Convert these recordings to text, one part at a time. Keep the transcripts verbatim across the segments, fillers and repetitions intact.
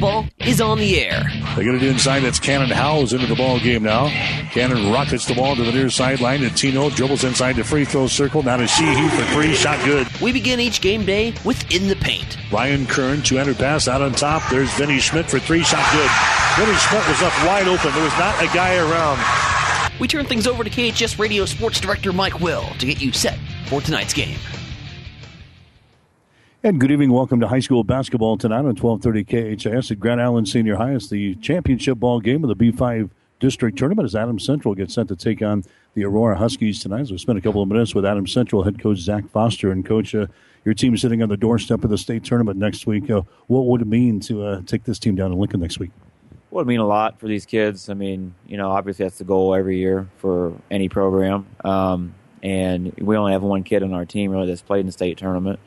basketball is on the air. They get it inside. That's Cannon Howells into the ball game now. Cannon rockets the ball to the near sideline. And Tino dribbles inside the free throw circle. Now to Sheehy for three. Shot good. We begin each game day with In the Paint. Ryan Kern, two-handed pass out on top. There's Vinny Schmidt for three. Shot good. Vinny Schmidt was left wide open. There was not a guy around. We turn things over to K H S Radio Sports Director Mike Will to get you set for tonight's game. And good evening. Welcome to high school basketball tonight on twelve thirty K H S at Grand Island Senior High. It's the championship ball game of the B five district tournament as Adams Central gets set to take on the Aurora Huskies tonight. So we spent a couple of minutes with Adams Central head coach Zach Foster. And, Coach, uh, your team is sitting on the doorstep of the state tournament next week. Uh, what would it mean to uh, take this team down to Lincoln next week? It would mean a lot for these kids. I mean, you know, obviously that's the goal every year for any program. Um, and we only have one kid on our team really that's played in the state tournament.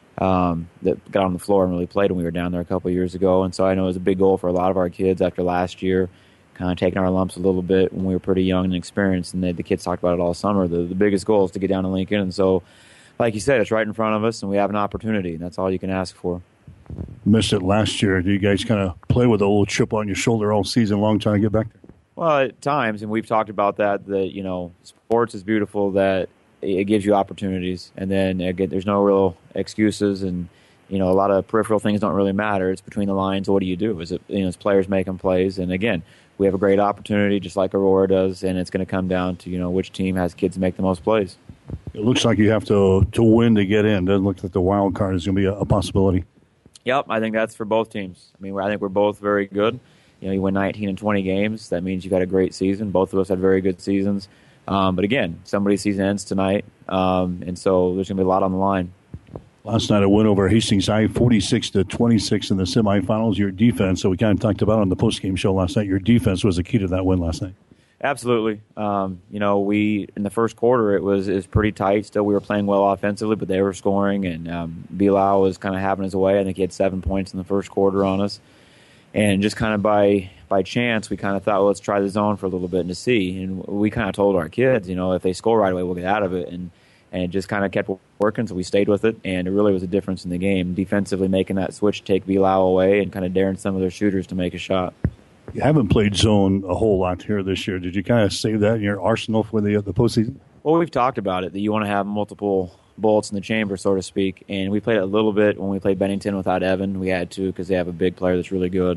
Um, that got on the floor and really played when we were down there a couple of years ago. And so I know it was a big goal for a lot of our kids after last year, kind of taking our lumps a little bit when we were pretty young and experienced. And they, the kids talked about it all summer. The, the biggest goal is to get down to Lincoln. And so, like you said, it's right in front of us, and we have an opportunity. And that's all you can ask for. Missed it last year. Do you guys kind of play with a little chip on your shoulder all season long trying to get back there? Well, at times, and we've talked about that, that, you know, sports is beautiful, that it gives you opportunities, and then again, there's no real excuses, and you know a lot of peripheral things don't really matter. It's between the lines. What do you do? Is it you know as players making plays? And again, we have a great opportunity, just like Aurora does, and it's going to come down to you know which team has kids make the most plays. It looks like you have to to win to get in. Doesn't look like the wild card is going to be a, a possibility. Yep, I think that's for both teams. I mean, I think we're both very good. You know, you win nineteen and twenty games. That means you've had a great season. Both of us had very good seasons. Um, but again, somebody's season ends tonight, um, and so there's going to be a lot on the line. Last night a win over Hastings High, forty-six to twenty-six in the semifinals. Your defense, so we kind of talked about on the postgame show last night, your defense was the key to that win last night. Absolutely. Um, you know, we in the first quarter it was is pretty tight. Still, we were playing well offensively, but they were scoring, and um, Bilal was kind of having his way. I think he had seven points in the first quarter on us, and just kind of by by chance, we kind of thought, well, let's try the zone for a little bit and to see. And we kind of told our kids, you know, if they score right away, we'll get out of it. And and it just kind of kept working, so we stayed with it. And it really was a difference in the game, defensively making that switch, take Bilal away, and kind of daring some of their shooters to make a shot. You haven't played zone a whole lot here this year. Did you kind of save that in your arsenal for the the postseason? Well, we've talked about it, that you want to have multiple bullets in the chamber, so to speak. And we played it a little bit when we played Bennington without Evan. We had to because they have a big player that's really good.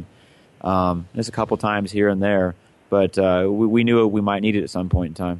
Um, there's a couple times here and there, but uh, we, we knew we might need it at some point in time.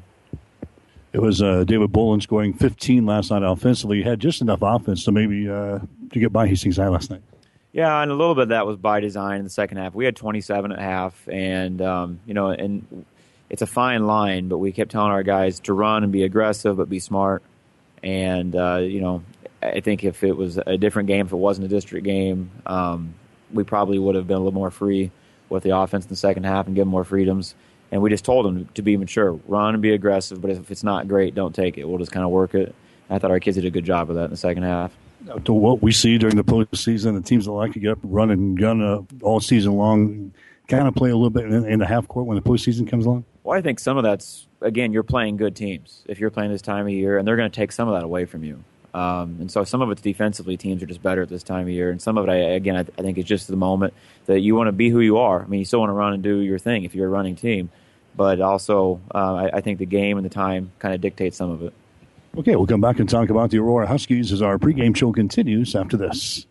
It was uh, David Bolin scoring fifteen last night offensively. He had just enough offense to maybe uh, to get by Hastings High last night. Yeah, and a little bit of that was by design in the second half. We had twenty-seven at half, and um, you know, and it's a fine line, but we kept telling our guys to run and be aggressive, but be smart. And uh, you know, I think if it was a different game, if it wasn't a district game, um, we probably would have been a little more free with the offense in the second half and give them more freedoms. And we just told them to be mature, run and be aggressive, but if it's not great, don't take it. We'll just kind of work it. I thought our kids did a good job of that in the second half. To what we see during the postseason, the teams that like to get up and run and gun uh, all season long kind of play a little bit in, in the half court when the postseason comes along? Well, I think some of that's, again, you're playing good teams. If you're playing this time of year, and they're going to take some of that away from you. Um, and so some of it's defensively, teams are just better at this time of year. And some of it, I, again, I, I think it's just the moment that you want to be who you are. I mean, you still want to run and do your thing if you're a running team. But also, uh, I, I think the game and the time kind of dictate some of it. Okay, we'll come back and talk about the Aurora Huskies as our pregame show continues after this.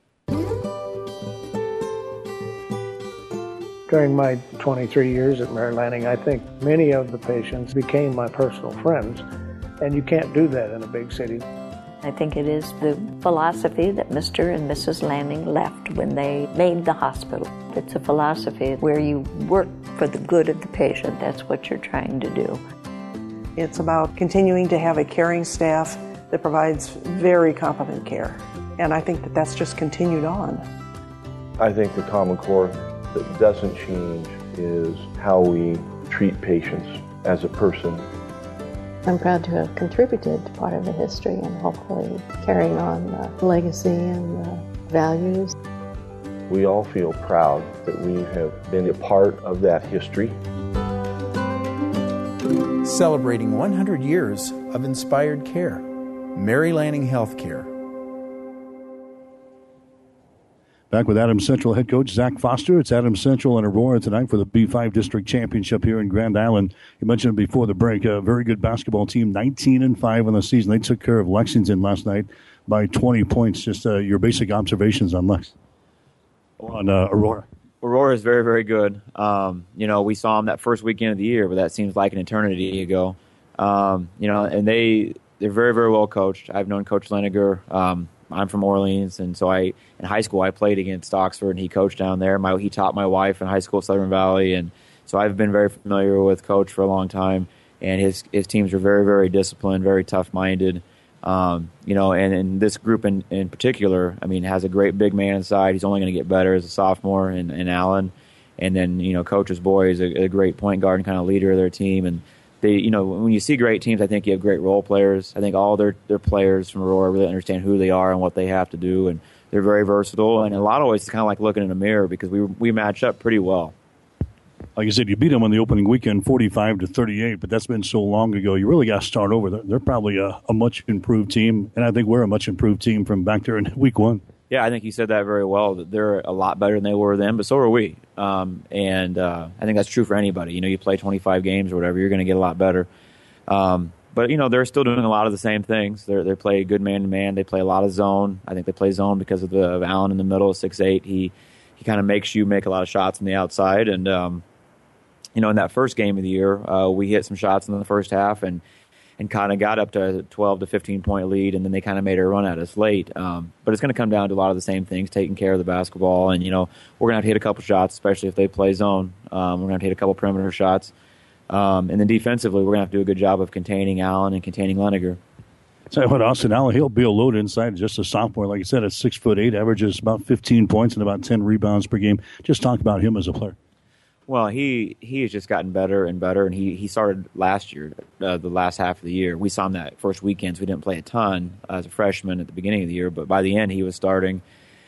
During my twenty-three years at Mary Lanning, I think many of the patients became my personal friends, and you can't do that in a big city. I think it is the philosophy that Mister and Missus Lanning left when they made the hospital. It's a philosophy where you work for the good of the patient. That's what you're trying to do. It's about continuing to have a caring staff that provides very competent care. And I think that that's just continued on. I think the common core that doesn't change is how we treat patients as a person. I'm proud to have contributed to part of the history and hopefully carrying on the legacy and the values. We all feel proud that we have been a part of that history. Celebrating one hundred years of inspired care. Mary Lanning Healthcare. Back with Adams Central head coach Zach Foster. It's Adams Central and Aurora tonight for the B five District Championship here in Grand Island. You mentioned it before the break, a very good basketball team, nineteen and five on the season. They took care of Lexington last night by twenty points. Just uh, your basic observations on Lex, on uh, Aurora. Aurora is very, very good. Um, you know, we saw them that first weekend of the year, but that seems like an eternity ago. Um, you know, and they, they're very, very well coached. I've known Coach Leniger. Um, I'm from Orleans, and so I in high school I played against Oxford, and he coached down there. My, he taught my wife in high school at Southern Valley, and so I've been very familiar with Coach for a long time. And his his teams are very, very disciplined, very tough-minded. Um, you know, and, and this group in, in particular, I mean, has a great big man inside. He's only going to get better as a sophomore in, in Allen. And then, you know, Coach's boy is a, a great point guard and kind of leader of their team. And they, you know, when you see great teams, I think you have great role players. I think all their, their players from Aurora really understand who they are and what they have to do. And they're very versatile. And in a lot of ways, it's kind of like looking in a mirror because we we match up pretty well. Like you said, you beat them on the opening weekend, forty-five to thirty-eight, but that's been so long ago. You really got to start over. They're, they're probably a, a much improved team, and I think we're a much improved team from back there in week one. Yeah, I think you said that very well. That they're a lot better than they were then, but so are we. Um, and uh, I think that's true for anybody. You know, you play twenty-five games or whatever, you're going to get a lot better. Um, but you know, they're still doing a lot of the same things. They they play good man to man. They play a lot of zone. I think they play zone because of the of Allen in the middle, six eight. He he kind of makes you make a lot of shots on the outside, and um, you know, in that first game of the year, uh, we hit some shots in the first half and and kind of got up to a twelve to fifteen point lead, and then they kind of made a run at us late. Um, but it's going to come down to a lot of the same things, taking care of the basketball, and you know, we're going to have to hit a couple shots, especially if they play zone. Um, we're going to have to hit a couple perimeter shots, um, and then defensively, we're going to have to do a good job of containing Allen and containing Leniger. So what, Austin Allen, he'll be a load inside, just a sophomore. Like I said, at six foot eight, averages about fifteen points and about ten rebounds per game. Just talk about him as a player. Well, he, he has just gotten better and better, and he, he started last year, uh, the last half of the year. We saw him that first weekend, so we didn't play a ton as a freshman at the beginning of the year, but by the end he was starting.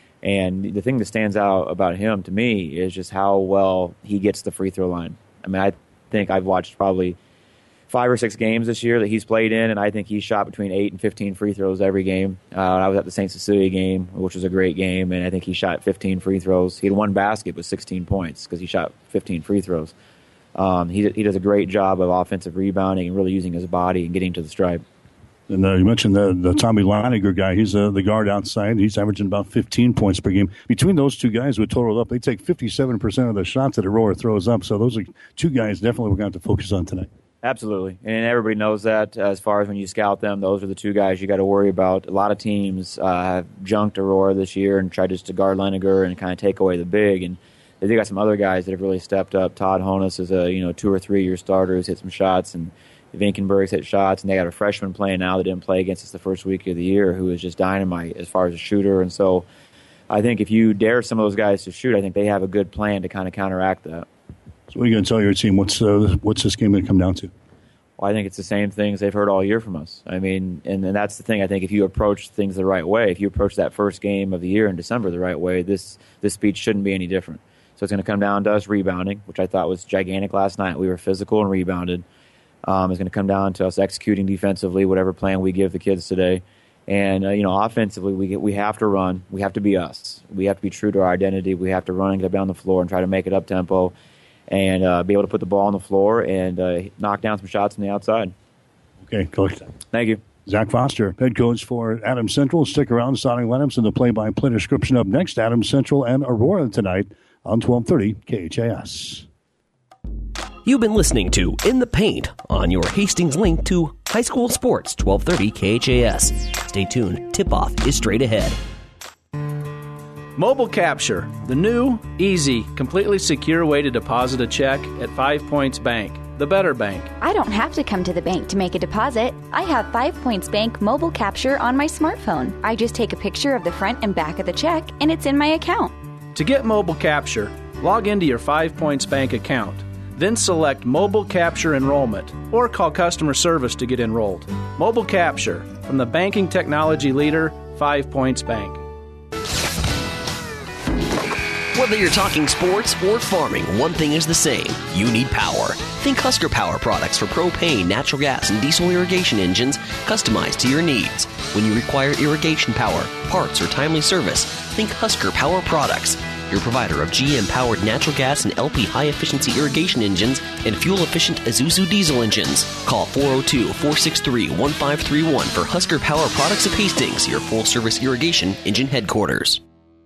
And the thing that stands out about him to me is just how well he gets the free throw line. I mean, I think I've watched probably five or six games this year that he's played in, and I think he shot between eight and fifteen free throws every game. Uh, I was at the Saint Cecilia game, which was a great game, and I think he shot fifteen free throws. He had one basket with sixteen points because he shot fifteen free throws. Um, he he does a great job of offensive rebounding and really using his body and getting to the stripe. And uh, you mentioned the, the Tommy Leniger guy. He's uh, the guard outside. He's averaging about fifteen points per game. Between those two guys, would total up, they take fifty-seven percent of the shots that Aurora throws up. So those are two guys definitely we're going to have to focus on tonight. Absolutely, and everybody knows that. As far as when you scout them, those are the two guys you got to worry about. A lot of teams uh, have junked Aurora this year and tried just to guard Leniger and kind of take away the big. And they got some other guys that have really stepped up. Todd Honus is a you know two or three year starter who's hit some shots, and Vinkenberg's hit shots. And they got a freshman playing now that didn't play against us the first week of the year, who is just dynamite as far as a shooter. And so, I think if you dare some of those guys to shoot, I think they have a good plan to kind of counteract that. So what are you going to tell your team? What's uh, what's this game going to come down to? Well, I think it's the same things they've heard all year from us. I mean, and, and that's the thing. I think if you approach things the right way, if you approach that first game of the year in December the right way, this this speech shouldn't be any different. So it's going to come down to us rebounding, which I thought was gigantic last night. We were physical and rebounded. Um, it's going to come down to us executing defensively, whatever plan we give the kids today. And, uh, you know, offensively, we get, we have to run. We have to be us. We have to be true to our identity. We have to run and get down the floor and try to make it up-tempo and uh, be able to put the ball on the floor and uh, knock down some shots from the outside. Okay, Coach. Thank you. Zach Foster, head coach for Adams Central. Stick around, starting lineups and the play-by-play description up next. Adams Central and Aurora tonight on twelve thirty K H A S. You've been listening to In the Paint on your Hastings link to high school sports, twelve thirty K H A S. Stay tuned. Tip-off is straight ahead. Mobile Capture, the new, easy, completely secure way to deposit a check at Five Points Bank, the better bank. I don't have to come to the bank to make a deposit. I have Five Points Bank Mobile Capture on my smartphone. I just take a picture of the front and back of the check, and it's in my account. To get Mobile Capture, log into your Five Points Bank account. Then select Mobile Capture Enrollment or call customer service to get enrolled. Mobile Capture from the banking technology leader, Five Points Bank. Whether you're talking sports or farming, one thing is the same. You need power. Think Husker Power products for propane, natural gas, and diesel irrigation engines customized to your needs. When you require irrigation power, parts, or timely service, think Husker Power Products, your provider of G M-powered natural gas and L P high-efficiency irrigation engines and fuel-efficient Isuzu diesel engines. Call four oh two, four six three, one five three one for Husker Power Products of Hastings, your full-service irrigation engine headquarters.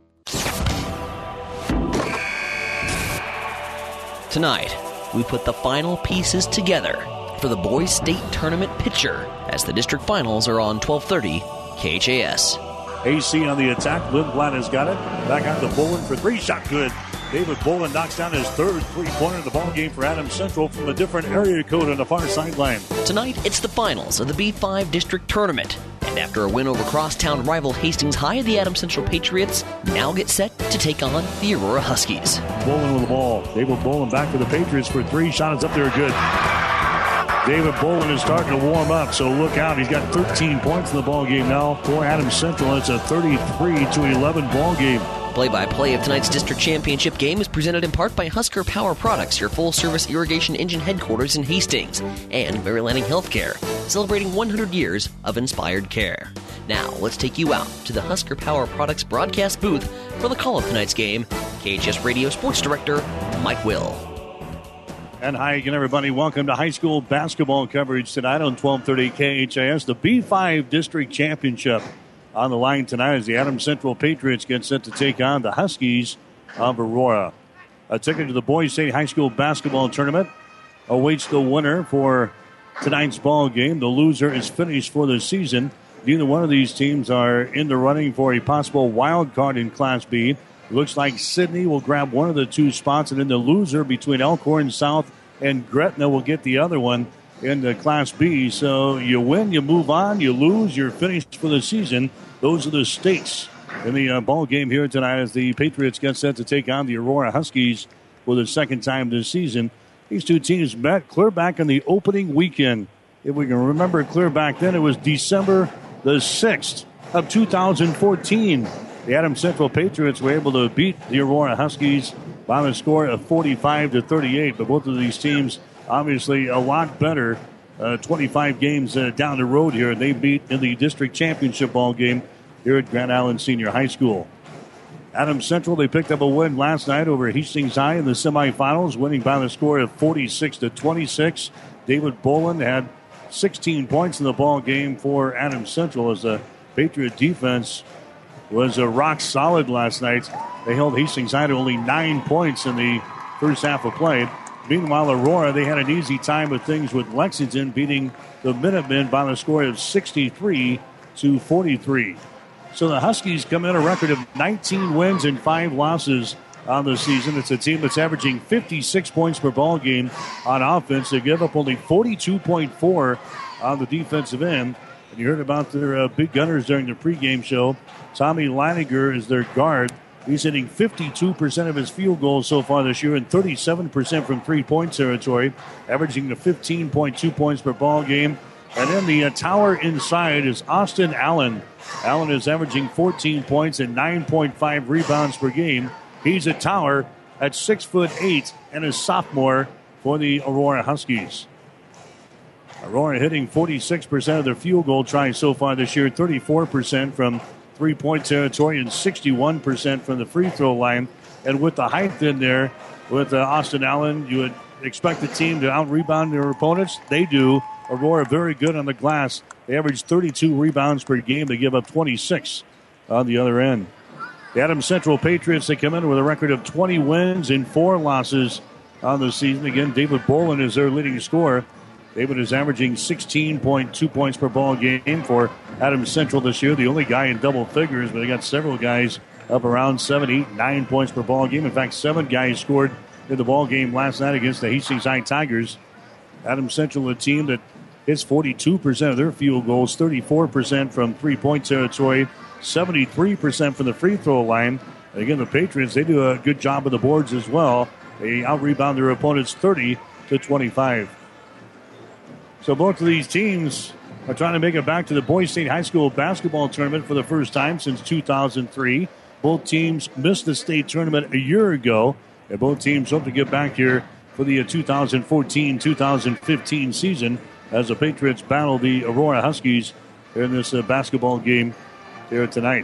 Tonight, we put the final pieces together for the boys state tournament picture as the district finals are on twelve thirty K H A S. A C on the attack. Lindblad has got it. Back out to Bolin for three. Shot good. David Bolin knocks down his third three-pointer of the ball game for Adams Central from a different area code on the far sideline. Tonight, it's the finals of the B five district tournament. And after a win over crosstown rival Hastings High, the Adams Central Patriots now get set to take on the Aurora Huskies. Bolin with the ball. David Bolin back for the Patriots for three. Shot is up there good. David Bolin is starting to warm up, so look out. He's got thirteen points in the ball game now for Adams Central. It's a thirty-three to eleven ball game. Play-by-play of tonight's district championship game is presented in part by Husker Power Products, your full-service irrigation engine headquarters in Hastings, and Mary Lanning Healthcare, celebrating one hundred years of inspired care. Now, let's take you out to the Husker Power Products broadcast booth for the call of tonight's game. K H S Radio Sports Director Mike Will. And hi again, everybody. Welcome to high school basketball coverage tonight on twelve thirty K H A S. The B five District Championship on the line tonight as the Adams Central Patriots get set to take on the Huskies of Aurora. A ticket to the Boys State High School basketball tournament awaits the winner for tonight's ball game. The loser is finished for the season. Neither one of these teams are in the running for a possible wild card in Class B. Looks like Sidney will grab one of the two spots, and then the loser between Elkhorn South and Gretna will get the other one in the Class B. So you win, you move on, you lose, you're finished for the season. Those are the stakes in the uh, ball game here tonight as the Patriots get set to take on the Aurora Huskies for the second time this season. These two teams met clear back in the opening weekend. If we can remember clear back then, it was December the sixth of two thousand fourteen. The Adams Central Patriots were able to beat the Aurora Huskies by the score of forty-five to thirty-eight. But both of these teams, obviously, a lot better. Uh, twenty-five games uh, down the road here. They beat in the district championship ball game here at Grand Island Senior High School. Adams Central, they picked up a win last night over Hastings High in the semifinals, winning by the score of forty-six to twenty-six. David Bolin had sixteen points in the ball game for Adams Central as the Patriot defense was a rock solid last night. They held Hastings High to only nine points in the first half of play. Meanwhile, Aurora, they had an easy time with things with Lexington beating the Minutemen by the score of sixty-three to forty-three. So the Huskies come in a record of nineteen wins and five losses on the season. It's a team that's averaging fifty-six points per ball game on offense. They give up only forty-two point four on the defensive end. And you heard about their uh, big gunners during the pregame show. Tommy Leininger is their guard. He's hitting fifty-two percent of his field goals so far this year and thirty-seven percent from three-point territory, averaging to fifteen point two points per ball game. And then the uh, tower inside is Austin Allen. Allen is averaging fourteen points and nine point five rebounds per game. He's a tower at six foot eight and a sophomore for the Aurora Huskies. Aurora hitting forty-six percent of their field goal tries so far this year, thirty-four percent from three-point territory and sixty-one percent from the free throw line. And with the height in there, with uh, Austin Allen, you would expect the team to out-rebound their opponents. They do. Aurora very good on the glass. They average thirty-two rebounds per game. They give up twenty-six on the other end. The Adams Central Patriots, they come in with a record of twenty wins and four losses on the season. Again, David Bolin is their leading scorer. David is averaging sixteen point two points per ball game for Adams Central this year. The only guy in double figures, but they got several guys up around seven, eight, nine points per ball game. In fact, seven guys scored in the ball game last night against the Hastings High Tigers. Adams Central, a team that hits forty-two percent of their field goals, thirty-four percent from three-point territory, seventy-three percent from the free throw line. And again, the Patriots, they do a good job of the boards as well. They out-rebound their opponents thirty to twenty-five. So both of these teams are trying to make it back to the Boys State High School basketball tournament for the first time since two thousand three. Both teams missed the state tournament a year ago, and both teams hope to get back here for the two thousand fourteen two thousand fifteen season as the Patriots battle the Aurora Huskies in this uh, basketball game here tonight.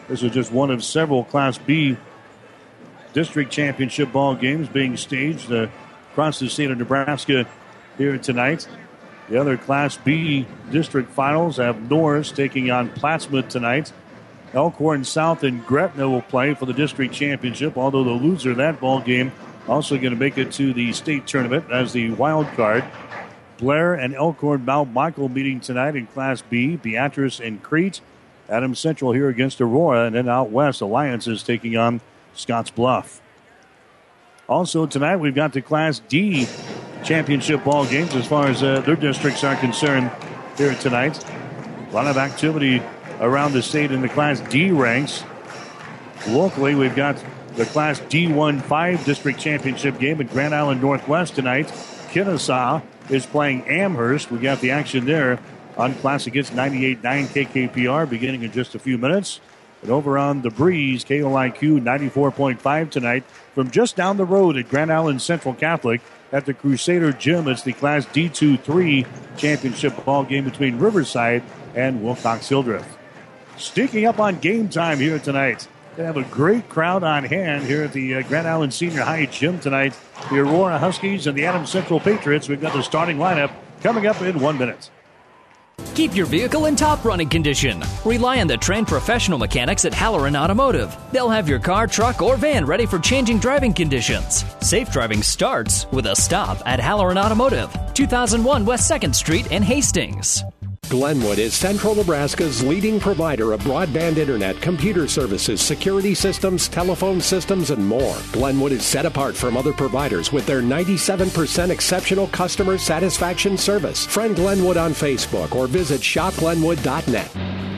This is just one of several Class B district championship ball games being staged uh, across the state of Nebraska here tonight. The other Class B district finals have Norris taking on Plattsmouth tonight. Elkhorn South and Gretna will play for the district championship, although the loser of that ball game also going to make it to the state tournament as the wild card. Blair and Elkhorn Mount Michael meeting tonight in Class B. Beatrice and Crete. Adams Central here against Aurora. And then out west, Alliance is taking on Scotts Bluff. Also tonight, we've got the Class D championship ball games as far as uh, their districts are concerned here tonight. A lot of activity around the state in the Class D ranks. Locally, we've got the Class D one five district championship game at Grand Island Northwest tonight. Kennesaw is playing Amherst. We got the action there on Classic Hits ninety-eight point nine K K P R beginning in just a few minutes. And over on the Breeze, K O I Q ninety-four point five tonight from just down the road at Grand Island Central Catholic at the Crusader Gym. It's the Class D two three championship ball game between Riverside and Wilcox-Hildreth. Sneaking up on game time here tonight. They have a great crowd on hand here at the uh, Grand Island Senior High Gym tonight. The Aurora Huskies and the Adams Central Patriots. We've got the starting lineup coming up in one minute. Keep your vehicle in top running condition. Rely on the trained professional mechanics at Halloran Automotive. They'll have your car, truck, or van ready for changing driving conditions. Safe driving starts with a stop at Halloran Automotive, two thousand one West second Street in Hastings. Glenwood is Central Nebraska's leading provider of broadband internet, computer services, security systems, telephone systems, and more. Glenwood is set apart from other providers with their ninety-seven percent exceptional customer satisfaction service. Friend Glenwood on Facebook or visit shop glenwood dot net.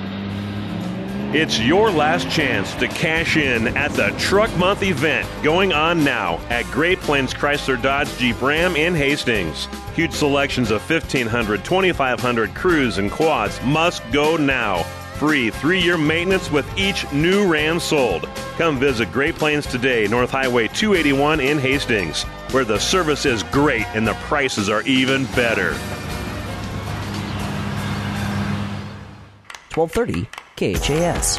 It's your last chance to cash in at the Truck Month event going on now at Great Plains Chrysler Dodge Jeep Ram in Hastings. Huge selections of fifteen hundred, twenty-five hundred Cruise and Quads must go now. Free three-year maintenance with each new Ram sold. Come visit Great Plains today, North Highway two eighty-one in Hastings, where the service is great and the prices are even better. twelve thirty K H A S.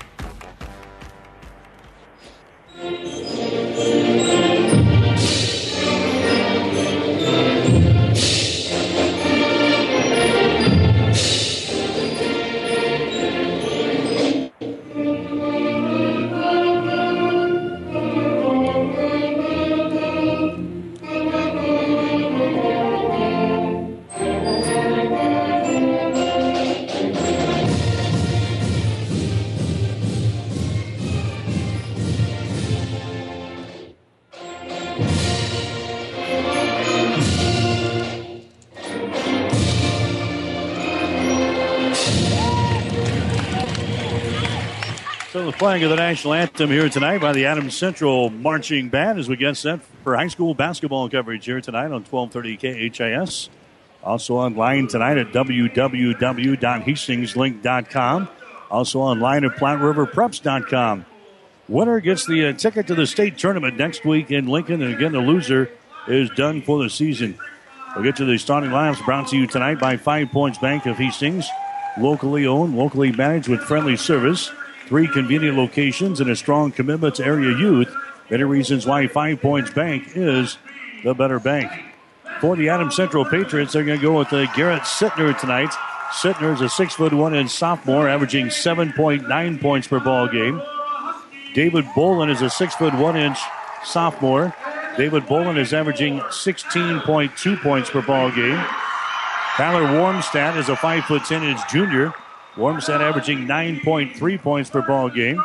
Playing of the national anthem here tonight by the Adams Central Marching Band as we get set for high school basketball coverage here tonight on twelve thirty K H A S. Also online tonight at w w w dot hastings link dot com. Also online at platte river preps dot com. Winner gets the uh, ticket to the state tournament next week in Lincoln, and again the loser is done for the season. We'll get to the starting lineups brought to you tonight by Five Points Bank of Hastings. Locally owned, locally managed with friendly service. Three convenient locations and a strong commitment to area youth. Many reasons why Five Points Bank is the better bank. For the Adams Central Patriots, they're going to go with uh, Garrett Sittner tonight. Sittner is a six foot one inch sophomore, averaging seven point nine points per ball game. David Bolin is a six foot one inch sophomore. David Bolin is averaging sixteen point two points per ball game. Tyler Warmstad is a five foot ten inch junior. Warmstad averaging nine point three points per ball game.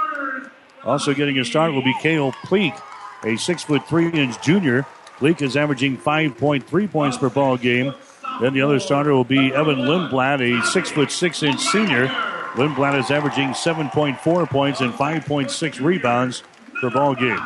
Also getting a start will be Cale Pleak, a six foot three inch junior. Pleak is averaging five point three points per ball game. Then the other starter will be Evan Lindblad, a six foot six inch senior. Lindblad is averaging seven point four points and five point six rebounds per ball game.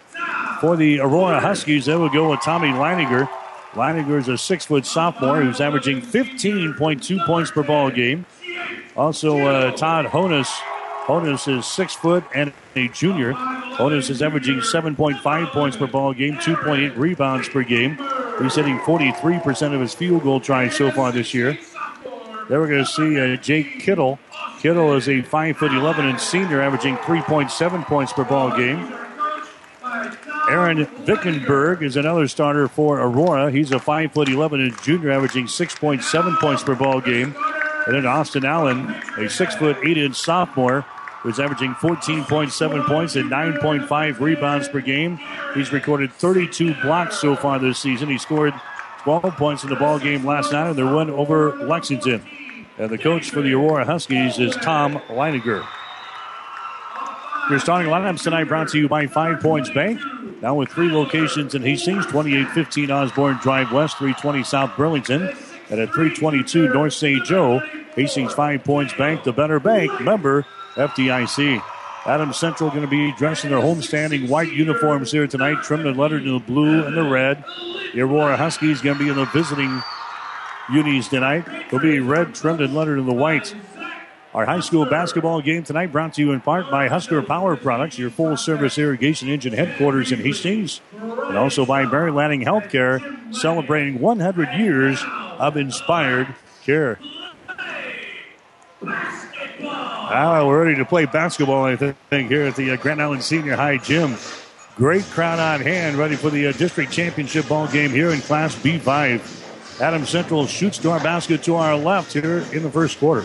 For the Aurora Huskies, they will go with Tommy Leininger. Leininger is a six foot sophomore who's averaging fifteen point two points per ball game. Also, uh, Todd Honus. Honus is six foot and a junior. Honus is averaging seven point five points per ball game, two point eight rebounds per game. He's hitting forty-three percent of his field goal tries so far this year. There we're going to see uh, Jake Kittle. Kittle is a five foot eleven and senior, averaging three point seven points per ball game. Aaron Vickenberg is another starter for Aurora. He's a five foot eleven and junior, averaging six point seven points per ball game. And then Austin Allen, a six foot eight inch sophomore, who's averaging fourteen point seven points and nine point five rebounds per game. He's recorded thirty-two blocks so far this season. He scored twelve points in the ball game last night in their win over Lexington. And the coach for the Aurora Huskies is Tom Leininger. Your starting lineups tonight brought to you by Five Points Bank. Now with three locations in Hastings, twenty-eight fifteen Osborne Drive West, three twenty South Burlington, and at three twenty-two North Saint Joe. Hastings Five Points Bank, the better bank, member F D I C. Adams Central going to be dressed in their homestanding white uniforms here tonight, trimmed and lettered in the blue and the red. The Aurora Huskies going to be in the visiting unis tonight. They'll be red, trimmed and lettered in the white. Our high school basketball game tonight brought to you in part by Husker Power Products, your full-service irrigation engine headquarters in Hastings, and also by Mary Lanning Healthcare, celebrating one hundred years of inspired care. Ah, we're ready to play basketball, I think, here at the uh, Grand Island Senior High Gym. Great crowd on hand, ready for the uh, district championship ball game here in Class B five. Adams Central shoots to our basket to our left here in the first quarter.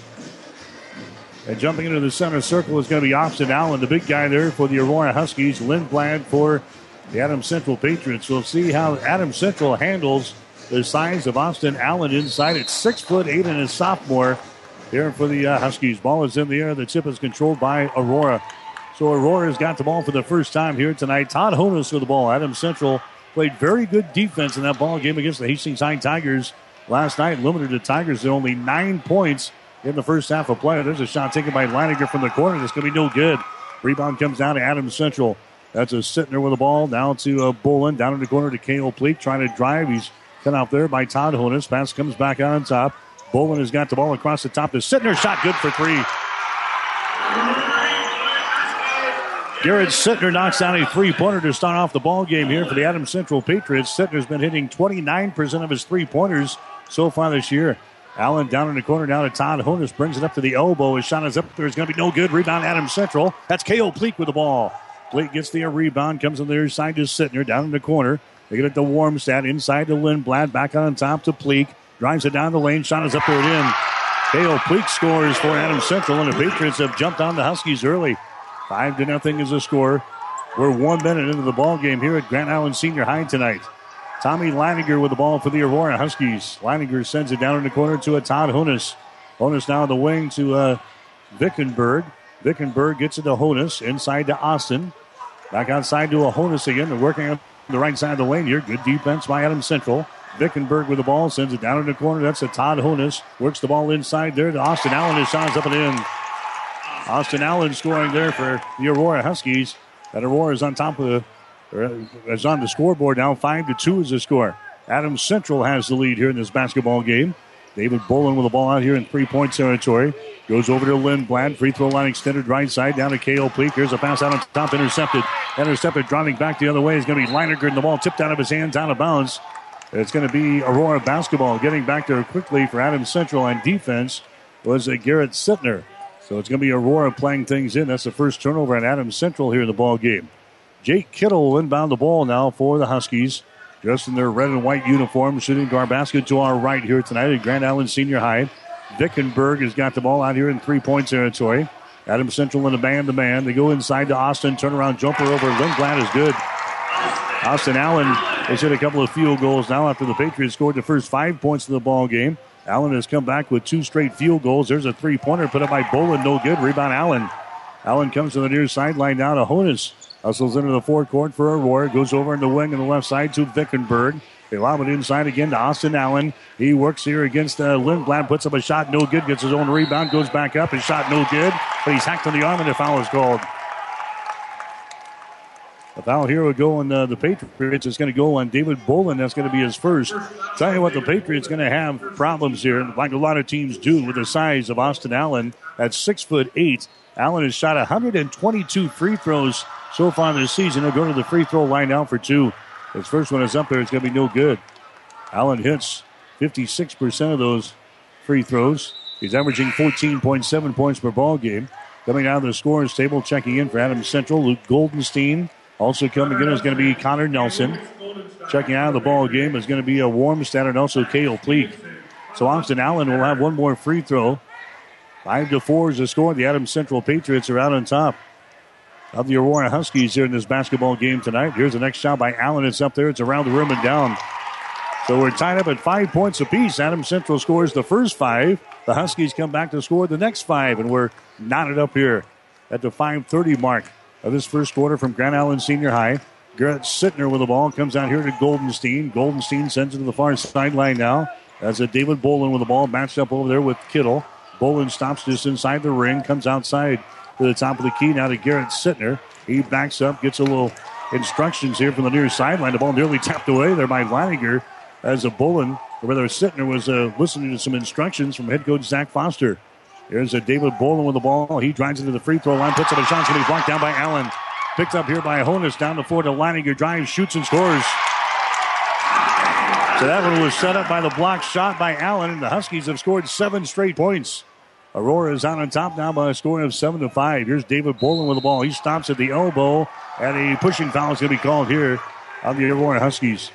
And jumping into the center circle is going to be Austin Allen, the big guy there for the Aurora Huskies. Lindblad for the Adams Central Patriots. We'll see how Adams Central handles the size of Austin Allen inside at six foot eight and a sophomore here for the uh, Huskies. Ball is in the air. The tip is controlled by Aurora. So Aurora's got the ball for the first time here tonight. Todd Honus with the ball. Adams Central played very good defense in that ball game against the Hastings High Tigers last night. Limited the Tigers to only nine points in the first half of play. There's a shot taken by Leininger from the corner. That's going to be no good. Rebound comes down to Adams Central. That's a Sittner with the ball. Down to uh, Bolin. Down in the corner to Cale Pleak. Trying to drive. He's cut out there by Todd Honus. Pass comes back on top. Bolin has got the ball across the top to Sittner. Shot good for three. Garrett Sittner knocks down a three-pointer to start off the ball game here for the Adams Central Patriots. Sittner's been hitting twenty-nine percent of his three-pointers so far this year. Allen down in the corner, down to Todd Honus, brings it up to the elbow. His shot is up there. It's going to be no good. Rebound, Adams Central. That's K O. Pleak with the ball. Pleak gets the rebound, comes on the other side to Sittner, down in the corner. They get it to Warmstad, inside to Lindblad, back on top to Pleak. Drives it down the lane, shot is up there and in. K O. Pleak scores for Adams Central, and the Patriots have jumped on the Huskies early. Five to nothing is the score. We're one minute into the ball game here at Grand Island Senior High tonight. Tommy Leininger with the ball for the Aurora Huskies. Leininger sends it down in the corner to a Todd Honus. Honus now on the wing to uh, Vickenberg. Vickenberg gets it to Honus. Inside to Austin. Back outside to a Honus again. They're working on the right side of the lane here. Good defense by Adams Central. Vickenberg with the ball. Sends it down in the corner. That's a Todd Honus. Works the ball inside there to Austin Allen. His shot's up and in. Austin Allen scoring there for the Aurora Huskies. That Aurora is on top of the is on the scoreboard now. Five to two is the score. Adams Central has the lead here in this basketball game. David Bolin with the ball out here in three-point territory. Goes over to Lindblad. Free throw line extended right side down to K O. Pleak. Here's a pass out on top. Intercepted. Intercepted. Driving back the other way is going to be Leininger. And the ball tipped out of his hands, out of bounds. It's going to be Aurora basketball. Getting back there quickly for Adams Central on defense was a Garrett Sittner. So it's going to be Aurora playing things in. That's the first turnover at Adams Central here in the ball game. Jake Kittle will inbound the ball now for the Huskies. Dressed in their red and white uniform, shooting to our basket to our right here tonight at Grand Island Senior High. Vickenberg has got the ball out here in three-point territory. Adams Central in a man-to-man. They go inside to Austin. Turnaround jumper over Lindblad is good. Austin Allen has hit a couple of field goals now after the Patriots scored the first five points of the ball game. Allen has come back with two straight field goals. There's a three-pointer put up by Bolin. No good. Rebound Allen. Allen comes to the near sideline now to Honus. Hustles into the forecourt for Aurora. Goes over in the wing on the left side to Vickenberg. They lob it inside again to Austin Allen. He works here against uh, Lindblad. Puts up a shot. No good. Gets his own rebound. Goes back up. His shot no good. But he's hacked on the arm and a foul is called. The foul here would go on uh, the Patriots. It's going to go on David Bolin. That's going to be his first. Tell you what, the Patriots going to have problems here, like a lot of teams do, with the size of Austin Allen at six foot eight. Allen has shot one hundred twenty-two free throws so far this season. He'll go to the free throw line now for two. His first one is up there. It's going to be no good. Allen hits fifty-six percent of those free throws. He's averaging fourteen point seven points per ball game. Coming out of the scorers table, checking in for Adams Central, Luke Goldenstein. Also coming in is going to be Connor Nelson. Checking out of the ball game is going to be a Warmstead and also Cale Pleak. So Austin Allen will have one more free throw. Five to four is the score. The Adams Central Patriots are out on top of the Aurora Huskies here in this basketball game tonight. Here's the next shot by Allen. It's up there. It's around the rim and down. So we're tied up at five points apiece. Adams Central scores the first five. The Huskies come back to score the next five, and we're knotted up here at the five thirty mark of this first quarter from Grand Island Senior High. Garrett Sittner with the ball comes out here to Goldenstein. Goldenstein sends it to the far sideline now. That's a David Bolin with the ball matched up over there with Kittle. Bolin stops just inside the ring, comes outside to the top of the key now to Garrett Sittner. He backs up, gets a little instructions here from the near sideline. The ball nearly tapped away there by Leininger as a Bolin, or rather Sittner, was uh, listening to some instructions from head coach Zach Foster. Here's a David Bolin with the ball. He drives into the free throw line, puts up a shot. It's going to be blocked down by Allen. Picked up here by Honus, down the floor to Leininger. Drives, shoots, and scores. So that one was set up by the block shot by Allen, and the Huskies have scored seven straight points. Aurora is out on top now by a score of seven to five. Here's David Bolin with the ball. He stops at the elbow, and a pushing foul is going to be called here on the Aurora Huskies.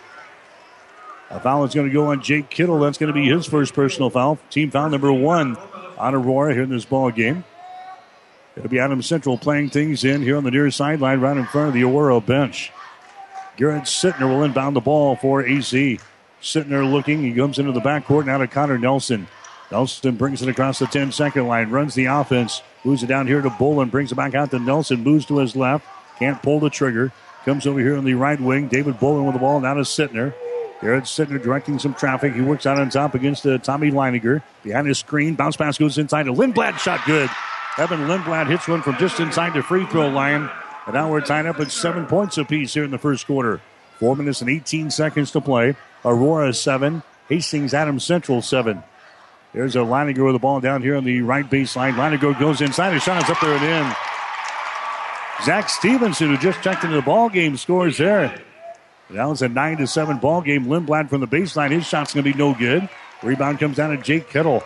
A foul is going to go on Jake Kittle. That's going to be his first personal foul. Team foul number one on Aurora here in this ball game. It'll be Adams Central playing things in here on the near sideline right in front of the Aurora bench. Garrett Sittner will inbound the ball for A C. Sittner looking. He comes into the backcourt now to Connor Nelson. Nelson brings it across the ten-second line, runs the offense, moves it down here to Bolin, brings it back out to Nelson, moves to his left, can't pull the trigger, comes over here on the right wing. David Bolin with the ball, now to Sittner. Garrett Sittner directing some traffic. He works out on top against uh, Tommy Leininger. Behind his screen, bounce pass goes inside to Lindblad, shot good. Evan Lindblad hits one from just inside the free throw line. And now we're tied up at seven points apiece here in the first quarter. Four minutes and eighteen seconds to play. Aurora seven, Hastings Adams Central seven. There's a Leininger with the ball down here on the right baseline. Leininger goes inside. His shot is up there and in. Zach Stevenson, who just checked into the ball game, scores there. Now it's a nine to seven ball game. Lindblad from the baseline. His shot's going to be no good. Rebound comes down to Jake Kittle.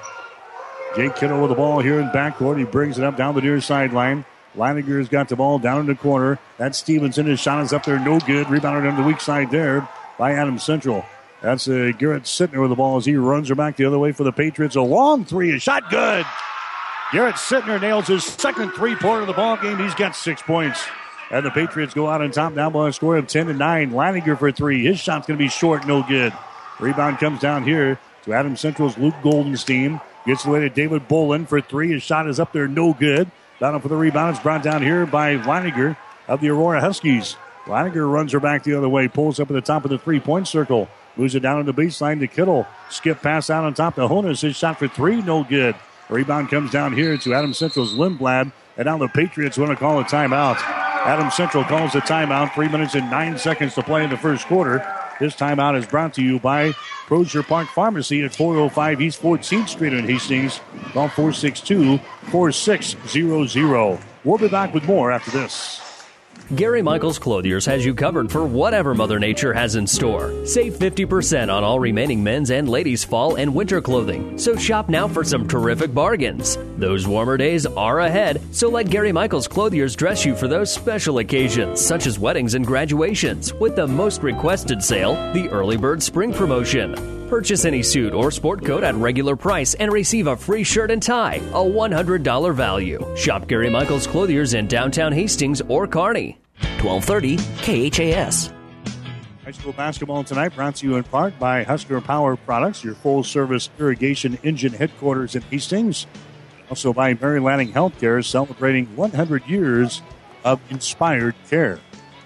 Jake Kittle with the ball here in backcourt. He brings it up down the near sideline. Leininger's got the ball down in the corner. That's Stevenson. His shot is up there, no good. Rebounded on the weak side there by Adams Central. That's uh, Garrett Sittner with the ball as he runs her back the other way for the Patriots. A long three, a shot good. Garrett Sittner nails his second three-pointer of the ball game. He's got six points. And the Patriots go out on top now by a score of ten to nine. Leininger for three. His shot's going to be short, no good. Rebound comes down here to Adams Central's Luke Goldenstein. Gets away to David Bolin for three. His shot is up there, no good. Battle for the rebound. It's brought down here by Leininger of the Aurora Huskies. Leininger runs her back the other way. Pulls up at the top of the three-point circle. Moves it down on the baseline to Kittle. Skip pass out on top to Honus. His shot for three, no good. Rebound comes down here to Adams Central's Lindblad. And now the Patriots want to call a timeout. Adams Central calls a timeout. Three minutes and nine seconds to play in the first quarter. This timeout is brought to you by Crozier Park Pharmacy at four oh five East fourteenth Street in Hastings. Call four six two, four six zero zero. We'll be back with more after this. Gary Michaels Clothiers has you covered for whatever Mother Nature has in store. Save fifty percent on all remaining men's and ladies' fall and winter clothing. So shop now for some terrific bargains. Those warmer days are ahead, so let Gary Michaels Clothiers dress you for those special occasions, such as weddings and graduations, with the most requested sale, the Early Bird Spring Promotion. Purchase any suit or sport coat at regular price and receive a free shirt and tie, a one hundred dollars value. Shop Gary Michaels Clothiers in downtown Hastings or Kearney. twelve thirty K H A S. High school basketball tonight brought to you in part by Husker Power Products, your full-service irrigation engine headquarters in Hastings. Also by Mary Lanning Healthcare, celebrating one hundred years of inspired care.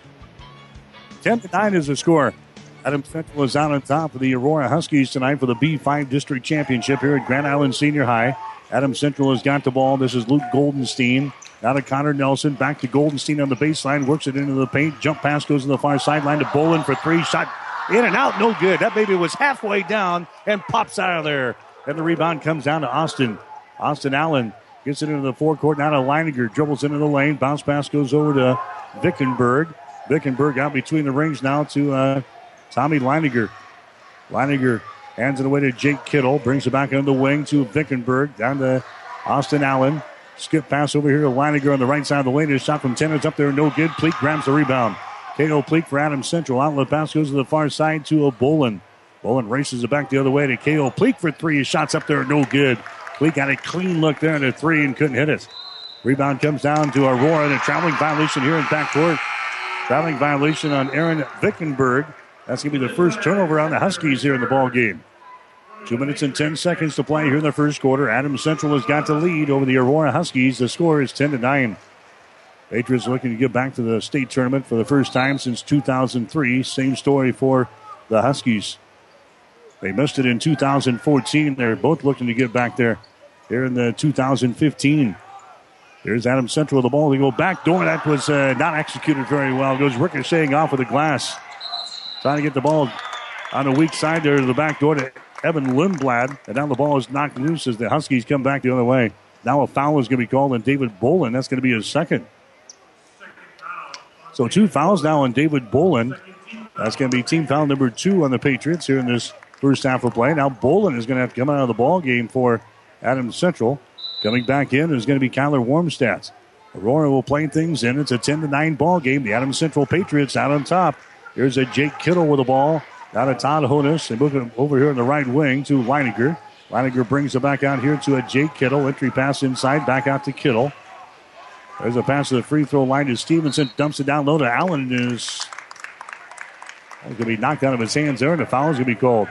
ten to nine is the score. Adams Central is out on top of the Aurora Huskies tonight for the B five District Championship here at Grand Island Senior High. Adams Central has got the ball. This is Luke Goldenstein. Now to Connor Nelson. Back to Goldenstein on the baseline. Works it into the paint. Jump pass goes to the far sideline to Bolin for three. Shot in and out. No good. That baby was halfway down and pops out of there. And the rebound comes down to Austin. Austin Allen gets it into the forecourt. Now to Leininger. Dribbles into the lane. Bounce pass goes over to Vickenberg. Vickenberg out between the rings now to uh, Tommy Leininger. Leininger Hands it away to Jake Kittle. Brings it back on the wing to Vickenberg. Down to Austin Allen. Skip pass over here to Leininger on the right side of the lane. His shot from ten is up there. No good. Pleak grabs the rebound. K O. Pleak for Adams Central. Outlet pass goes to the far side to a Bolin. Bolin races it back the other way to K O. Pleak for three. His shot's up there. No good. Pleak got a clean look there at a three and couldn't hit it. Rebound comes down to Aurora. And a traveling violation here in backcourt. Traveling violation on Aaron Vickenberg. That's going to be the first turnover on the Huskies here in the ball game. Two minutes and ten seconds to play here in the first quarter. Adams Central has got the lead over the Aurora Huskies. The score is ten to nine. Patriots looking to get back to the state tournament for the first time since two thousand three. Same story for the Huskies. They missed it in two thousand fourteen. They're both looking to get back there here in the two thousand fifteen. There's Adams Central with the ball. They go back door. That was uh, not executed very well. It goes ricocheting off of the glass. Trying to get the ball on the weak side there to the back door to Evan Lindblad. And now the ball is knocked loose as the Huskies come back the other way. Now a foul is going to be called on David Bolin. That's going to be his second. So two fouls now on David Bolin. That's going to be team foul number two on the Patriots here in this first half of play. Now Bolin is going to have to come out of the ball game for Adams Central. Coming back in is going to be Kyler Warmstadt. Aurora will play things in. It's a ten to nine ball game. The Adams Central Patriots out on top. Here's a Jake Kittle with the ball. Down to Todd Honus. They move it over here on the right wing to Leininger. Leininger brings it back out here to a Jake Kittle. Entry pass inside. Back out to Kittle. There's a pass to the free throw line to Stevenson. Dumps it down low to Allen. Is going to be knocked out of his hands there, and a foul is going to be called.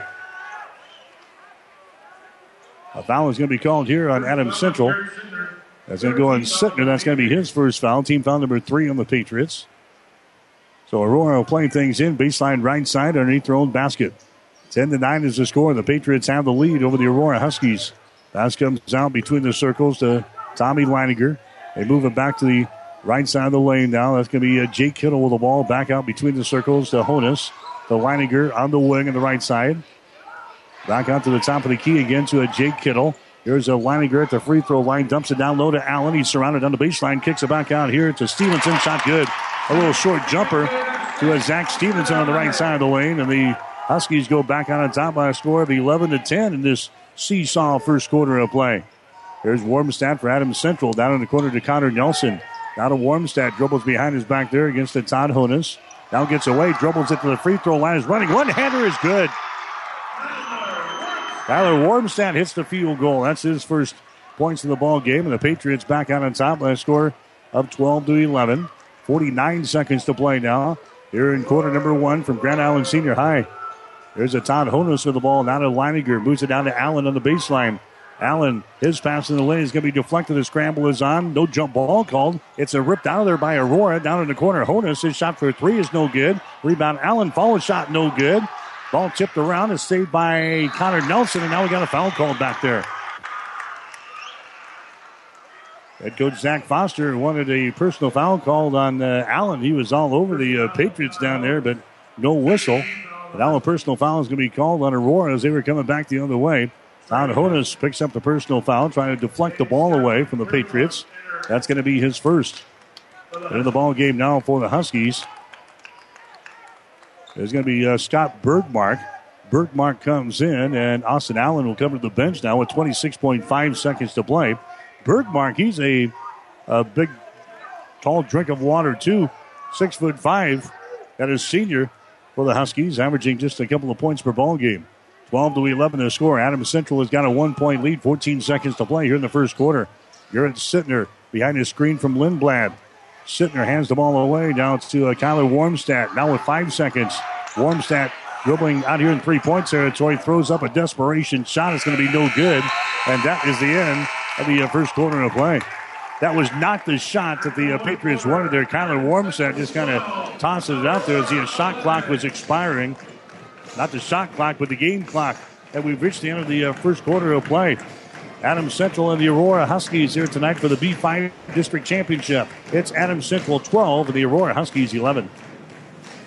A foul is going to be called here on Adams Central. That's going to go on Sittner. That's going to be his first foul. Team foul number three on the Patriots. So Aurora playing things in. Baseline right side underneath their own basket. ten to nine is the score. The Patriots have the lead over the Aurora Huskies. Pass comes out between the circles to Tommy Leininger. They move it back to the right side of the lane now. That's going to be a Jake Kittle with the ball back out between the circles to Honus. To Leininger on the wing on the right side. Back out to the top of the key again to a Jake Kittle. Here's a Leininger at the free throw line. Dumps it down low to Allen. He's surrounded on the baseline. Kicks it back out here to Stevenson. Shot good. A little short jumper to a Zach Stevenson on the right side of the lane. And the Huskies go back out on top by a score of eleven to ten in this seesaw first quarter of play. Here's Warmstadt for Adams Central. Down in the corner to Connor Nelson. Now to Warmstadt. Dribbles behind his back there against the Todd Honus. Now gets away. Dribbles it to the free throw line. Is running. One-hander is good. Tyler Warmstadt hits the field goal. That's his first points in the ball game. And the Patriots back out on top by a score of twelve to eleven. forty-nine seconds to play now. Here in quarter number one from Grand Island Senior High. There's a Todd Honus with the ball. Now to Leininger. Moves it down to Allen on the baseline. Allen, his pass in the lane is going to be deflected. The scramble is on. No jump ball called. It's a ripped out of there by Aurora. Down in the corner. Honus, his shot for three is no good. Rebound Allen. Follow shot no good. Ball tipped around. Is saved by Connor Nelson. And now we got a foul called back there. Head coach Zach Foster wanted a personal foul called on uh, Allen. He was all over the uh, Patriots down there, but no whistle. But now a personal foul is going to be called on Aurora as they were coming back the other way. Todd Honus picks up the personal foul, trying to deflect the ball away from the Patriots. That's going to be his first. In the ball game now for the Huskies. There's going to be uh, Scott Bergmark. Bergmark comes in, and Austin Allen will come to the bench now with twenty-six point five seconds to play. Bergmark, he's a, a big, tall drink of water, too. Six foot five. That is senior for the Huskies, averaging just a couple of points per ball game. twelve to eleven the score. Adams Central has got a one-point lead. fourteen seconds to play here in the first quarter. Garrett Sittner behind his screen from Lindblad. Sittner hands the ball away. Now it's to uh, Kyler Warmstadt. Now with five seconds. Warmstadt dribbling out here in three-point territory. Throws up a desperation shot. It's going to be no good. And that is the end of the uh, first quarter of play. That was not the shot that the uh, Patriots wanted there. Kyler Warmstadt just kind of tosses it out there as the uh, shot clock was expiring. Not the shot clock, but the game clock. And we've reached the end of the uh, first quarter of play. Adams Central and the Aurora Huskies here tonight for the B five District Championship. It's Adams Central twelve and the Aurora Huskies eleven.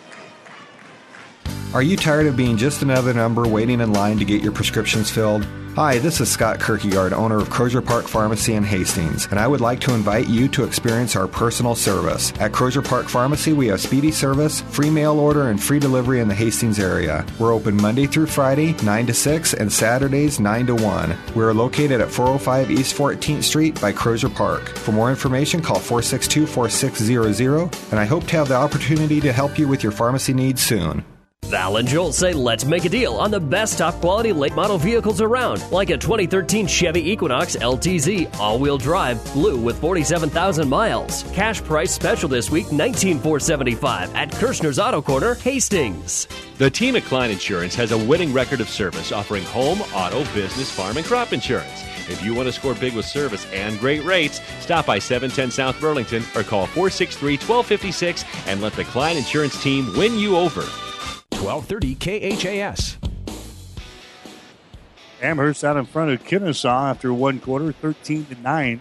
Are you tired of being just another number waiting in line to get your prescriptions filled? Hi, this is Scott Kierkegaard, owner of Crozier Park Pharmacy in Hastings, and I would like to invite you to experience our personal service. At Crozier Park Pharmacy, we have speedy service, free mail order, and free delivery in the Hastings area. We're open Monday through Friday, nine to six, and Saturdays, nine to one. We're located at four oh five East fourteenth Street by Crozier Park. For more information, call four six two, four six zero zero, and I hope to have the opportunity to help you with your pharmacy needs soon. Val and Joel say let's make a deal on the best top quality late model vehicles around, like a twenty thirteen Chevy Equinox L T Z, all-wheel drive, blue with forty-seven thousand miles. Cash price special this week, nineteen thousand four hundred seventy-five dollars at Kirshner's Auto Corner, Hastings. The team at Klein Insurance has a winning record of service, offering home, auto, business, farm, and crop insurance. If you want to score big with service and great rates, stop by seven ten South Burlington or call four six three, one two five six and let the Klein Insurance team win you over. twelve thirty K H A S. Amherst out in front of Kennesaw after one quarter, thirteen to nine.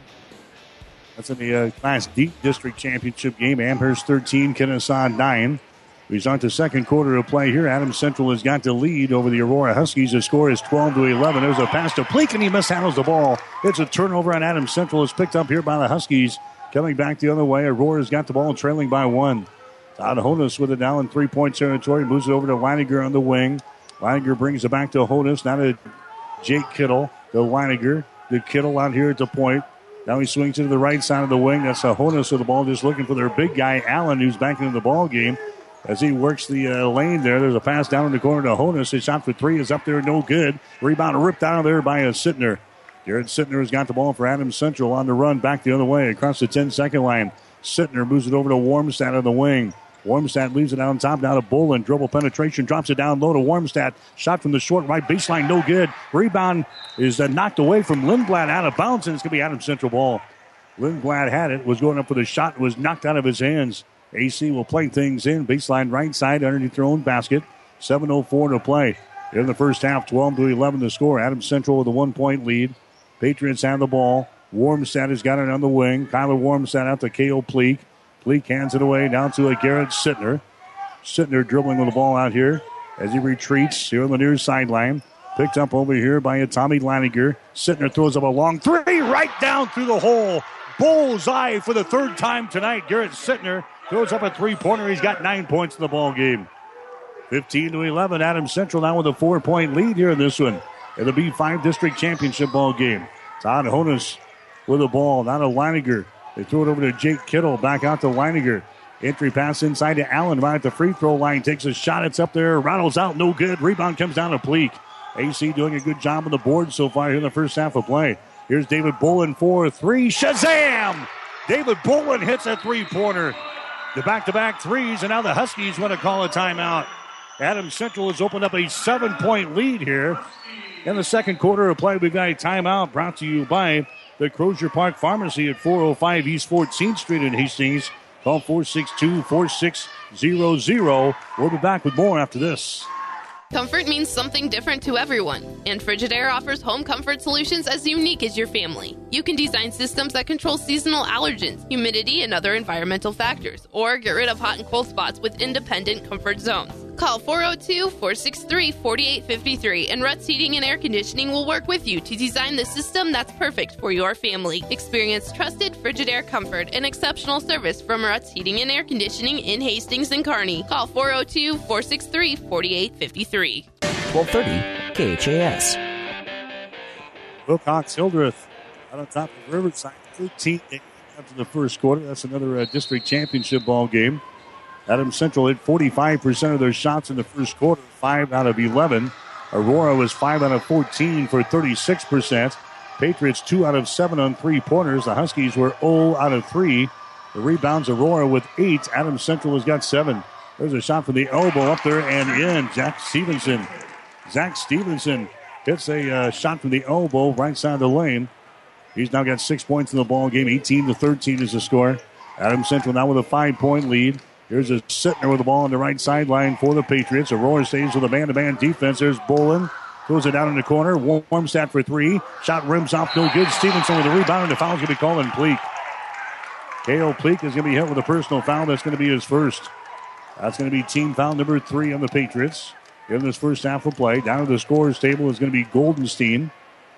That's in the uh, Class D District Championship game. Amherst thirteen, Kennesaw nine. We start the second quarter of play here. Adams Central has got the lead over the Aurora Huskies. The score is twelve to eleven. There's a pass to Pleak, and he mishandles the ball. It's a turnover on Adams Central. It's picked up here by the Huskies. Coming back the other way, Aurora's got the ball trailing by one. Todd Honus with it now in three-point territory. Moves it over to Leininger on the wing. Leininger brings it back to Honus. Now to Jake Kittle. To Leininger. To Kittle out here at the point. Now he swings it to the right side of the wing. That's a Honus with the ball, just looking for their big guy, Allen, who's back into the ball game. As he works the uh, lane there, there's a pass down in the corner to Honus. His shot for three is up there, no good. Rebound ripped out of there by a Sittner. Garrett Sittner has got the ball for Adams Central on the run back the other way across the ten-second line. Sittner moves it over to Warmstadt on the wing. Warmstadt leaves it on top now to Bolin. Dribble penetration, drops it down low to Warmstadt. Shot from the short right baseline, no good. Rebound is uh, knocked away from Lindblad out of bounds, and it's going to be Adams Central ball. Lindblad had it, was going up for the shot, was knocked out of his hands. A C will play things in. Baseline right side underneath their own basket. seven oh four to play. In the first half, twelve to eleven to score. Adams Central with a one-point lead. Patriots have the ball. Warmstadt has got it on the wing. Kyler Warmstadt out to K O. Pleak. Pleak hands it away down to a Garrett Sittner. Sittner dribbling with the ball out here as he retreats here on the near sideline. Picked up over here by a Tommy Leininger. Sittner throws up a long three right down through the hole. Bullseye for the third time tonight. Garrett Sittner throws up a three-pointer. He's got nine points in the ball game. fifteen to eleven. Adams Central now with a four-point lead here in this one. In the B five District Championship ball game. Todd Honus with the ball. Now to Leininger. They throw it over to Jake Kittle. Back out to Leininger. Entry pass inside to Allen right at the free throw line. Takes a shot. It's up there. Rattles out. No good. Rebound comes down to Pleak. A C doing a good job on the board so far here in the first half of play. Here's David Bolin for three. Shazam! David Bolin hits a three-pointer. The back-to-back threes, and now the Huskies want to call a timeout. Adams Central has opened up a seven-point lead here. In the second quarter of play, we've got a timeout brought to you by the Crozier Park Pharmacy at four oh five East fourteenth Street in Hastings. Call four six two, four six zero zero. We'll be back with more after this. Comfort means something different to everyone, and Frigidaire offers home comfort solutions as unique as your family. You can design systems that control seasonal allergens, humidity, and other environmental factors, or get rid of hot and cold spots with independent comfort zones. Call four oh two, four six three, four eight five three, and Ruts Heating and Air Conditioning will work with you to design the system that's perfect for your family. Experience trusted Frigidaire comfort and exceptional service from Ruts Heating and Air Conditioning in Hastings and Kearney. Call four oh two, four six three, four eight five three. twelve thirty K H A S. Wilcox Hildreth out on top of Riverside, thirteen after the first quarter. That's another uh, district championship ball game. Adams Central hit forty-five percent of their shots in the first quarter, five out of eleven. Aurora was five out of fourteen for thirty-six percent. Patriots two out of seven on three-pointers. The Huskies were zero out of three. The rebounds, Aurora with eight. Adams Central has got seven. There's a shot from the elbow up there and in. Zach Stevenson. Zach Stevenson hits a uh, shot from the elbow right side of the lane. He's now got six points in the ball game. eighteen to thirteen is the score. Adams Central now with a five-point lead. Here's a Sittner with the ball on the right sideline for the Patriots. Aurora stays with a man-to-man defense. There's Bolin. Throws it down in the corner. Warmstadt for three. Shot rims off, no good. Stevenson with the rebound, and the foul's going to be called on Pleak. K O. Pleak is going to be hit with a personal foul. That's going to be his first. That's going to be team foul number three on the Patriots in this first half of play. Down to the scorers table is going to be Goldenstein.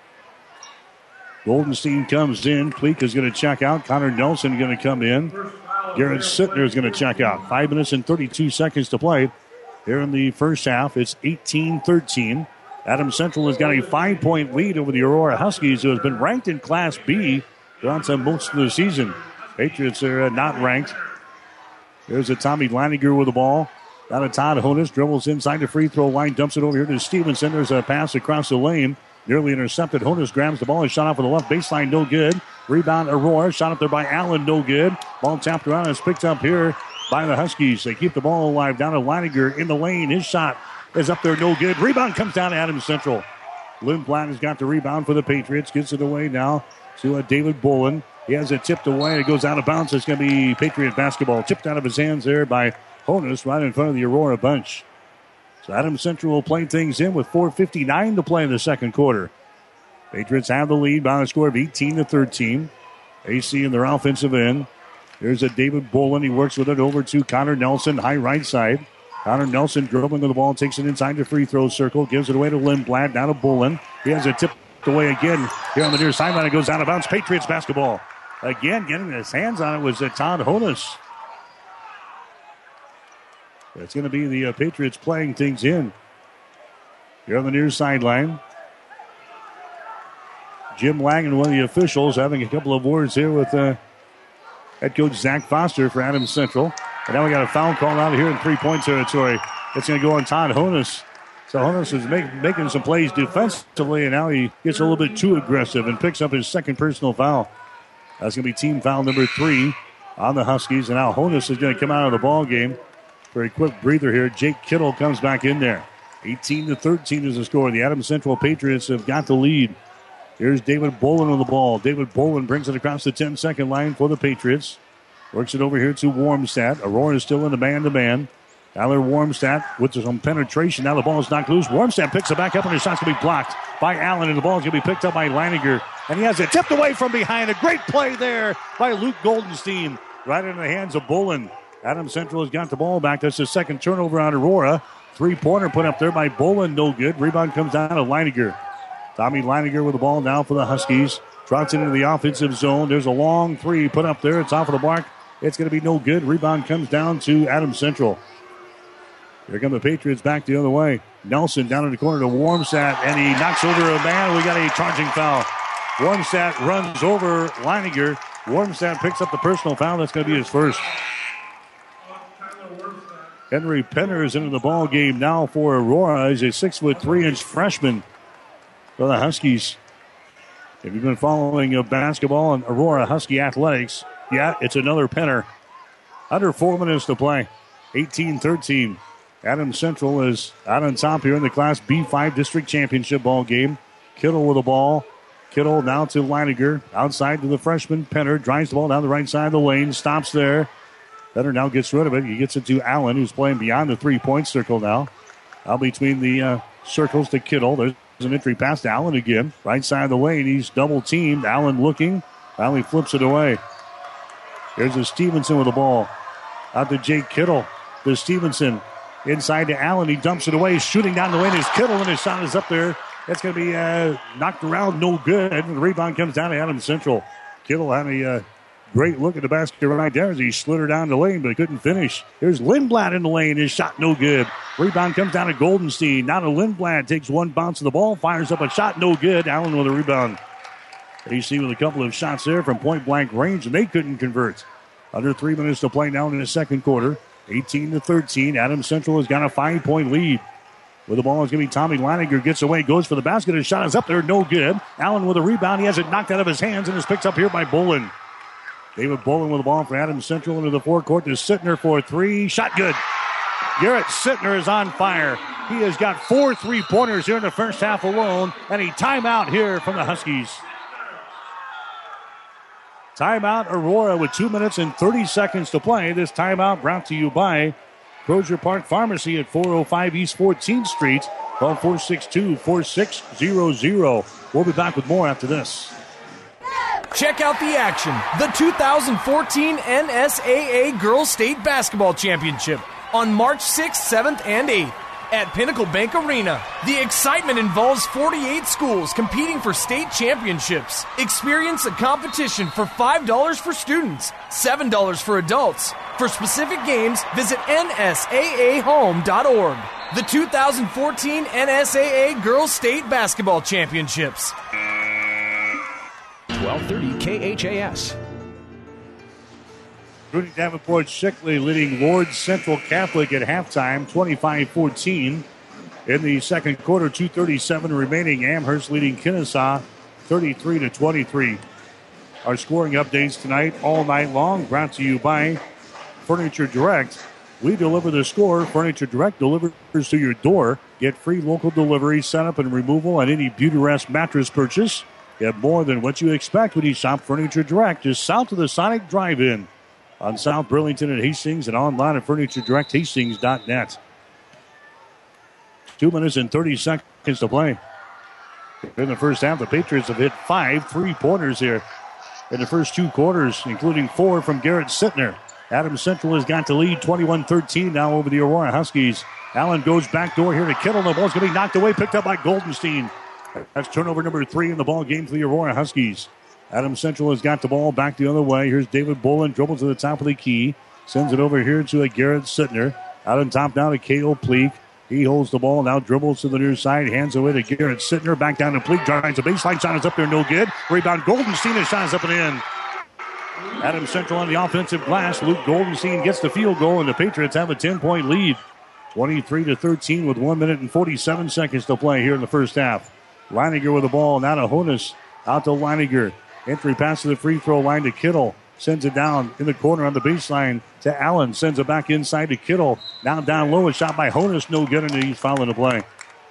Goldenstein comes in. Pleak is going to check out. Connor Nelson going to come in. Garrett Sittner is going to check out. Five minutes and thirty-two seconds to play here in the first half. It's eighteen thirteen. Adams Central has got a five-point lead over the Aurora Huskies, who has been ranked in Class B throughout most of the season. Patriots are uh, not ranked. There's a Tommy Leininger with the ball. Down to Todd Honus. Dribbles inside the free throw line. Dumps it over here to Stevenson. There's a pass across the lane. Nearly intercepted. Honus grabs the ball and shot off of the left baseline. No good. Rebound Aurora. Shot up there by Allen. No good. Ball tapped around and is picked up here by the Huskies. They keep the ball alive. Down to Leininger in the lane. His shot is up there. No good. Rebound comes down to Adams Central. Lindblad has got the rebound for the Patriots. Gets it away now to uh, David Bolin. He has it tipped away. It goes out of bounds. It's going to be Patriot basketball. Tipped out of his hands there by Honus right in front of the Aurora bunch. So Adams Central will play things in with four fifty-nine to play in the second quarter. Patriots have the lead by a score of eighteen to thirteen. A C in their offensive end. There's a David Bolin. He works with it over to Connor Nelson, high right side. Connor Nelson dribbling to the ball, takes it inside the free throw circle, gives it away to Lindblad, now to Bolin. He has it tipped away again here on the near sideline. It goes out of bounds. Patriots basketball. Again, getting his hands on it was uh, Todd Honus. It's going to be the uh, Patriots playing things in. Here on the near sideline. Jim Langen, one of the officials, having a couple of words here with uh, head coach Zach Foster for Adams Central. And now we got a foul call out here in three-point territory. It's going to go on Todd Honus. So Honus is make, making some plays defensively, and now he gets a little bit too aggressive and picks up his second personal foul. That's going to be team foul number three on the Huskies. And now Honus is going to come out of the ball game for a quick breather here. Jake Kittle comes back in there. eighteen to thirteen is the score. The Adams Central Patriots have got the lead. Here's David Bolin on the ball. David Bolin brings it across the ten-second line for the Patriots. Works it over here to Warmstadt. Aurora is still in the man-to-man. Tyler Warmstadt with some penetration. Now the ball is knocked loose. Warmstadt picks it back up, and his shot's going to be blocked by Allen, and the ball is going to be picked up by Leininger. And he has it tipped away from behind. A great play there by Luke Goldenstein. Right in the hands of Bolin. Adams Central has got the ball back. That's the second turnover on Aurora. Three-pointer put up there by Bolin. No good. Rebound comes down to Leininger. Tommy Leininger with the ball now for the Huskies. Trots it into the offensive zone. There's a long three put up there. It's off of the mark. It's going to be no good. Rebound comes down to Adams Central. Here come the Patriots back the other way. Nelson down in the corner to Warmstadt, and he knocks over a man. We got a charging foul. Warmstadt runs over Leininger. Warmstadt picks up the personal foul. That's going to be his first. Henry Penner is into the ball game now for Aurora. He's a six foot three inch freshman for the Huskies. If you've been following uh, basketball and Aurora Husky athletics, yeah, it's another Penner. Under four minutes to play. eighteen thirteen. Adams Central is out on top here in the Class B five District Championship ball game. Kittle with the ball. Kittle now to Leininger. Outside to the freshman Penner. Drives the ball down the right side of the lane. Stops there. Penner now gets rid of it. He gets it to Allen, who's playing beyond the three-point circle now. Out between the uh, circles to Kittle. There's an entry pass to Allen again. Right side of the lane. He's double-teamed. Allen looking. Finally flips it away. Here's a Stevenson with the ball. Out to Jake Kittle. To Stevenson. Inside to Allen. He dumps it away. He's shooting down the lane. His Kittle, and his shot is up there. That's going to be uh, knocked around. No good. And the rebound comes down to Adams Central. Kittle had a uh, great look at the basket right there as he slid her down the lane, but he couldn't finish. Here's Lindblad in the lane. His shot no good. Rebound comes down to Goldenstein. Now to Lindblad. Takes one bounce of the ball. Fires up a shot. No good. Allen with a rebound. A C with a couple of shots there from point-blank range, and they couldn't convert. Under three minutes to play now in the second quarter. eighteen to thirteen. Adams Central has got a five-point lead. With the ball is going to be Tommy Leininger. Gets away, goes for the basket. His shot is up there, no good. Allen with a rebound. He has it knocked out of his hands and is picked up here by Bolin. David Bolin with the ball for Adams Central into the forecourt to Sittner for three. Shot good. Garrett Sittner is on fire. He has got four three-pointers here in the first half alone, and a timeout here from the Huskies. Timeout Aurora with two minutes and thirty seconds to play. This timeout brought to you by Crozier Park Pharmacy at four oh five East fourteenth Street. Call four six two, four six zero zero. We'll be back with more after this. Check out the action. The two thousand fourteen N S A A Girls State Basketball Championship on March sixth, seventh, and eighth. at Pinnacle Bank Arena. The excitement involves forty-eight schools competing for state championships. Experience a competition for five dollars for students, seven dollars for adults. For specific games, visit N S A A home dot org. The two thousand fourteen N S A A Girls State Basketball Championships. twelve thirty K H A S. Rudy Davenport Shickley leading Lord Central Catholic at halftime, twenty-five fourteen. In the second quarter, two thirty-seven remaining. Amherst leading Kennesaw, thirty-three to twenty-three. Our scoring updates tonight, all night long, brought to you by Furniture Direct. We deliver the score. Furniture Direct delivers to your door. Get free local delivery, setup, and removal on any Beautyrest mattress purchase. Get more than what you expect when you shop Furniture Direct, just south of the Sonic Drive-In on South Burlington and Hastings, and online at furniture direct hastings dot net. Two minutes and thirty seconds to play. In the first half, the Patriots have hit five three-pointers here in the first two quarters, including four from Garrett Sittner. Adams Central has got the lead twenty-one thirteen now over the Aurora Huskies. Allen goes back door here to Kittle. The ball's going to be knocked away, picked up by Goldenstein. That's turnover number three in the ball game for the Aurora Huskies. Adams Central has got the ball back the other way. Here's David Bolin, dribbles to the top of the key. Sends it over here to a Garrett Sittner. Out on top now to Cale Pleak. He holds the ball, now dribbles to the near side, hands away to Garrett Sittner. Back down to Pleak, drives the baseline, shot is up there, no good. Rebound, Goldenstein, his shot is up and in. Adams Central on the offensive glass. Luke Goldenstein gets the field goal, and the Patriots have a ten-point lead. twenty-three to thirteen with one minute and forty-seven seconds to play here in the first half. Leininger with the ball, now to Honus. Out to Leininger. Entry pass to the free throw line to Kittle. Sends it down in the corner on the baseline to Allen. Sends it back inside to Kittle. Now down low, a shot by Honus. No good, and he's fouling the play.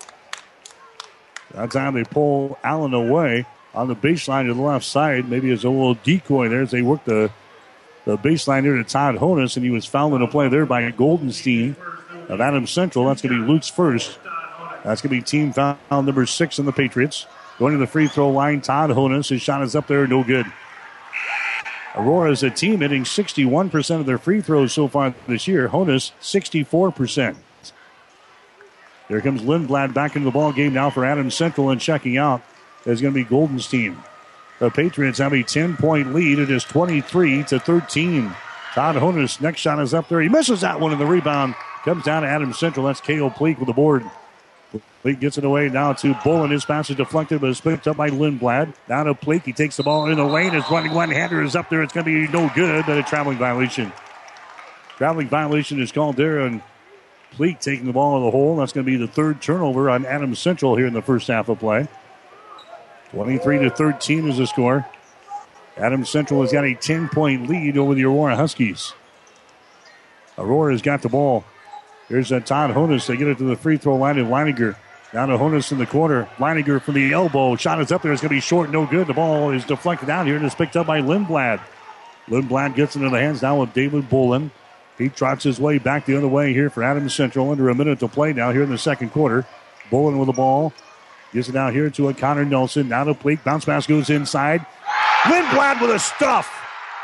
That time they pull Allen away on the baseline to the left side. Maybe as a little decoy there as they work the, the baseline there to Todd Honus, and he was fouling the play there by Goldenstein of Adams Central. That's going to be Luke's first. That's going to be team foul number six on the Patriots. Going to the free throw line, Todd Honus. His shot is up there, no good. Aurora is a team hitting sixty-one percent of their free throws so far this year. Honus, sixty-four percent. Here comes Lindblad back into the ball game now for Adams Central, and checking out is going to be Goldenstein. The Patriots have a ten-point lead. It is twenty-three to thirteen. Todd Honus, next shot is up there. He misses that one, and the rebound comes down to Adams Central. That's Cale Pleak with the board. Pleak gets it away now to Bullen. His pass is deflected, but it's picked up by Lindblad. Down to Pleak. He takes the ball in the lane. His running one-hander is up there. It's going to be no good, but a traveling violation. Traveling violation is called there, and Pleak taking the ball in the hole. That's going to be the third turnover on Adams Central here in the first half of play. twenty-three to thirteen is the score. Adams Central has got a ten-point lead over the Aurora Huskies. Aurora's got the ball. Here's uh, Todd Honus. They get it to the free throw line of Leininger. Down to Honus in the corner. Leininger from the elbow. Shot is up there. It's going to be short. No good. The ball is deflected out here and is picked up by Lindblad. Lindblad gets into the hands now of David Bolin. He trots his way back the other way here for Adams Central. Under a minute to play now here in the second quarter. Bolin with the ball. Gets it out here to a Connor Nelson. Now to Pleak. Bounce pass goes inside. Lindblad with a stuff.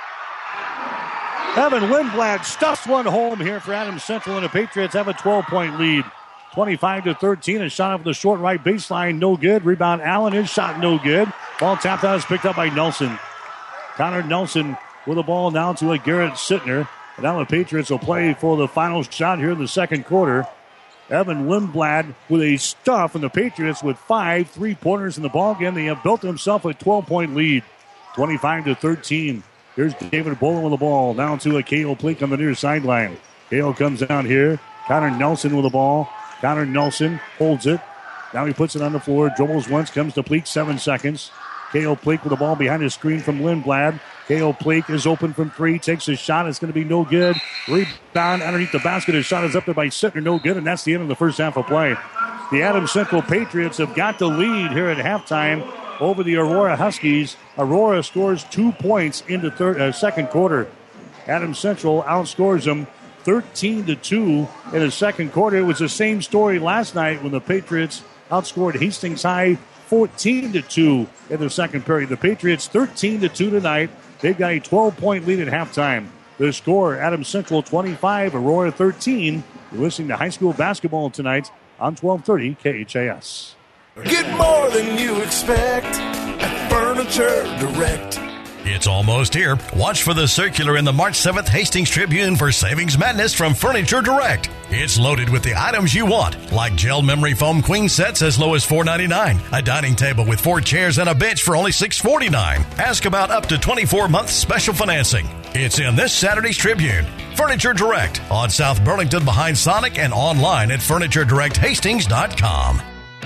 Evan Lindblad stuffs one home here for Adams Central, and the Patriots have a twelve-point lead. twenty-five to thirteen. A shot off the short right baseline. No good. Rebound Allen. His shot no good. Ball tapped out is picked up by Nelson. Connor Nelson with the ball now to a Garrett Sittner. And now the Patriots will play for the final shot here in the second quarter. Evan Lindblad with a stuff, and the Patriots with five three-pointers in the ballgame. They have built themselves a twelve-point lead. twenty-five to thirteen. Here's David Bolin with the ball. Down to a Cale Pleak on the near sideline. Cale comes down here. Connor Nelson with the ball. Connor Nelson holds it. Now he puts it on the floor. Dribbles once. Comes to Pleak. Seven seconds. Cale Pleak with the ball behind his screen from Lindblad. Cale Pleak is open from three. Takes a shot. It's going to be no good. Rebound underneath the basket. His shot is up there by Sittner. No good. And that's the end of the first half of play. The Adams Central Patriots have got the lead here at halftime over the Aurora Huskies. Aurora scores two points in the third, uh, second quarter. Adams Central outscores them thirteen to two in the second quarter. It was the same story last night when the Patriots outscored Hastings High fourteen to two in the second period. The Patriots thirteen to two tonight. They've got a twelve-point lead at halftime. The score, Adams Central twenty-five, Aurora thirteen. You're listening to high school basketball tonight on twelve thirty K H A S. Get more than you expect at Furniture Direct. It's almost here. Watch for the circular in the March seventh Hastings Tribune for Savings Madness from Furniture Direct. It's loaded with the items you want, like gel memory foam queen sets as low as four dollars and ninety-nine cents, a dining table with four chairs and a bench for only six dollars and forty-nine cents. Ask about up to twenty-four month special financing. It's in this Saturday's Tribune. Furniture Direct on South Burlington behind Sonic and online at furniture direct hastings dot com.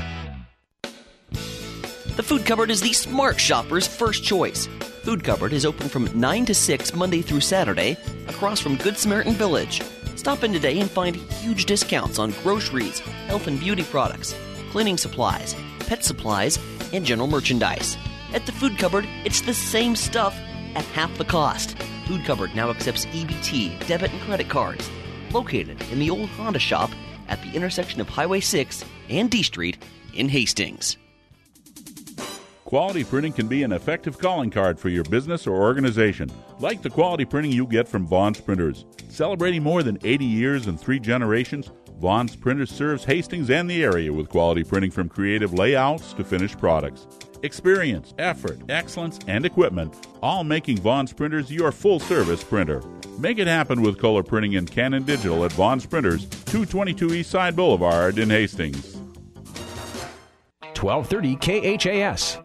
The Food Cupboard is the smart shopper's first choice. Food Cupboard is open from nine to six Monday through Saturday across from Good Samaritan Village. Stop in today and find huge discounts on groceries, health and beauty products, cleaning supplies, pet supplies, and general merchandise. At the Food Cupboard, it's the same stuff at half the cost. Food Cupboard now accepts E B T, debit, and credit cards. Located in the old Honda shop at the intersection of Highway six and D Street in Hastings. Quality printing can be an effective calling card for your business or organization, like the quality printing you get from Vaughn's Printers. Celebrating more than eighty years and three generations, Vaughn's Printers serves Hastings and the area with quality printing from creative layouts to finished products. Experience, effort, excellence, and equipment, all making Vaughn's Printers your full-service printer. Make it happen with color printing and Canon Digital at Vaughn's Printers, two twenty-two East Side Boulevard in Hastings. twelve thirty K H A S.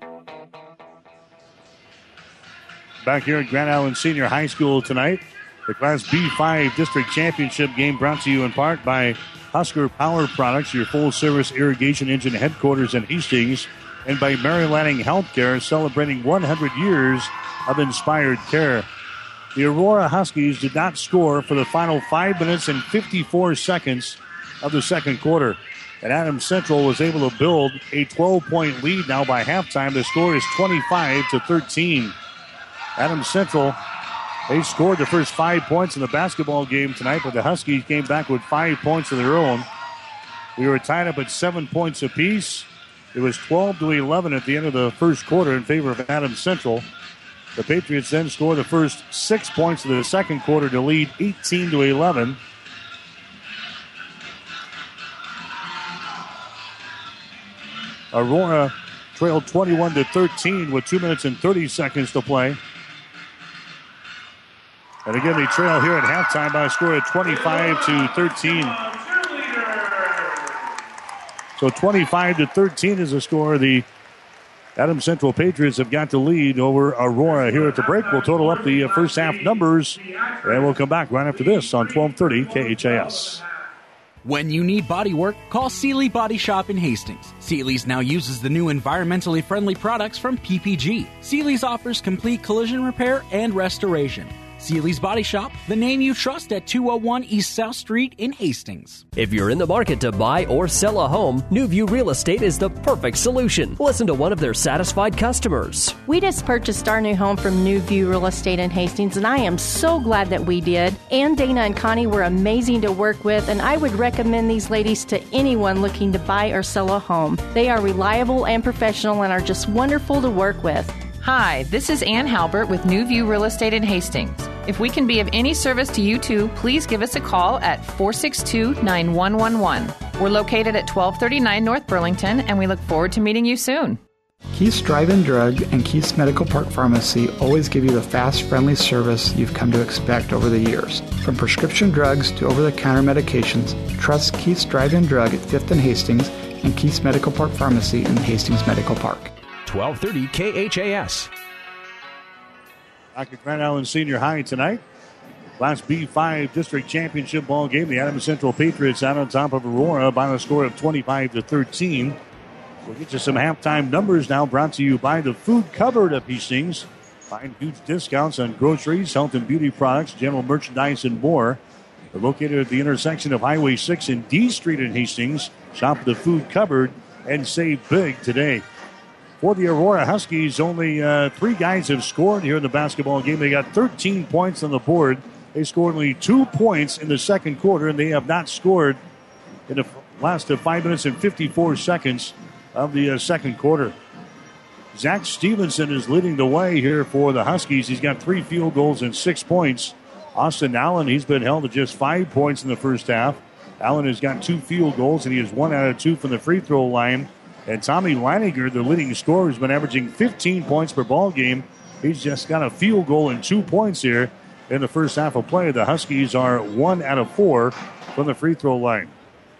Back here at Grand Island Senior High School tonight, the Class B five District Championship game brought to you in part by Husker Power Products, your full-service irrigation engine headquarters in Hastings, and by Mary Lanning Healthcare, celebrating one hundred years of inspired care. The Aurora Huskies did not score for the final five minutes and fifty-four seconds of the second quarter. And Adams Central was able to build a twelve-point lead now by halftime. The score is twenty-five to thirteen. Adams Central, they scored the first five points in the basketball game tonight, but the Huskies came back with five points of their own. We were tied up at seven points apiece. It was twelve to eleven at the end of the first quarter in favor of Adams Central. The Patriots then scored the first six points of the second quarter to lead eighteen to eleven. Aurora trailed twenty-one to thirteen with two minutes and thirty seconds to play. And again, they trail here at halftime by a score of twenty-five to thirteen. So twenty-five to thirteen is the score. The Adams Central Patriots have got the lead over Aurora here at the break. We'll total up the first half numbers, and we'll come back right after this on twelve thirty K H A S. When you need body work, call Seeley Body Shop in Hastings. Seeley's now uses the new environmentally friendly products from P P G. Seeley's offers complete collision repair and restoration. Seeley's Body Shop, the name you trust at two oh one East South Street in Hastings. If you're in the market to buy or sell a home, Newview Real Estate is the perfect solution. Listen to one of their satisfied customers. We just purchased our new home from Newview Real Estate in Hastings, and I am so glad that we did. Ann, Dana, and Connie were amazing to work with, and I would recommend these ladies to anyone looking to buy or sell a home. They are reliable and professional and are just wonderful to work with. Hi, this is Ann Halbert with New View Real Estate in Hastings. If we can be of any service to you too, please give us a call at four six two, nine one one one. We're located at twelve thirty-nine North Burlington, and we look forward to meeting you soon. Keith's Drive-In Drug and Keith's Medical Park Pharmacy always give you the fast, friendly service you've come to expect over the years. From prescription drugs to over-the-counter medications, trust Keith's Drive-In Drug at fifth and Hastings and Keith's Medical Park Pharmacy in Hastings Medical Park. twelve thirty K H A S. Back at Grand Island Senior High tonight. Class B five District Championship ball game. The Adams Central Patriots out on top of Aurora by a score of twenty-five to thirteen. We'll get you some halftime numbers now, brought to you by the Food Cupboard of Hastings. Find huge discounts on groceries, health and beauty products, general merchandise, and more. They're located at the intersection of Highway six and D Street in Hastings. Shop at the Food Cupboard and save big today. For the Aurora Huskies, only uh, three guys have scored here in the basketball game. They got thirteen points on the board. They scored only two points in the second quarter, and they have not scored in the last of five minutes and fifty-four seconds of the uh, second quarter. Zach Stevenson is leading the way here for the Huskies. He's got three field goals and six points. Austin Allen, he's been held to just five points in the first half. Allen has got two field goals, and he is one out of two from the free throw line. And Tommy Leininger, the leading scorer, has been averaging fifteen points per ball game. He's just got a field goal and two points here in the first half of play. The Huskies are one out of four from the free throw line.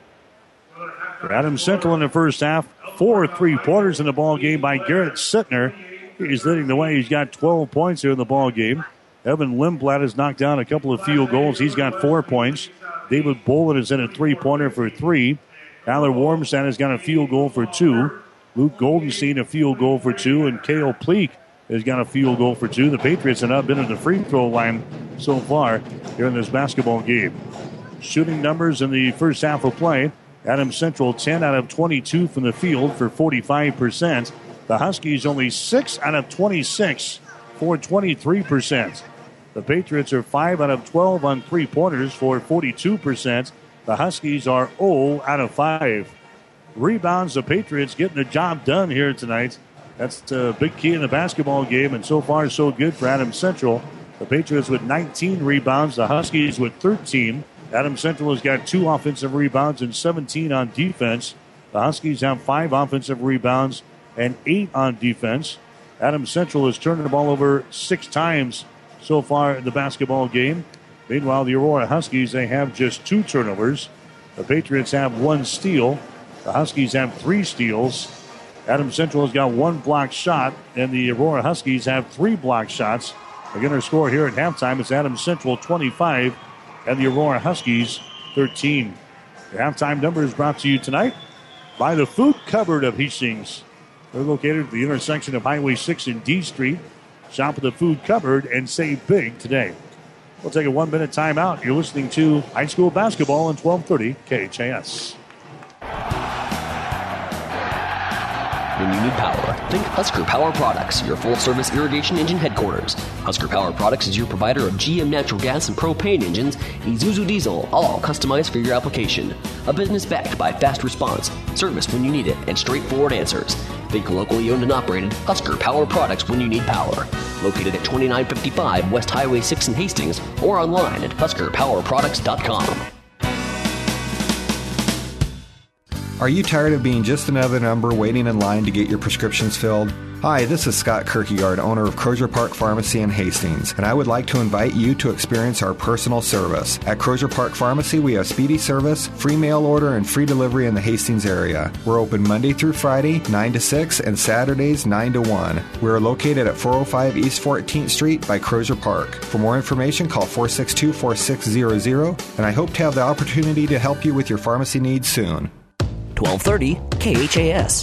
For Adams Central in the first half, four three-pointers in the ball game by Garrett Sittner. He's leading the way. He's got twelve points here in the ball game. Evan Lindblad has knocked down a couple of field goals. He's got four points. David Bolin is in a three-pointer for three. Tyler Warmstad has got a field goal for two. Luke Goldenstein a field goal for two. And Cale Pleak has got a field goal for two. The Patriots have not been at the free throw line so far here in this basketball game. Shooting numbers in the first half of play. Adams Central ten out of twenty-two from the field for forty-five percent. The Huskies only six out of twenty-six for twenty-three percent. The Patriots are five out of twelve on three-pointers for forty-two percent. The Huskies are zero out of five. Rebounds, the Patriots getting the job done here tonight. That's a big key in the basketball game, and so far so good for Adams Central. The Patriots with nineteen rebounds, the Huskies with thirteen. Adams Central has got two offensive rebounds and seventeen on defense. The Huskies have five offensive rebounds and eight on defense. Adams Central has turned the ball over six times so far in the basketball game. Meanwhile, the Aurora Huskies, they have just two turnovers. The Patriots have one steal. The Huskies have three steals. Adams Central has got one blocked shot, and the Aurora Huskies have three blocked shots. Again, our score here at halftime is Adams Central twenty-five and the Aurora Huskies thirteen. The halftime number is brought to you tonight by the Food Cupboard of Hastings. They're located at the intersection of Highway six and D Street. Shop at the Food Cupboard and save big today. We'll take a one-minute timeout. You're listening to high school basketball on twelve thirty K H A S. When you need power, think Husker Power Products, your full-service irrigation engine headquarters. Husker Power Products is your provider of G M natural gas and propane engines, Isuzu diesel, all customized for your application. A business backed by fast response, service when you need it, and straightforward answers. Think locally owned and operated Husker Power Products when you need power. Located at twenty-nine fifty-five West Highway six in Hastings or online at husker power products dot com. Are you tired of being just another number waiting in line to get your prescriptions filled? Hi, this is Scott Kierkegaard, owner of Crozier Park Pharmacy in Hastings, and I would like to invite you to experience our personal service. At Crozier Park Pharmacy, we have speedy service, free mail order, and free delivery in the Hastings area. We're open Monday through Friday, nine to six, and Saturdays, nine to one. We are located at four oh five East fourteenth Street by Crozier Park. For more information, call four six two, four six zero zero, and I hope to have the opportunity to help you with your pharmacy needs soon. twelve thirty K H A S.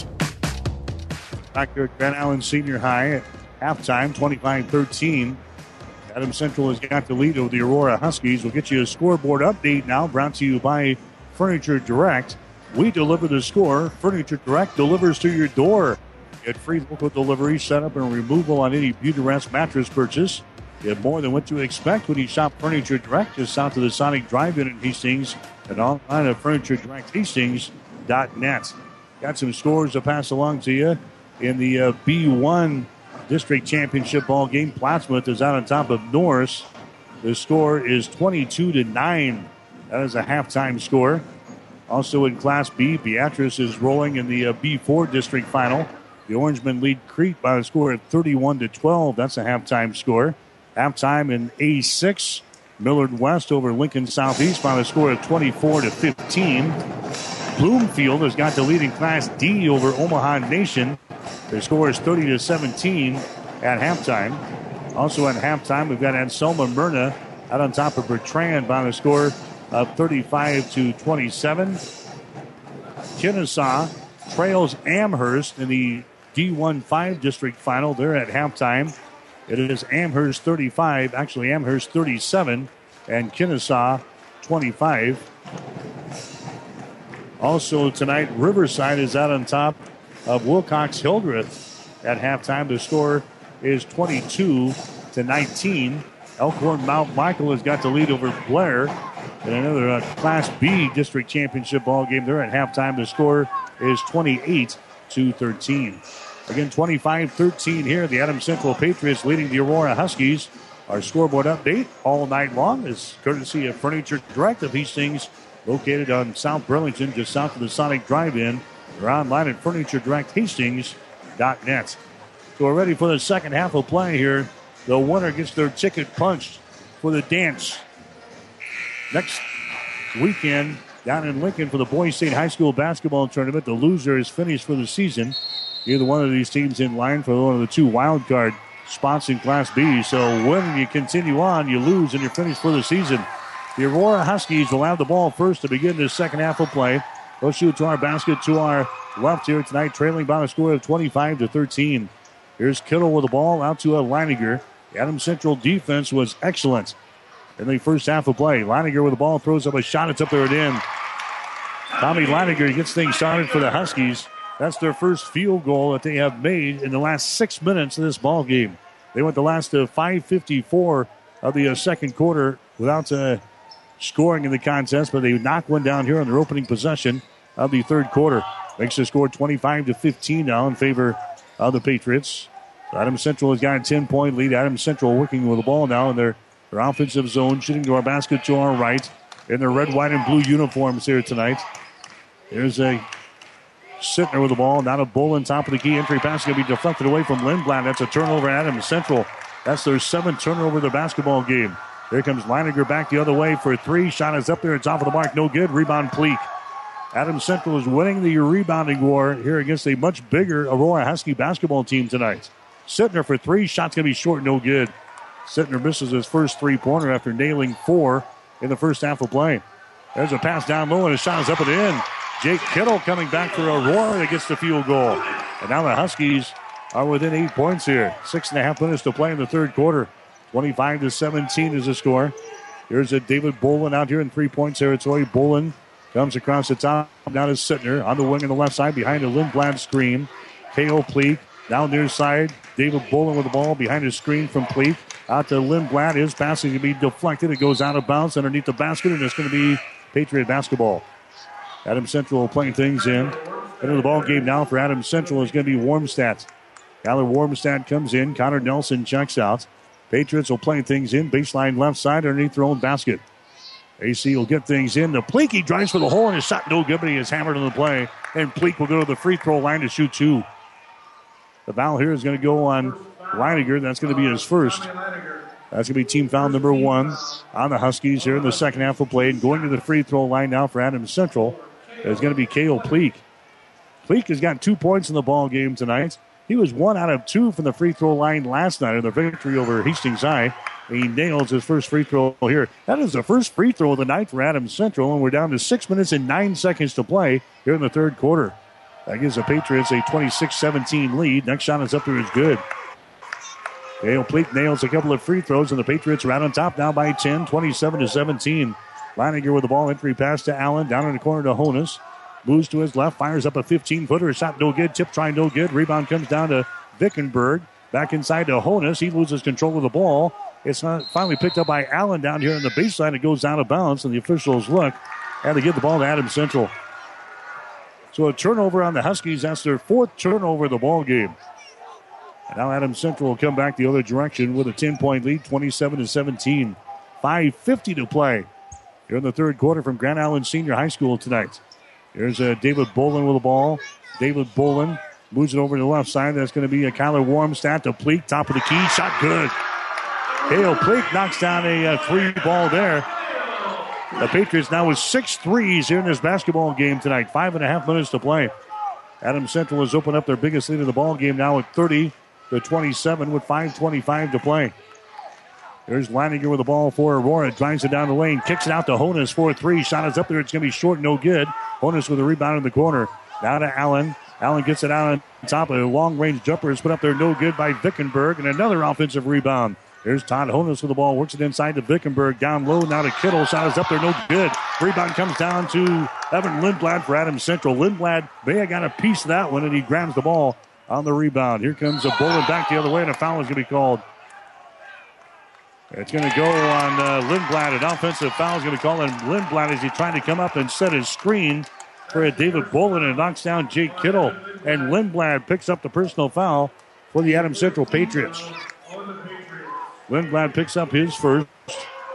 Back here at Grand Island Senior High at halftime, twenty-five thirteen. Adams Central has got the lead over the Aurora Huskies. We'll get you a scoreboard update now, brought to you by Furniture Direct. We deliver the score. Furniture Direct delivers to your door. Get free local delivery, setup, and removal on any Beauty-Rest mattress purchase. Get more than what you expect when you shop Furniture Direct, just south of the Sonic Drive-In in Hastings and online at Furniture Direct Hastings dot net. Got some scores to pass along to you in the uh, B one District Championship ball game. Plattsmouth is out on top of Norris. The score is twenty-two to nine. That is a halftime score. Also in Class B, Beatrice is rolling in the uh, B four District Final. The Orangemen lead Crete by a score of thirty-one to twelve. That's a halftime score. Halftime in A six, Millard West over Lincoln Southeast by a score of twenty-four to fifteen. Bloomfield has got the lead in Class D over Omaha Nation. Their score is thirty to seventeen at halftime. Also at halftime, we've got Anselma Myrna out on top of Bertrand by the score of thirty-five to twenty-seven. Kennesaw trails Amherst in the D one five District Final. They're at halftime. It is Amherst thirty-five, actually Amherst thirty-seven, and Kennesaw twenty-five. Also tonight, Riverside is out on top of Wilcox Hildreth at halftime. The score is twenty-two to nineteen. Elkhorn Mount Michael has got the lead over Blair in another uh, Class B District Championship ball game. They're at halftime. The score is twenty-eight to thirteen. Again, twenty-five thirteen here. The Adams Central Patriots leading the Aurora Huskies. Our scoreboard update all night long is courtesy of Furniture Direct of Hastings located on South Burlington, just south of the Sonic Drive-In. They're online at Furniture Direct Hastings dot net. So we're ready for the second half of play here. The winner gets their ticket punched for the dance next weekend down in Lincoln for the Boys State High School basketball tournament. The loser is finished for the season. Either one of these teams in line for one of the two wild card spots in Class B. So when you continue on, you lose and you're finished for the season. The Aurora Huskies will have the ball first to begin the second half of play. They'll shoot to our basket to our left here tonight, trailing by a score of twenty-five to thirteen. Here's Kittle with the ball out to a Leininger. The Adams Central defense was excellent in the first half of play. Leininger with the ball throws up a shot. It's up there and in. Tommy Leininger gets things started for the Huskies. That's their first field goal that they have made in the last six minutes of this ball game. They went the last uh, five fifty-four of the uh, second quarter without uh, scoring in the contest, but they knocked one down here on their opening possession of the third quarter. Makes the score twenty-five to fifteen now in favor of the Patriots. So Adams Central has got a ten-point lead. Adams Central working with the ball now in their, their offensive zone, shooting to our basket to our right in their red, white, and blue uniforms here tonight. There's a Sittner with the ball. Now to Bolin, top of the key. Entry pass is going to be deflected away from Lindblad. That's a turnover at Adams Central. That's their seventh turnover of the basketball game. Here comes Leininger back the other way for three. Shot is up there. It's off of the mark. No good. Rebound, Pleak. Adams Central is winning the rebounding war here against a much bigger Aurora Husky basketball team tonight. Sittner for three. Shot's going to be short. No good. Sittner misses his first three-pointer after nailing four in the first half of play. There's a pass down low, and his shot is up and in. Jake Kittle coming back for Aurora that gets the field goal. And now the Huskies are within eight points here. Six and a half minutes to play in the third quarter. twenty-five to seventeen is the score. Here's a David Bolin out here in three-point territory. Bolin comes across the top. Now to Sittner on the wing on the left side behind a Lindblad screen. K O. Pleak down near side. David Bolin with the ball behind his screen from Pleak. Out to Lindblad. His passing to be deflected. It goes out of bounds underneath the basket, and it's going to be Patriot basketball. Adams Central playing things in. Into the ball game now for Adams Central is going to be Warmstadt. Kyler Warmstadt comes in. Connor Nelson checks out. Patriots will play things in. Baseline left side underneath their own basket. A C will get things in. The Pleak, he drives for the hole, and his shot no good, but he is hammered on the play. And Pleak will go to the free throw line to shoot two. The foul here is going to go on Leininger. That's going to be his first. That's going to be team foul number one on the Huskies here in the second half of play. And going to the free throw line now for Adams Central is going to be Cale Pleak. Pleak has got two points in the ball game tonight. He was one out of two from the free throw line last night in the victory over Hastings High. He nails his first free throw here. That is the first free throw of the night for Adams Central, and we're down to six minutes and nine seconds to play here in the third quarter. That gives the Patriots a twenty-six seventeen lead. Next shot is up there is good. Cale Pleak nails a couple of free throws, and the Patriots are out on top now by ten, twenty-seven to seventeen. Leininger with the ball, entry pass to Allen, down in the corner to Honus. Moves to his left, fires up a fifteen-footer, shot no good, tip try no good. Rebound comes down to Vickenberg. Back inside to Honus, he loses control of the ball. It's not finally picked up by Allen down here on the baseline. It goes out of bounds, and the officials look, and they give the ball to Adams Central. So a turnover on the Huskies. That's their fourth turnover of the ball game. And now Adams Central will come back the other direction with a ten-point lead, twenty-seven to seventeen. five fifty to play here in the third quarter from Grand Island Senior High School tonight. Here's uh, David Bolin with the ball. David Bolin moves it over to the left side. That's going to be a Kyler Warmstadt to Pleak, top of the key. Shot good. Cale Pleak knocks down a uh, three ball there. The Patriots now with six threes here in this basketball game tonight. Five and a half minutes to play. Adams Central has opened up their biggest lead of the ball game now at thirty to twenty-seven with five twenty-five to play. There's Leininger with the ball for Aurora. Drives it down the lane. Kicks it out to Honus for three. Shot is up there. It's going to be short. No good. Honus with a rebound in the corner. Now to Allen. Allen gets it out on top of a long-range jumper. It's put up there. No good by Vickenberg. And another offensive rebound. There's Todd Honus with the ball. Works it inside to Vickenberg. Down low. Now to Kittle. Shot is up there. No good. Rebound comes down to Evan Lindblad for Adams Central. Lindblad may have got a piece of that one, and he grabs the ball on the rebound. Here comes a bullet back the other way, and a foul is going to be called. It's going to go on uh, Lindblad. An offensive foul is going to call on Lindblad as he tried to come up and set his screen for a David Bolin, and knocks down Jake Kittle. And Lindblad picks up the personal foul for the Adams Central Patriots. Lindblad picks up his first.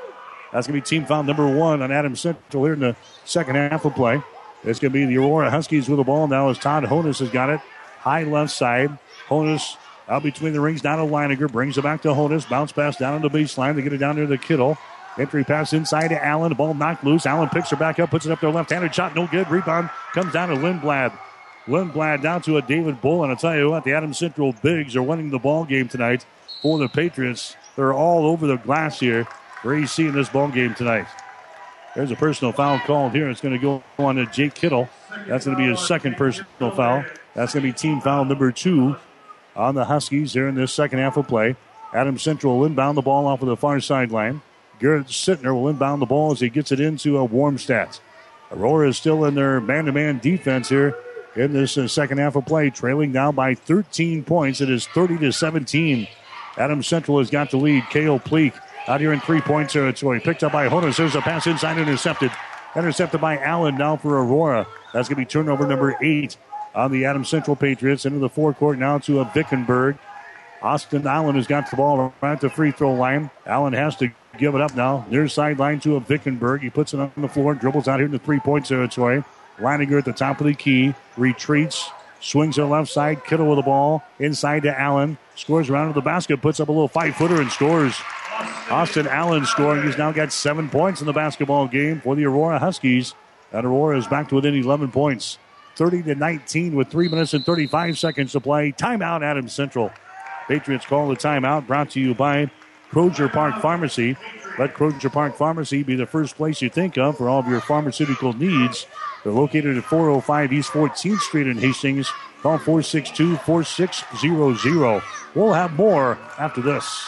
That's going to be team foul number one on Adams Central here in the second half of play. It's going to be the Aurora Huskies with the ball now as Todd Honus has got it. High left side. Honus out between the rings down to Leininger. Brings it back to Honus. Bounce pass down on the baseline. They get it down there to Kittle. Entry pass inside to Allen. The ball knocked loose. Allen picks her back up. Puts it up there left-handed shot. No good. Rebound comes down to Lindblad. Lindblad down to a David Bull. And I'll tell you what, the Adams Central Bigs are winning the ball game tonight for the Patriots. They're all over the glass here. Very easy in this ball game tonight. There's a personal foul called here. It's going to go on to Jake Kittle. That's going to be his second personal foul. That's going to be team foul number two on the Huskies here in this second half of play. Adams Central will inbound the ball off of the far sideline. Garrett Sittner will inbound the ball as he gets it into a Warmstadt. Aurora is still in their man-to-man defense here in this uh, second half of play, trailing now by thirteen points. It is thirty to seventeen. Adams Central has got the lead. Cale Pleak out here in three-point territory. Picked up by Honus. There's a pass inside, intercepted. Intercepted by Allen now for Aurora. That's going to be turnover number eight on the Adams Central Patriots. Into the forecourt now to a Vickenberg. Austin Allen has got the ball right at the free throw line. Allen has to give it up now. Near sideline to a Vickenberg. He puts it on the floor, dribbles out here in the three-point territory. Leininger at the top of the key. Retreats. Swings to the left side. Kittle with the ball. Inside to Allen. Scores around to the basket. Puts up a little five-footer and scores. Austin Allen scoring. He's now got seven points in the basketball game for the Aurora Huskies. And Aurora is back to within eleven points. thirty to nineteen with three minutes and thirty-five seconds to play. Timeout, Adams Central. Patriots call the timeout, brought to you by Crozier Park Pharmacy. Let Crozier Park Pharmacy be the first place you think of for all of your pharmaceutical needs. They're located at four oh five East fourteenth Street in Hastings. Call four six two, four six zero zero. We'll have more after this.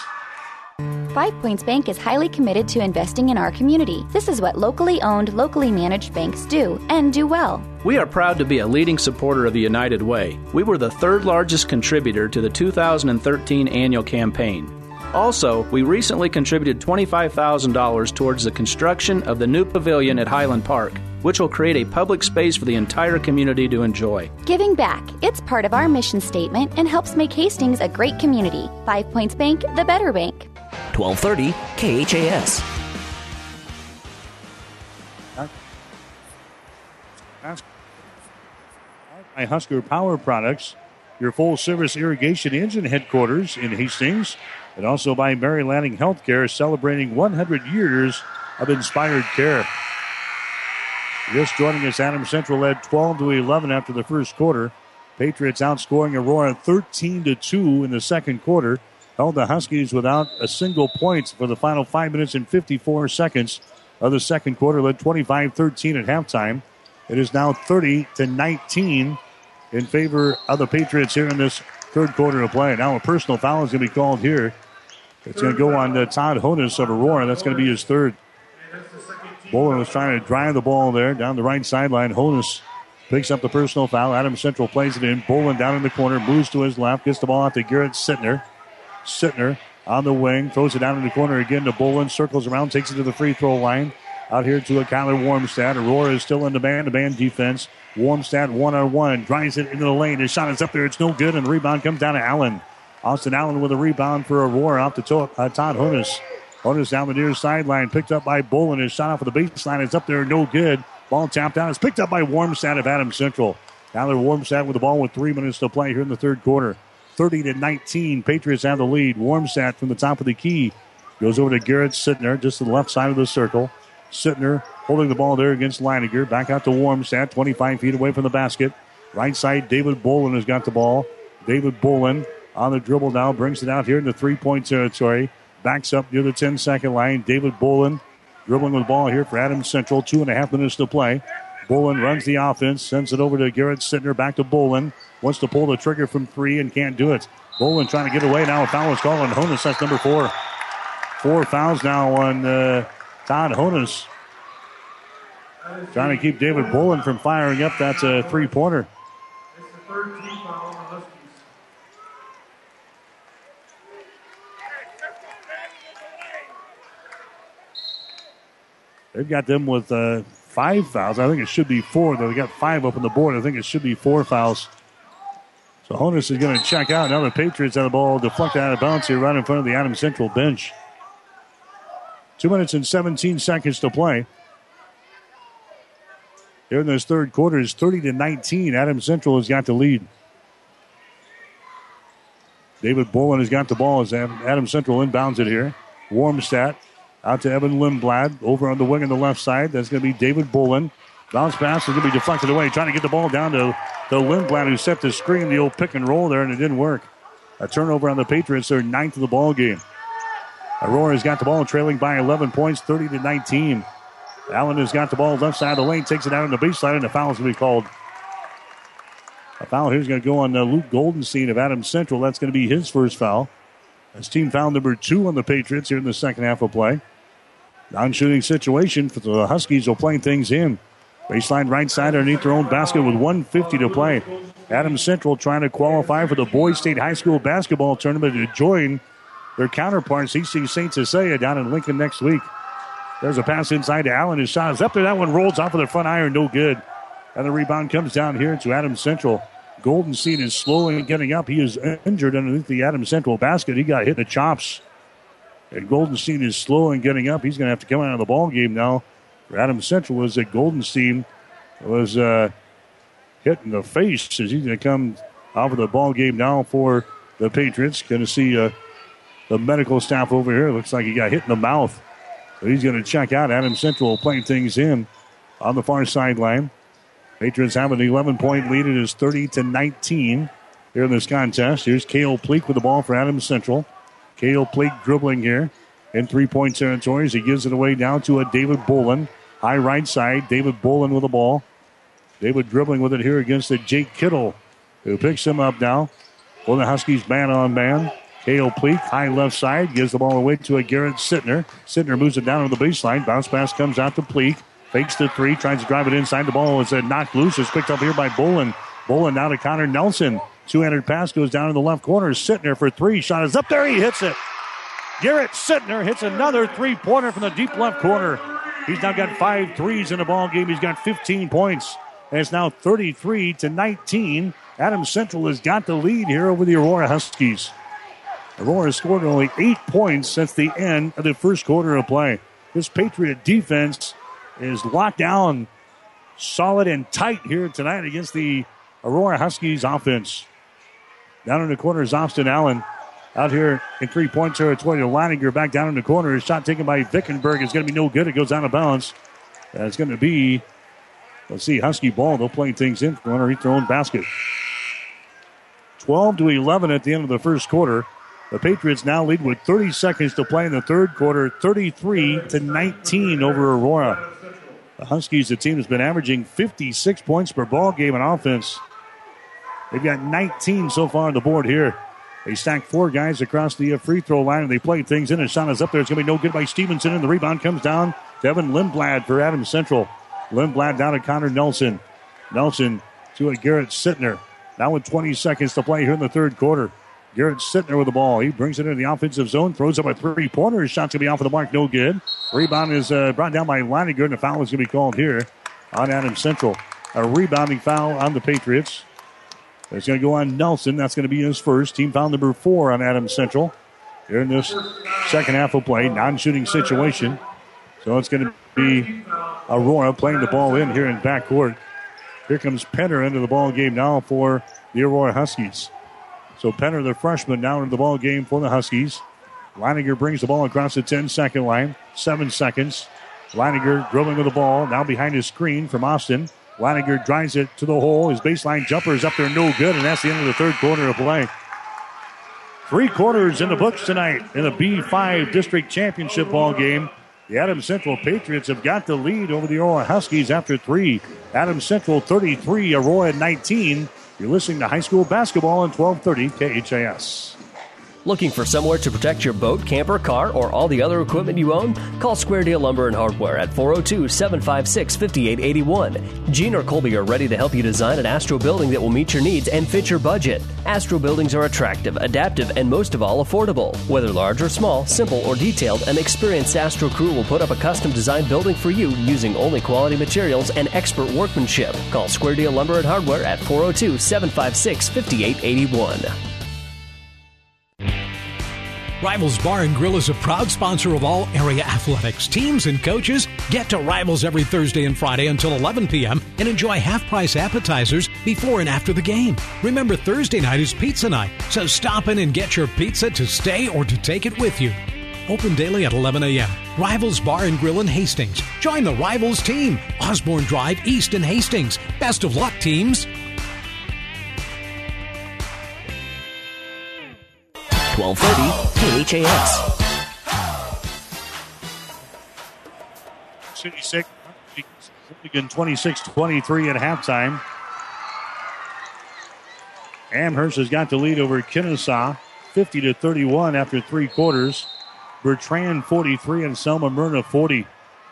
Five Points Bank is highly committed to investing in our community. This is what locally owned, locally managed banks do, and do well. We are proud to be a leading supporter of the United Way. We were the third largest contributor to the two thousand thirteen annual campaign. Also, we recently contributed twenty-five thousand dollars towards the construction of the new pavilion at Highland Park, which will create a public space for the entire community to enjoy. Giving back. It's part of our mission statement and helps make Hastings a great community. Five Points Bank, the better bank. twelve thirty K H A S. By Husker Power Products, your full-service irrigation engine headquarters in Hastings, and also by Mary Lanning Healthcare, celebrating one hundred years of inspired care. Just joining us, Adams Central led twelve to eleven after the first quarter. Patriots outscoring Aurora thirteen to two in the second quarter. Held the Huskies without a single point for the final five minutes and fifty-four seconds of the second quarter. Led twenty-five thirteen at halftime. It is now thirty to nineteen in favor of the Patriots here in this third quarter of play. Now a personal foul is going to be called here. It's going to go on to Todd Honus of Aurora. That's going to be his third. Bowler was trying to drive the ball there down the right sideline. Honus picks up the personal foul. Adams Central plays it in. Bolin down in the corner, moves to his left, gets the ball out to Garrett Sittner. Sittner on the wing, throws it down in the corner again to Bolin, circles around, takes it to the free throw line. Out here to a Kyler Warmstadt. Aurora is still in the man-to-man defense. Warmstadt one-on-one, drives it into the lane. His shot is up there. It's no good, and the rebound comes down to Allen. Austin Allen with a rebound for Aurora off the to- uh, Todd Honus. Honus down the near sideline, picked up by Bolin. His shot off of the baseline is up there, no good. Ball tapped out. It's picked up by Warmstadt of Adams Central. Kyler Warmstadt with the ball with three minutes to play here in the third quarter. thirty to nineteen. Patriots have the lead. Warmstadt from the top of the key goes over to Garrett Sittner, just to the left side of the circle. Sittner holding the ball there against Leininger. Back out to Warmstadt, twenty-five feet away from the basket. Right side, David Bolin has got the ball. David Bolin on the dribble now, brings it out here in the three-point territory. Backs up near the ten-second line. David Bolin dribbling with the ball here for Adams Central. Two and a half minutes to play. Bolin runs the offense, sends it over to Garrett Sittner. Back to Bolin. Wants to pull the trigger from three and can't do it. Bolin trying to get away. Now a foul is called on Honus. That's number four. Four fouls now on uh, Todd Honus. Trying to keep David Bolin from firing up. That's a three-pointer. They've got them with uh, five fouls. I think it should be four, though. They got five up on the board. I think it should be four fouls. So Honus is going to check out. Now the Patriots have the ball deflected out of bounds here right in front of the Adams Central bench. Two minutes and seventeen seconds to play. Here in this third quarter is thirty to nineteen. Adams Central has got the lead. David Bolin has got the ball as Adams Central inbounds it here. Warmstadt out to Evan Lindblad. Over on the wing on the left side. That's going to be David Bolin. Bounce pass is going to be deflected away. Trying to get the ball down to, to Lindblad, who set the screen, the old pick and roll there, and it didn't work. A turnover on the Patriots, their ninth of the ball game. Aurora's got the ball trailing by eleven points, thirty to nineteen. Allen has got the ball left side of the lane, takes it out on the baseline, and a foul is going to be called. A foul here is going to go on uh, Luke Goldenstein of Adams Central. That's going to be his first foul. That's team foul number two on the Patriots here in the second half of play. Non-shooting situation for the Huskies will play things in. Baseline right side underneath their own basket with one fifty to play. Adams Central trying to qualify for the Boys State High School basketball tournament to join their counterparts, Hastings Saint Cecilia, down in Lincoln next week. There's a pass inside to Allen. His shot is up there. That one rolls off of the front iron. No good. And the rebound comes down here to Adams Central. Goldenstein is slowly getting up. He is injured underneath the Adams Central basket. He got hit in the chops. And Goldenstein is slow in getting up. He's going to have to come out of the ball game now. For Adams Central was that Goldenstein was uh, hit in the face as he's going to come off of the ball game now for the Patriots. Going to see uh, the medical staff over here. Looks like he got hit in the mouth. So he's going to check out. Adams Central playing things in on the far sideline. Patriots have an eleven-point lead. It is thirty to nineteen here in this contest. Here's Cale Pleak with the ball for Adams Central. Cale Pleak dribbling here in three-point territories. He gives it away down to a David Bolin. High right side. David Bolin with the ball. David dribbling with it here against a Jake Kittle, who picks him up now. For the Huskies, man on man. Cale Pleak, high left side, gives the ball away to a Garrett Sittner. Sittner moves it down on the baseline. Bounce pass comes out to Pleak. Fakes the three, tries to drive it inside. The ball is uh, knocked loose. It's picked up here by Bolin. Bolin now to Connor Nelson. Two-handed pass goes down in the left corner. Sittner for three. Shot is up there. He hits it. Garrett Sittner hits another three-pointer from the deep left corner. He's now got five threes in the ball game. He's got fifteen points. And it's now thirty-three to nineteen. Adams Central has got the lead here over the Aurora Huskies. Aurora has scored only eight points since the end of the first quarter of play. This Patriot defense is locked down solid and tight here tonight against the Aurora Huskies offense. Down in the corner is Austin Allen. Out here in three-point territory to Leininger. Back down in the corner. His shot taken by Vickenberg is going to be no good. It goes out of bounds. Uh, it's going to be, let's see, Husky ball. They'll play things in from underneath their own basket. twelve to eleven at the end of the first quarter. The Patriots now lead with thirty seconds to play in the third quarter, thirty-three to nineteen over Aurora. The Huskies, the team, has been averaging fifty-six points per ball game in offense. They've got nineteen so far on the board here. They stack four guys across the free throw line, and they play things in. A shot is up there. It's going to be no good by Stevenson, and the rebound comes down to Evan Lindblad for Adams Central. Lindblad down to Connor Nelson. Nelson to a Garrett Sittner. Now with twenty seconds to play here in the third quarter. Garrett Sittner with the ball. He brings it into the offensive zone, throws up a three-pointer. His shot's going to be off of the mark, no good. Rebound is uh, brought down by Leininger, and the foul is going to be called here on Adams Central. A rebounding foul on the Patriots. It's going to go on Nelson. That's going to be his first. Team foul number four on Adams Central. Here in this second half of play, non-shooting situation. So it's going to be Aurora playing the ball in here in backcourt. Here comes Penner into the ball game now for the Aurora Huskies. So Penner, the freshman, now into the ball game for the Huskies. Leininger brings the ball across the ten-second line. Seven seconds. Leininger dribbling with the ball. Now behind his screen from Austin. Leininger drives it to the hole. His baseline jumper is up there, no good, and that's the end of the third quarter of play. Three quarters in the books tonight in the B five District Championship ball game. The Adams Central Patriots have got the lead over the Aurora Huskies after three. Adams Central thirty-three, Aurora nineteen. You're listening to high school basketball on twelve thirty K H A S. Looking for somewhere to protect your boat, camper, car, or all the other equipment you own? Call Square Deal Lumber and Hardware at four oh two, seven five six, five eight eight one. Gene or Colby are ready to help you design an Astro building that will meet your needs and fit your budget. Astro buildings are attractive, adaptive, and most of all, affordable. Whether large or small, simple or detailed, an experienced Astro crew will put up a custom-designed building for you using only quality materials and expert workmanship. Call Square Deal Lumber and Hardware at four oh two, seven five six, five eight eight one. Rivals Bar and Grill is a proud sponsor of all area athletics. Teams and coaches get to Rivals every Thursday and Friday until eleven p.m. and enjoy half-price appetizers before and after the game. Remember, Thursday night is pizza night, so stop in and get your pizza to stay or to take it with you. Open daily at eleven a.m. Rivals Bar and Grill in Hastings. Join the Rivals team. Osborne Drive East in Hastings. Best of luck, teams. twelve thirty K H A S. City six, twenty-six twenty-three at halftime. Amherst has got the lead over Kennesaw, fifty to thirty-one after three quarters. Bertrand forty-three and Selma Myrna forty.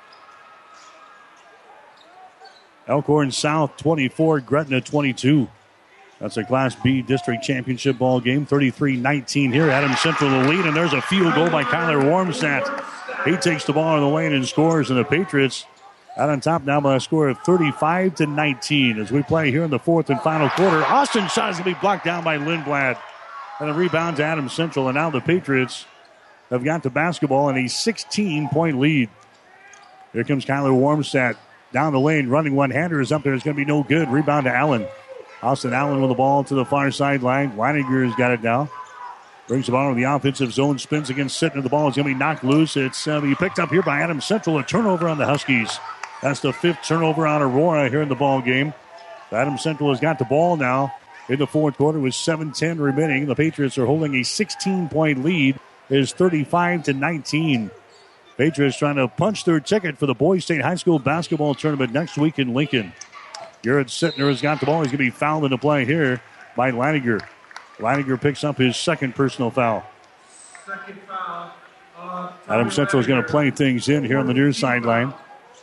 Elkhorn South twenty-four, Gretna twenty-two. That's a Class B District Championship ball game, thirty-three nineteen here. Adams Central the lead, and there's a field goal by Kyler Warmstadt. He takes the ball in the lane and scores, and the Patriots out on top now by a score of thirty-five to nineteen as we play here in the fourth and final quarter. Austin shot is going to be blocked down by Lindblad, and a rebound to Adams Central, and now the Patriots have got the basketball in a sixteen-point lead. Here comes Kyler Warmstadt down the lane, running one-hander is up there. It's going to be no good. Rebound to Allen. Austin Allen with the ball to the far sideline. Leininger's got it now. Brings the ball over the offensive zone, spins against Sittner. The ball is going to be knocked loose. It's uh, be picked up here by Adams Central. A turnover on the Huskies. That's the fifth turnover on Aurora here in the ball game. Adams Central has got the ball now in the fourth quarter with seven ten remaining. The Patriots are holding a sixteen-point lead. It is thirty-five to nineteen. Patriots trying to punch their ticket for the Boys State High School basketball tournament next week in Lincoln. Garrett Sittner has got the ball. He's going to be fouled into play here by Leininger. Leininger picks up his second personal foul. Second foul. Uh, Adams Central is going to play things in here on the near sideline.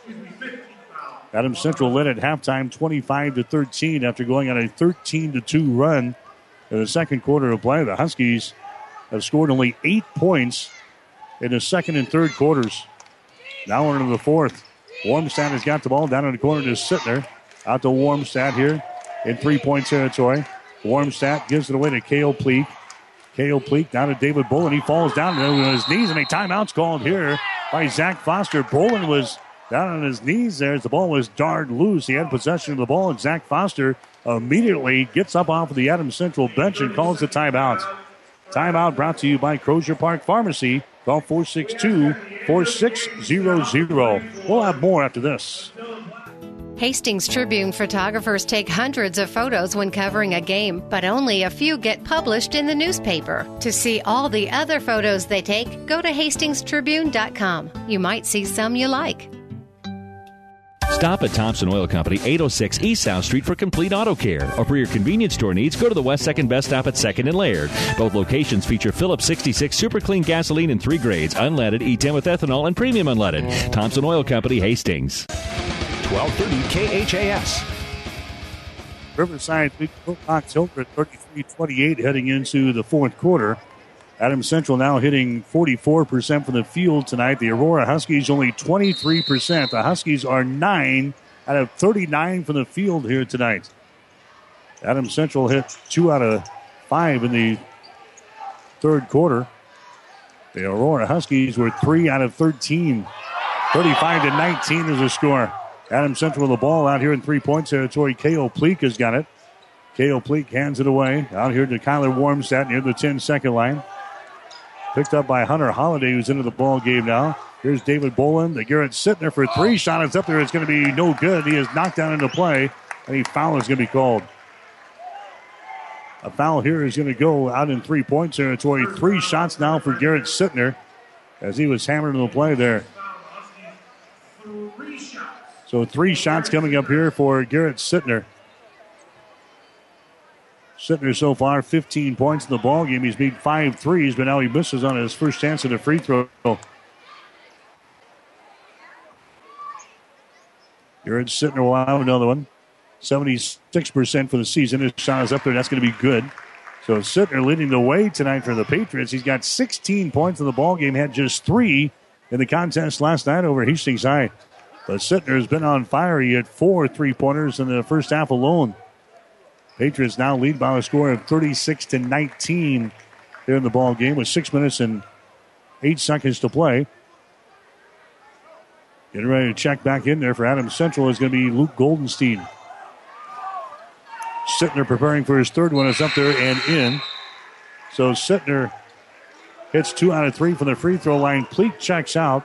Adams Central led at halftime twenty-five to thirteen after going on a thirteen to two run in the second quarter of play. The Huskies have scored only eight points in the second and third quarters. Now we're into the fourth. Warmstadt has got the ball down in the corner to Sittner. Out to Warmstadt here in three-point territory. Warmstadt gives it away to Cale Pleak. Cale Pleak down to David Bolin. He falls down on his knees, and a timeout's called here by Zach Foster. Bolin was down on his knees there as the ball was darted loose. He had possession of the ball, and Zach Foster immediately gets up off of the Adams Central bench and calls the timeout. Timeout brought to you by Crozier Park Pharmacy. Call four six two, four six zero zero. We'll have more after this. Hastings Tribune photographers take hundreds of photos when covering a game, but only a few get published in the newspaper. To see all the other photos they take, go to hastings tribune dot com. You might see some you like. Stop at Thompson Oil Company, eight oh six East South Street for complete auto care. Or for your convenience store needs, go to the West second Best Stop at second and Laird. Both locations feature Phillips sixty-six Super Clean gasoline in three grades, unleaded, E ten with ethanol, and premium unleaded. Thompson Oil Company, Hastings. twelve thirty K H A S. Riverside beat Wilcox Hilbert thirty-three twenty-eight heading into the fourth quarter. Adams Central now hitting forty-four percent from the field tonight. The Aurora Huskies only twenty-three percent. The Huskies are nine out of thirty-nine from the field here tonight. Adams Central hit two out of five in the third quarter. The Aurora Huskies were three out of thirteen. thirty-five to nineteen is the score. Adams Central with the ball out here in three-point territory. K O. Pleak has got it. K O. Pleak hands it away out here to Kyler Warmstadt near the ten-second line. Picked up by Hunter Holiday, who's into the ball game now. Here's David Bolin. The Garrett Sittner for three. Shot is up there. It's going to be no good. He is knocked down into play, and a foul is going to be called. A foul here is going to go out in three-point territory. Three shots now for Garrett Sittner as he was hammered into the play there. So three shots coming up here for Garrett Sittner. Sittner so far, fifteen points in the ball game. He's made five threes, but now he misses on his first chance at a free throw. Garrett Sittner will have another one. seventy-six percent for the season. His shot is up there. That's going to be good. So Sittner leading the way tonight for the Patriots. He's got sixteen points in the ball game. Had just three in the contest last night over Hastings High. But Sittner has been on fire. He had four three-pointers in the first half alone. Patriots now lead by a score of thirty-six to nineteen here in the ball game with six minutes and Eight seconds to play. Getting ready to check back in there for Adams Central is going to be Luke Goldenstein. Sittner preparing for his third one. It's up there and in. So Sittner hits two out of three from the free throw line. Pleat checks out.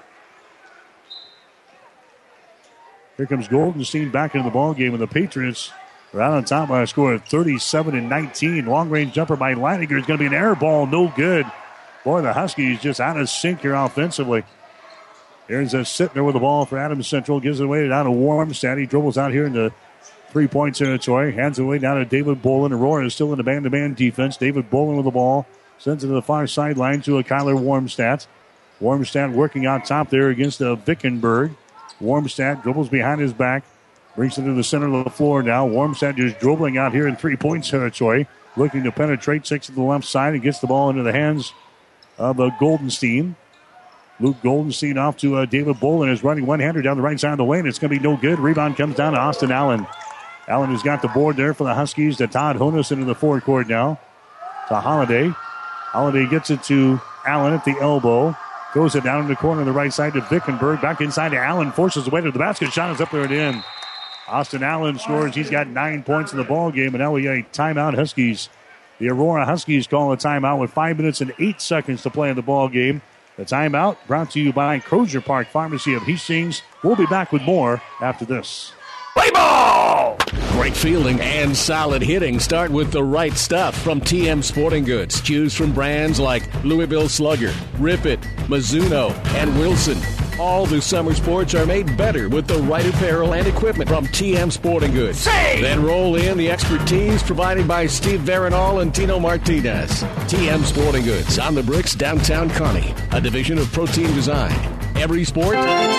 Here comes Goldenstein back into the ball game, and the Patriots are out on top by a score of thirty-seven and nineteen. Long range jumper by Leininger is going to be an air ball, no good. Boy, the Huskies just out of sync here offensively. Here's a Sittner with the ball for Adams Central. Gives it away down to Warmstad. He dribbles out here in the three-point territory. Hands it away down to David Bolin. Aurora is still in the man-to-man defense. David Bolin with the ball. Sends it to the far sideline to a Kyler Warmstad. Warmstad working out top there against the Vickenberg. Warmstad dribbles behind his back. Brings it to the center of the floor now. Warmstad just dribbling out here in three-point territory. Looking to penetrate six to the left side and gets the ball into the hands of uh, Goldenstein. Luke Goldenstein off to uh, David Bolin is running one-hander down the right side of the lane. It's going to be no good. Rebound comes down to Austin Allen. Allen has got the board there for the Huskies to Todd Honus into the forward court now. To Holiday. Holiday gets it to Allen at the elbow. Throws it down in the corner on the right side to Vickenberg. Back inside to Allen. Forces away to the basket. Shot is up there and in. Austin Allen scores. He's got nine points in the ball game. And now we got a timeout Huskies. The Aurora Huskies call a timeout with five minutes and eight seconds to play in the ball game. The timeout brought to you by Crozier Park Pharmacy of Hastings. We'll be back with more after this. Play ball! Great fielding and solid hitting start with the right stuff from T M Sporting Goods. Choose from brands like Louisville Slugger, Rip It, Mizuno, and Wilson. All the summer sports are made better with the right apparel and equipment from T M Sporting Goods. Say! Then roll in the expertise provided by Steve Veronal and Tino Martinez. T M Sporting Goods on the bricks, downtown Kearney, a division of Protein Design. Every sport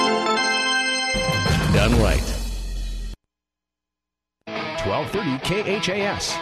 done right. twelve thirty K H A S.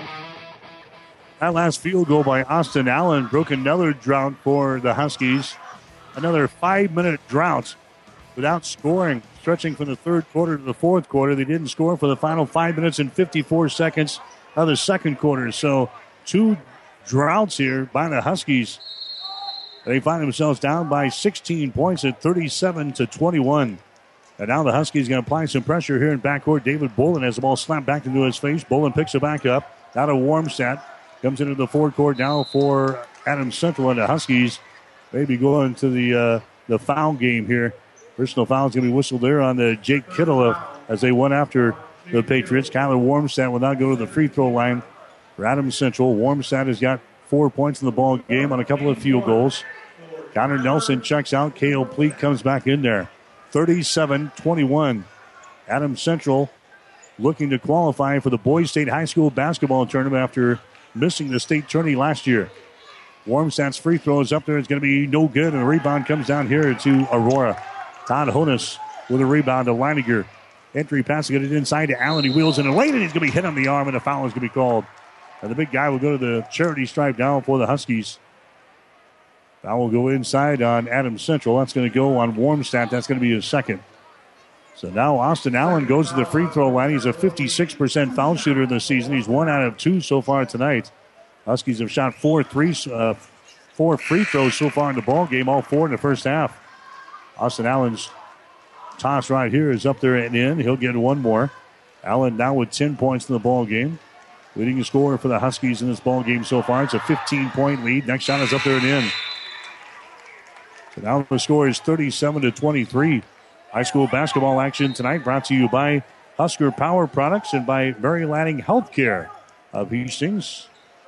That last field goal by Austin Allen broke another drought for the Huskies. Another five-minute drought without scoring, stretching from the third quarter to the fourth quarter. They didn't score for the final five minutes and fifty-four seconds of the second quarter. So two droughts here by the Huskies. They find themselves down by sixteen points at thirty-seven to twenty-one. And now the Huskies going to apply some pressure here in backcourt. David Bolin has the ball slapped back into his face. Bolin picks it back up. Now to Warmstad. Comes into the forecourt now for Adams Central, and the Huskies maybe going to the uh, the foul game here. Personal foul is going to be whistled there on the Jake Kittle as they went after the Patriots. Kyler Warmstad will now go to the free throw line for Adams Central. Warmstad has got four points in the ball game on a couple of field goals. Connor Nelson checks out. Cale Pleat comes back in there. thirty-seven twenty-one. Adams Central looking to qualify for the Boys State High School basketball tournament after missing the state tourney last year. Warmstad's free throw is up there. It's going to be no good, and the rebound comes down here to Aurora. Todd Honus with a rebound to Leininger. Entry pass, get it inside to Allen. He wheels in a lane, and he's going to be hit on the arm, and a foul is going to be called. And the big guy will go to the charity stripe down for the Huskies. That will go inside on Adams Central. That's going to go on Warmstad. That's going to be his second. So now Austin Allen goes to the free throw line. He's a fifty-six percent foul shooter this season. He's one out of two so far tonight. Huskies have shot four threes, uh, four free throws so far in the ball game, all four in the first half. Austin Allen's toss right here is up there and in. He'll get one more. Allen now with ten points in the ball game. Leading scorer for the Huskies in this ball game so far. It's a fifteen-point lead. Next shot is up there and in. So now the score is thirty-seven to twenty-three. High school basketball action tonight brought to you by Husker Power Products and by Mary Lanning Healthcare of Hastings.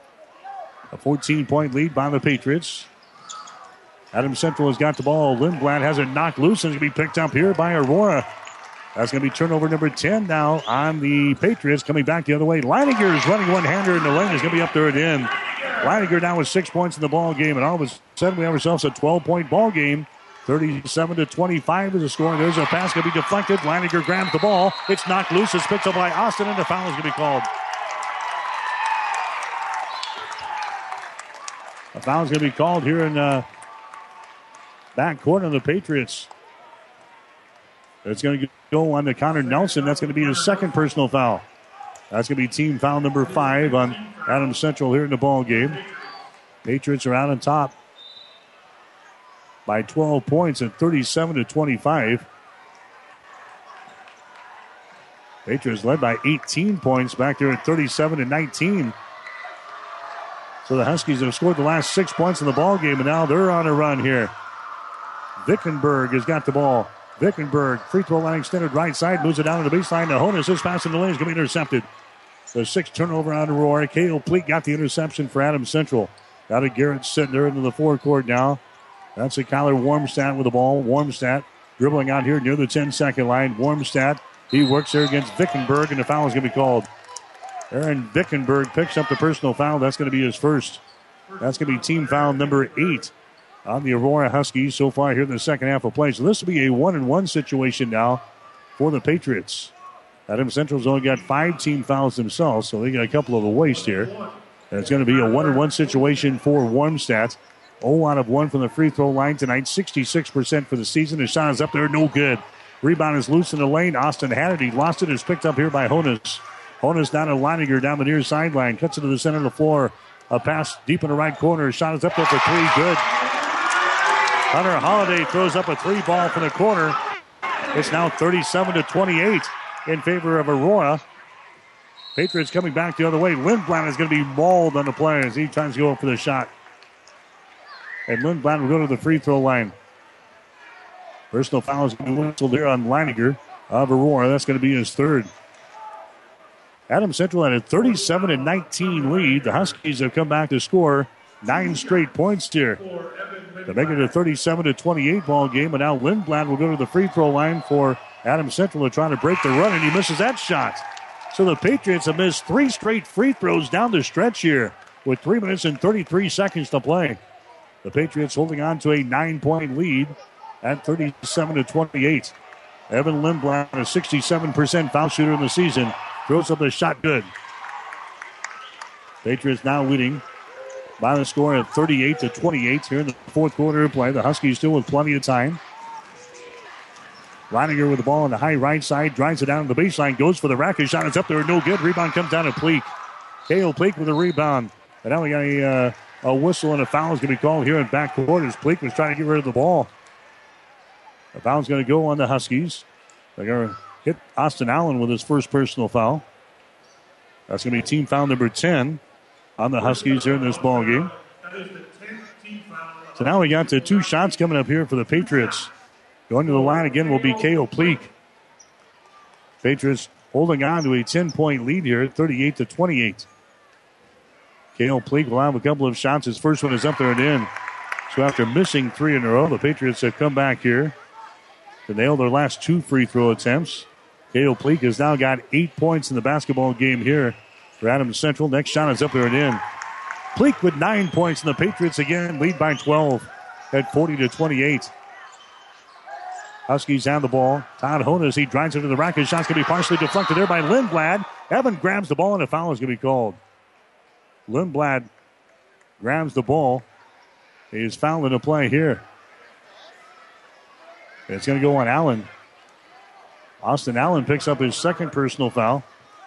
A fourteen-point lead by the Patriots. Adams Central has got the ball. Lindblad has it knocked loose and it's going to be picked up here by Aurora. That's going to be turnover number ten now on the Patriots. Coming back the other way. Leininger is running one-hander in the lane. Is going to be up there at the end. Leininger now with six points in the ball game, and all of a sudden we have ourselves a twelve-point ball game. thirty-seven to twenty-five is the score. And there's a pass going to be deflected. Leininger grabs the ball. It's knocked loose. It's picked up by Austin, and the foul is going to be called. A foul is going to be called here in uh, back corner of the Patriots. It's going to go on to Connor Nelson. That's going to be his second personal foul. That's going to be team foul number five on Adams Central here in the ball game. Patriots are out on top. by twelve points at thirty-seven to twenty-five. Patriots led by eighteen points back there at thirty-seven to nineteen. So the Huskies have scored the last six points in the ball game, and now they're on a run here. Vickenberg has got the ball. Vickenberg, free throw line extended right side, moves it down to the baseline. The Honus is passing the lane, is going to be intercepted. The sixth turnover on Aurora. Cale Pleak got the interception for Adams Central. Got a Garrett Sittner into the forecourt now. That's a Kyler Warmstadt with the ball. Warmstadt dribbling out here near the ten-second line. Warmstadt, he works there against Vickenberg, and the foul is going to be called. Aaron Vickenberg picks up the personal foul. That's going to be his first. That's going to be team foul number eight on the Aurora Huskies so far here in the second half of play. So this will be a one-and-one situation now for the Patriots. Adams Central's only got five team fouls themselves, so they got a couple of a waste here. And it's going to be a one-and-one situation for Warmstadt. zero out of one from the free throw line tonight, sixty-six percent for the season. His shot is up there, no good. Rebound is loose in the lane. Austin Hannity lost it. It's picked up here by Honus. Honus down to Leininger down the near sideline. Cuts it to the center of the floor. A pass deep in the right corner. Shot is up there for three. Good. Hunter Holiday throws up a three ball from the corner. It's now thirty-seven to twenty-eight in favor of Aurora. Patriots coming back the other way. Lindblad is going to be mauled on the play as he tries to go for the shot. And Lindblad will go to the free throw line. Personal foul is going to be whistled there on Leininger of Aurora. That's going to be his third. Adams Central had a thirty-seven to nineteen lead. The Huskies have come back to score nine straight points here to make it a thirty-seven to twenty-eight ball game. And now Lindblad will go to the free throw line for Adams Central to try to break the run, and he misses that shot. So the Patriots have missed three straight free throws down the stretch here with three minutes and thirty-three seconds to play. The Patriots holding on to a nine-point lead at thirty-seven to twenty-eight. Evan Lindblad, a sixty-seven percent foul shooter in the season, throws up the shot good. Patriots now leading by the score of thirty-eight to twenty-eight here in the fourth quarter of play. The Huskies still with plenty of time. Leininger with the ball on the high right side, drives it down to the baseline, goes for the racket shot. It's up there, no good. Rebound comes down to Pleak. Cale Pleak with a rebound. And now we got a, uh, a whistle and a foul is going to be called here in backcourt as Pleak was trying to get rid of the ball. The foul's going to go on the Huskies. They're going to hit Austin Allen with his first personal foul. That's going to be team foul number ten on the Huskies here in this ball game. So now we got the two shots coming up here for the Patriots. Going to the line again will be Cale Pleak. Patriots holding on to a ten-point lead here at thirty-eight to twenty-eight. Cale Pleak will have a couple of shots. His first one is up there and in. So after missing three in a row, the Patriots have come back here to nail their last two free throw attempts. Cale Pleak has now got eight points in the basketball game here for Adams Central. Next shot is up there and in. Pleak with nine points, and the Patriots again lead by twelve at forty to twenty-eight. Huskies have the ball. Todd Honus, he drives into the rack. His shot's going to be partially deflected there by Lindblad. Evan grabs the ball, and a foul is going to be called. Lindblad grabs the ball. He is fouled in the play here. It's going to go on Allen. Austin Allen picks up his second personal foul.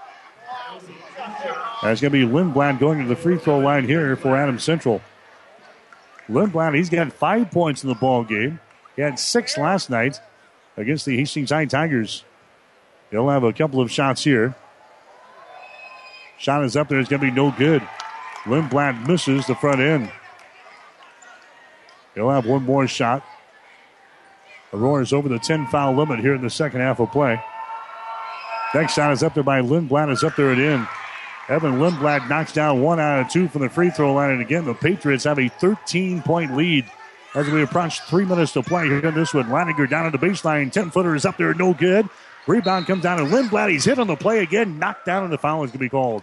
That's going to be Lindblad going to the free throw line here for Adams Central. Lindblad, he's got five points in the ball game. He had six last night against the Hastings High Tigers. He'll have a couple of shots here. Shot is up there. It's going to be no good. Lindblad misses the front end. He'll have one more shot. Aurora's over the ten-foul limit here in the second half of play. Next shot is up there by Lindblad. It's up there and in. Evan Lindblad knocks down one out of two from the free throw line. And again, the Patriots have a thirteen-point lead as we approach three minutes to play here in this one. Leininger down at the baseline. ten-footer is up there, no good. Rebound comes down to Lindblad. He's hit on the play again. Knocked down, and the foul is going to be called.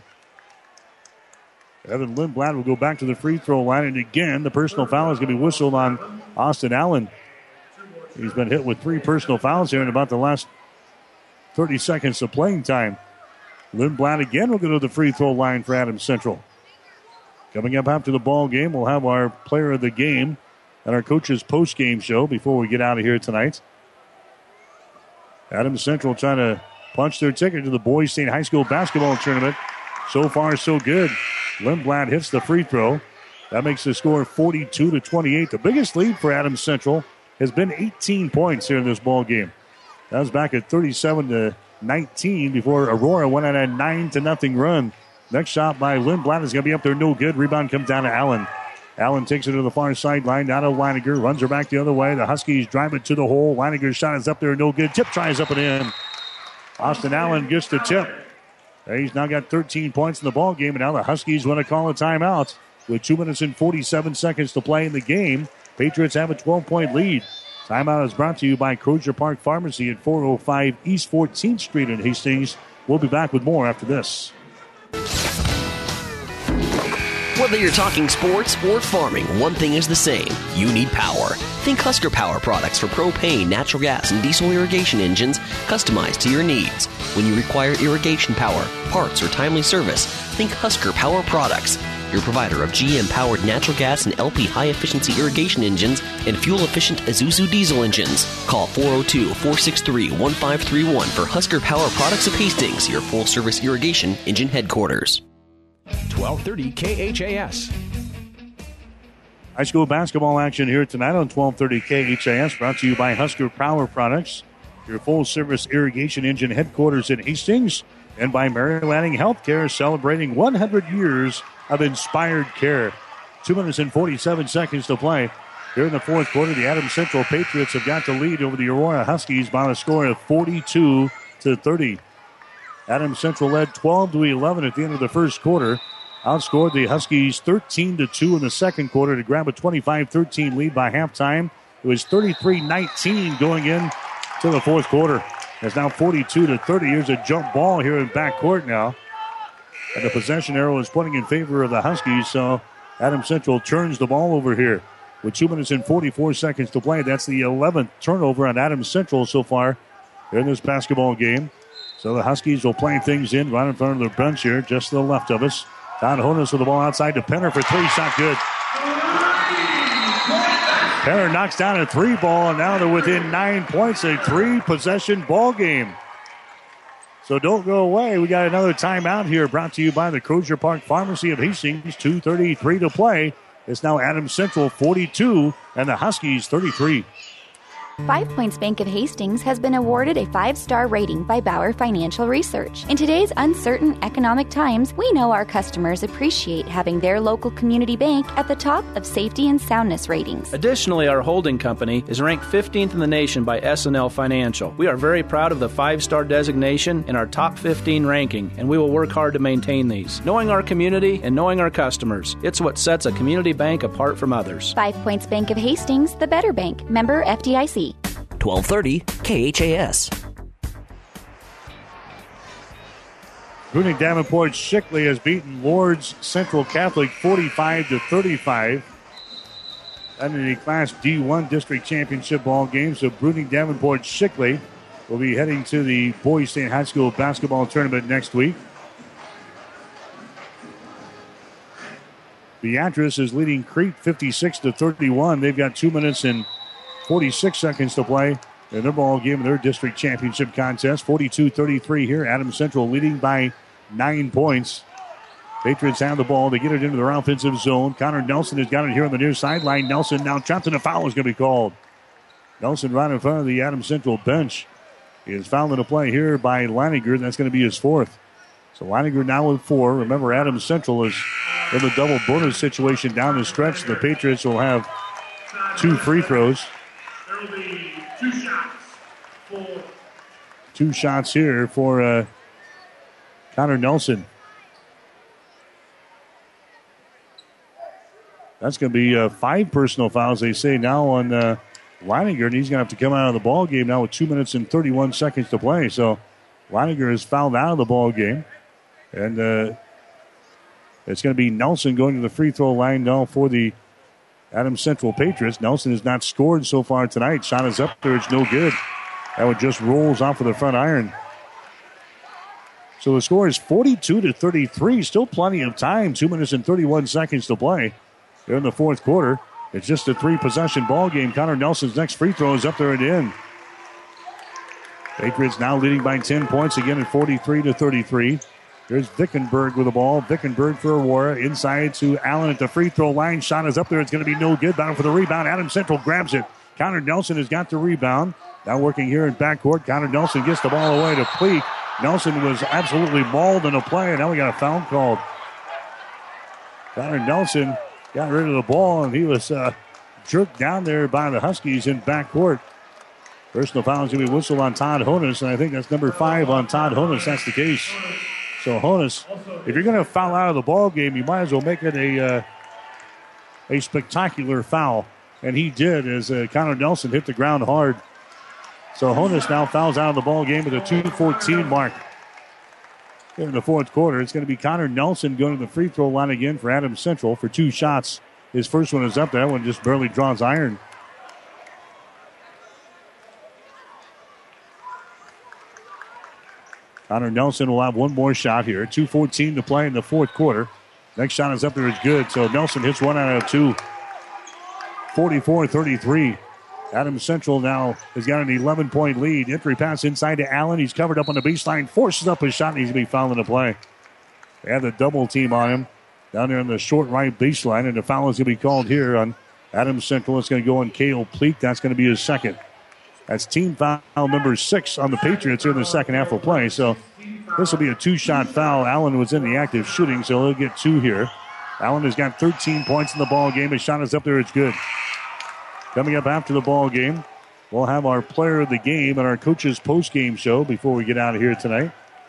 Evan Lindblad will go back to the free throw line. And again, the personal foul is going to be whistled on Austin Allen. He's been hit with three personal fouls here in about the last thirty seconds of playing time. Lindblad again will go to the free throw line for Adams Central. Coming up after the ball game, we'll have our player of the game and our coach's post-game show before we get out of here tonight. Adams Central trying to punch their ticket to the Boys State High School basketball tournament. So far, so good. Lindblad hits the free throw. That makes the score forty-two to twenty-eight. The biggest lead for Adams Central has been eighteen points here in this ball game. That was back at thirty-seven to nineteen before Aurora went on a nine to nothing run. Next shot by Lindblad is going to be up there, no good. Rebound comes down to Allen. Allen takes it to the far sideline, down to Weiniger, runs her back the other way. The Huskies drive it to the hole. Weiniger's shot is up there, no good. Tip tries up and in. Austin Allen gets the tip. He's now got thirteen points in the ball game, and now the Huskies want to call a timeout with two minutes and forty-seven seconds to play in the game. Patriots have a twelve-point lead. Timeout is brought to you by Crozier Park Pharmacy at four oh five East fourteenth Street in Hastings. We'll be back with more after this. Whether you're talking sports or farming, one thing is the same. You need power. Think Husker Power products for propane, natural gas, and diesel irrigation engines customized to your needs. When you require irrigation power, parts, or timely service, think Husker Power products. Your provider of G M-powered natural gas and L P high-efficiency irrigation engines and fuel-efficient Isuzu diesel engines. Call four oh two, four six three, one five three one for Husker Power Products of Hastings, your full-service irrigation engine headquarters. twelve thirty K H A S. High school basketball action here tonight on twelve thirty K H A S, brought to you by Husker Power Products, your full-service irrigation engine headquarters in Hastings, and by Mary Lanning Healthcare, celebrating one hundred years of inspired care. Two minutes and forty-seven seconds to play. Here in the fourth quarter, the Adams Central Patriots have got the lead over the Aurora Huskies by a score of forty-two to thirty. Adams Central led twelve to eleven at the end of the first quarter. Outscored the Huskies thirteen to two in the second quarter to grab a twenty-five thirteen lead by halftime. It was thirty-three nineteen going in to the fourth quarter. It's now forty-two to thirty. Here's a jump ball here in backcourt now. And the possession arrow is pointing in favor of the Huskies, so Adams Central turns the ball over here. With two minutes and forty-four seconds to play, that's the eleventh turnover on Adams Central so far in this basketball game. So the Huskies will play things in right in front of their bench here, just to the left of us. Todd Honus with the ball outside to Penner for three. Shot good. Penner knocks down a three ball, and now they're within nine points. A three-possession ball game. So don't go away. We got another timeout here brought to you by the Crozier Park Pharmacy of Hastings. two thirty-three to play. It's now Adams Central forty-two and the Huskies thirty-three. Five Points Bank of Hastings has been awarded a five-star rating by Bauer Financial Research. In today's uncertain economic times, we know our customers appreciate having their local community bank at the top of safety and soundness ratings. Additionally, our holding company is ranked fifteenth in the nation by S and L Financial. We are very proud of the five-star designation in our top fifteen ranking, and we will work hard to maintain these. Knowing our community and knowing our customers, it's what sets a community bank apart from others. Five Points Bank of Hastings, the better bank. Member F D I C. twelve thirty K H A S. Bruning Davenport Shickley has beaten Lourdes Central Catholic forty-five to thirty-five. And in the Class D one District Championship ball game, so Bruning Davenport Shickley will be heading to the Boys State High School basketball tournament next week. Beatrice is leading Crete fifty-six to thirty-one. They've got two minutes and forty-six seconds to play in their ball game in their district championship contest. forty-two thirty-three here. Adams Central leading by nine points. Patriots have the ball. They get it into their offensive zone. Connor Nelson has got it here on the near sideline. Nelson now trapped in a foul is going to be called. Nelson right in front of the Adams Central bench. He is fouled in a play here by Leininger. That's going to be his fourth. So Leininger now with four. Remember, Adams Central is in the double bonus situation down the stretch. The Patriots will have two free throws. There will be two shots for Two shots here for uh, Connor Nelson. That's going to be uh, five personal fouls, they say, now on uh, Leininger, and he's going to have to come out of the ball game now with two minutes and thirty-one seconds to play. So Leininger is fouled out of the ball game. And uh, it's going to be Nelson going to the free throw line now for the Adams Central Patriots. Nelson has not scored so far tonight. Shot is up there. It's no good. That one just rolls off of the front iron. So the score is forty-two to thirty-three. Still plenty of time. Two minutes and thirty-one seconds to play. They're in the fourth quarter. It's just a three-possession ball game. Connor Nelson's next free throw is up there and in. Patriots now leading by ten points again at forty-three to thirty-three. There's Vickenberg with the ball. Vickenberg for Aurora. Inside to Allen at the free throw line. Shot is up there. It's going to be no good. Battle for the rebound. Adams Central grabs it. Connor Nelson has got the rebound. Now working here in backcourt. Connor Nelson gets the ball away to Pleak. Nelson was absolutely mauled in a play, and now we got a foul called. Connor Nelson got rid of the ball, and he was uh, jerked down there by the Huskies in backcourt. Personal foul is going to be whistled on Todd Honus, and I think that's number five on Todd Honus. That's the case. So Honus, if you're going to foul out of the ball game, you might as well make it a uh, a spectacular foul, and he did as uh, Connor Nelson hit the ground hard. So Honus now fouls out of the ball game with a two fourteen mark. In the fourth quarter, it's going to be Connor Nelson going to the free throw line again for Adams Central for two shots. His first one is up there. That one just barely draws iron. Connor Nelson will have one more shot here. two fourteen to play in the fourth quarter. Next shot is up there. It's good. So Nelson hits one out of two. forty-four thirty-three. Adams Central now has got an eleven-point lead. Entry pass inside to Allen. He's covered up on the baseline. Forces up his shot, and he's going to be fouling the play. They have the double team on him down there on the short right baseline, and the foul is going to be called here on Adams Central. It's going to go on Cale Pleak. That's going to be his second. That's team foul number six on the Patriots here in the second half of play. So this will be a two-shot foul. Allen was in the active shooting, so he'll get two here. Allen has got thirteen points in the ball game. His shot is up there. It's good. Coming up after the ball game, we'll have our player of the game and our coach's post-game show before we get out of here tonight.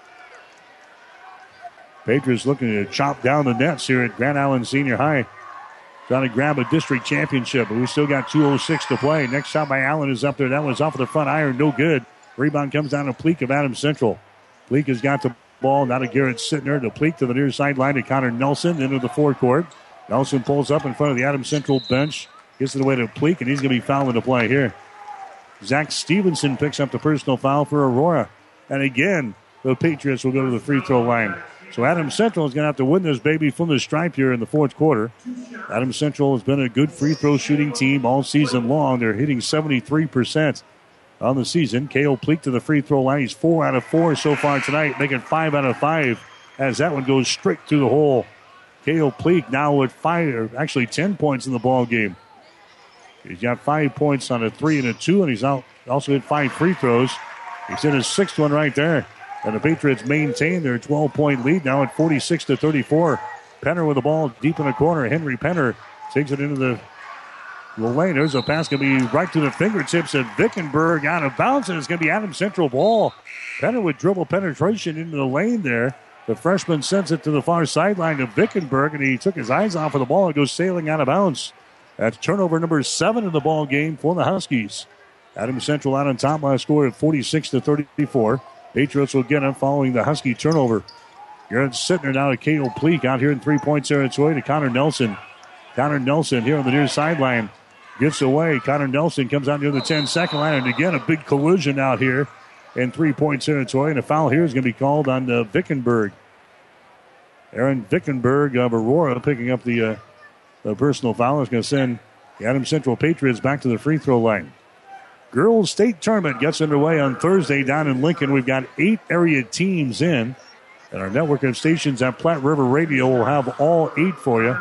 Patriots looking to chop down the nets here at Grand Island Senior High. Trying to grab a district championship, but we still got two oh six to play. Next shot by Allen is up there. That was off of the front iron. No good. Rebound comes down to Pleak of Adams Central. Pleak has got the ball. Now to Garrett Sittner. To Pleak to the near sideline to Connor Nelson into the forecourt. Nelson pulls up in front of the Adams Central bench. Gets it away to Pleak, and he's going to be fouling the play here. Zach Stevenson picks up the personal foul for Aurora. And again, the Patriots will go to the free throw line. So Adams Central is going to have to win this baby from the stripe here in the fourth quarter. Adams Central has been a good free throw shooting team all season long. They're hitting seventy-three percent on the season. Cale Pleak to the free throw line. He's four out of four so far tonight, making five out of five as that one goes straight through the hole. Cale Pleak now with five, or actually ten points in the ball game. He's got five points on a three and a two, and he's out, also hit five free throws. He's in his sixth one right there. And the Patriots maintain their twelve-point lead now at forty-six to thirty-four. Penner with the ball deep in the corner. Henry Penner takes it into the, the lane. There's a pass going to be right to the fingertips of Vickenberg out of bounds, and it's going to be Adams Central ball. Penner with dribble penetration into the lane there. The freshman sends it to the far sideline to Vickenberg, and he took his eyes off of the ball and goes sailing out of bounds. That's turnover number seven in the ball game for the Huskies. Adams Central out on top by a score of forty-six to thirty-four. Patriots will get it following the Husky turnover. Garrett Sittner now to Cale Pleak out here in three-point territory to Connor Nelson. Connor Nelson here on the near sideline. Gets away. Connor Nelson comes out near the ten-second line. And again, a big collision out here in three-point territory. And a foul here is going to be called on uh, Vickenberg. Aaron Vickenberg of Aurora picking up the, uh, the personal foul. Is going to send the Adams Central Patriots back to the free throw line. Girls State Tournament gets underway on Thursday down in Lincoln. We've got eight area teams in. And our network of stations at Platte River Radio will have all eight for you.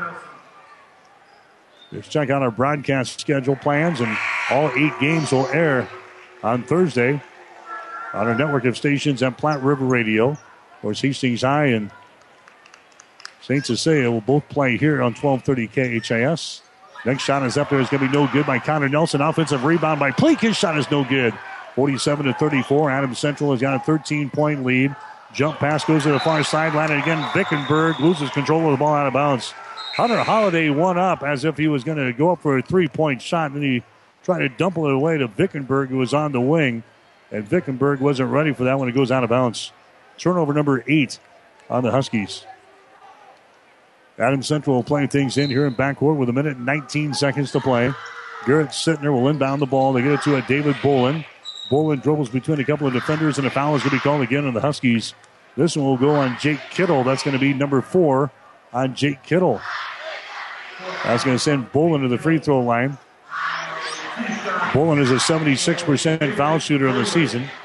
Just check out our broadcast schedule plans, and all eight games will air on Thursday on our network of stations at Platte River Radio. Of course, Hastings High and Saint Cecilia will both play here on twelve thirty K H A S. Next shot is up there. It's going to be no good by Connor Nelson. Offensive rebound by Pleak. His shot is no good. forty-seven to thirty-four. Adams Central has got a thirteen-point lead. Jump pass goes to the far sideline. And again, Vickenberg loses control of the ball out of bounds. Hunter Holiday won up as if he was going to go up for a three-point shot. And then he tried to dump it away to Vickenberg, who was on the wing. And Vickenberg wasn't ready for that when it goes out of bounds. Turnover number eight on the Huskies. Adams Central will play things in here in backcourt with a minute and nineteen seconds to play. Garrett Sittner will inbound the ball. They get it to a David Bolin. Bolin dribbles between a couple of defenders, and a foul is going to be called again on the Huskies. This one will go on Jake Kittle. That's going to be number four on Jake Kittle. That's going to send Bolin to the free throw line. Bolin is a seventy-six percent foul shooter in the season.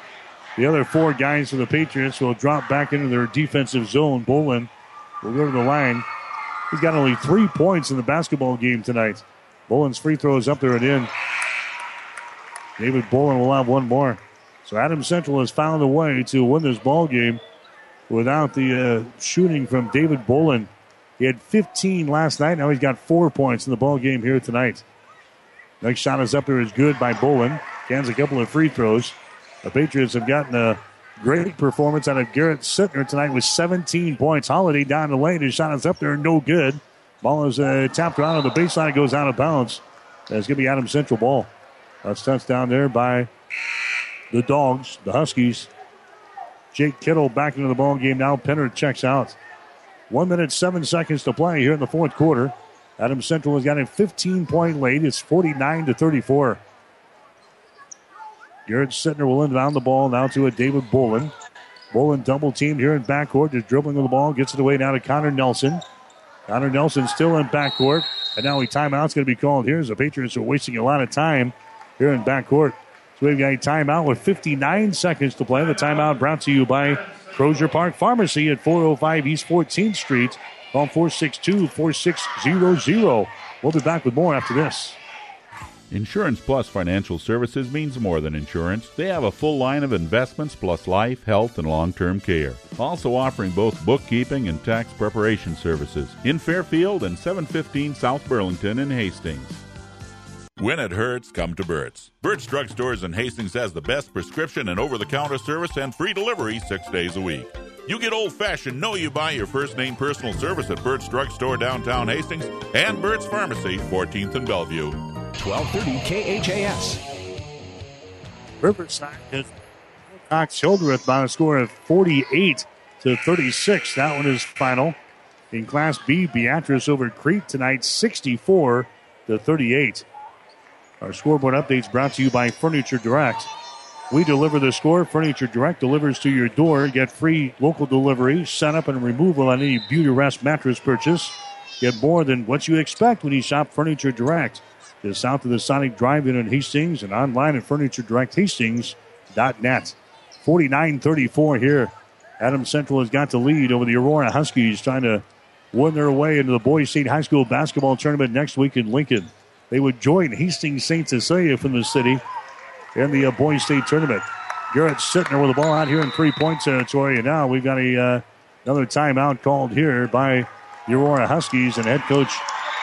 The other four guys for the Patriots will drop back into their defensive zone. Bolin will go to the line. He's got only three points in the basketball game tonight. Bolin's free throw is up there and in. David Bolin will have one more. So Adams Central has found a way to win this ball game without the uh, shooting from David Bolin. He had fifteen last night. Now he's got four points in the ball game here tonight. Next shot is up there is good by Bolin. Cans a couple of free throws. The Patriots have gotten a great performance out of Garrett Sittner tonight with seventeen points. Holiday down the lane. His shot is up there, no good. Ball is uh, tapped around on the baseline. It goes out of bounds. It's going to be Adams Central ball. That's touchdown there by the Dogs, the Huskies. Jake Kittle back into the ball game now. Penner checks out. One minute, seven seconds to play here in the fourth quarter. Adams Central has got a fifteen-point lead. It's forty-nine to thirty-four. Garrett Sittner will inbound the ball now to a David Bolin. Bolin double-teamed here in backcourt. Just dribbling the ball. Gets it away now to Connor Nelson. Connor Nelson still in backcourt. And now a timeout's going to be called here as the Patriots are wasting a lot of time here in backcourt. So we've got a timeout with fifty-nine seconds to play. The timeout brought to you by Crozier Park Pharmacy at four oh five East fourteenth Street. Call four six two, four six zero zero. We'll be back with more after this. Insurance Plus Financial Services means more than insurance. They have a full line of investments plus life, health, and long-term care. Also offering both bookkeeping and tax preparation services in Fairfield and seven fifteen South Burlington in Hastings. When it hurts, come to Burt's. Burt's Drug Stores in Hastings has the best prescription and over-the-counter service and free delivery six days a week. You get old-fashioned Know You Buy Your First Name personal service at Burt's Drug Store downtown Hastings and Burt's Pharmacy, fourteenth and Bellevue. twelve thirty K H A S. Riverside has Cox Hildreth by a score of forty-eight to thirty-six. That one is final. In Class B, Beatrice over Crete tonight, sixty-four to thirty-eight. Our scoreboard updates brought to you by Furniture Direct. We deliver the score. Furniture Direct delivers to your door. Get free local delivery, setup, and removal on any Beauty-Rest mattress purchase. Get more than what you expect when you shop Furniture Direct. Just south of the Sonic Drive-In in Hastings and online at furniture direct hastings dot net. forty-nine thirty-four here. Adams Central has got the lead over the Aurora Huskies, trying to win their way into the Boys State High School basketball tournament next week in Lincoln. They would join Hastings Saint Cecilia from the city in the uh, Boys State tournament. Garrett Sittner with the ball out here in three-point territory, and now we've got a uh, another timeout called here by the Aurora Huskies, and head coach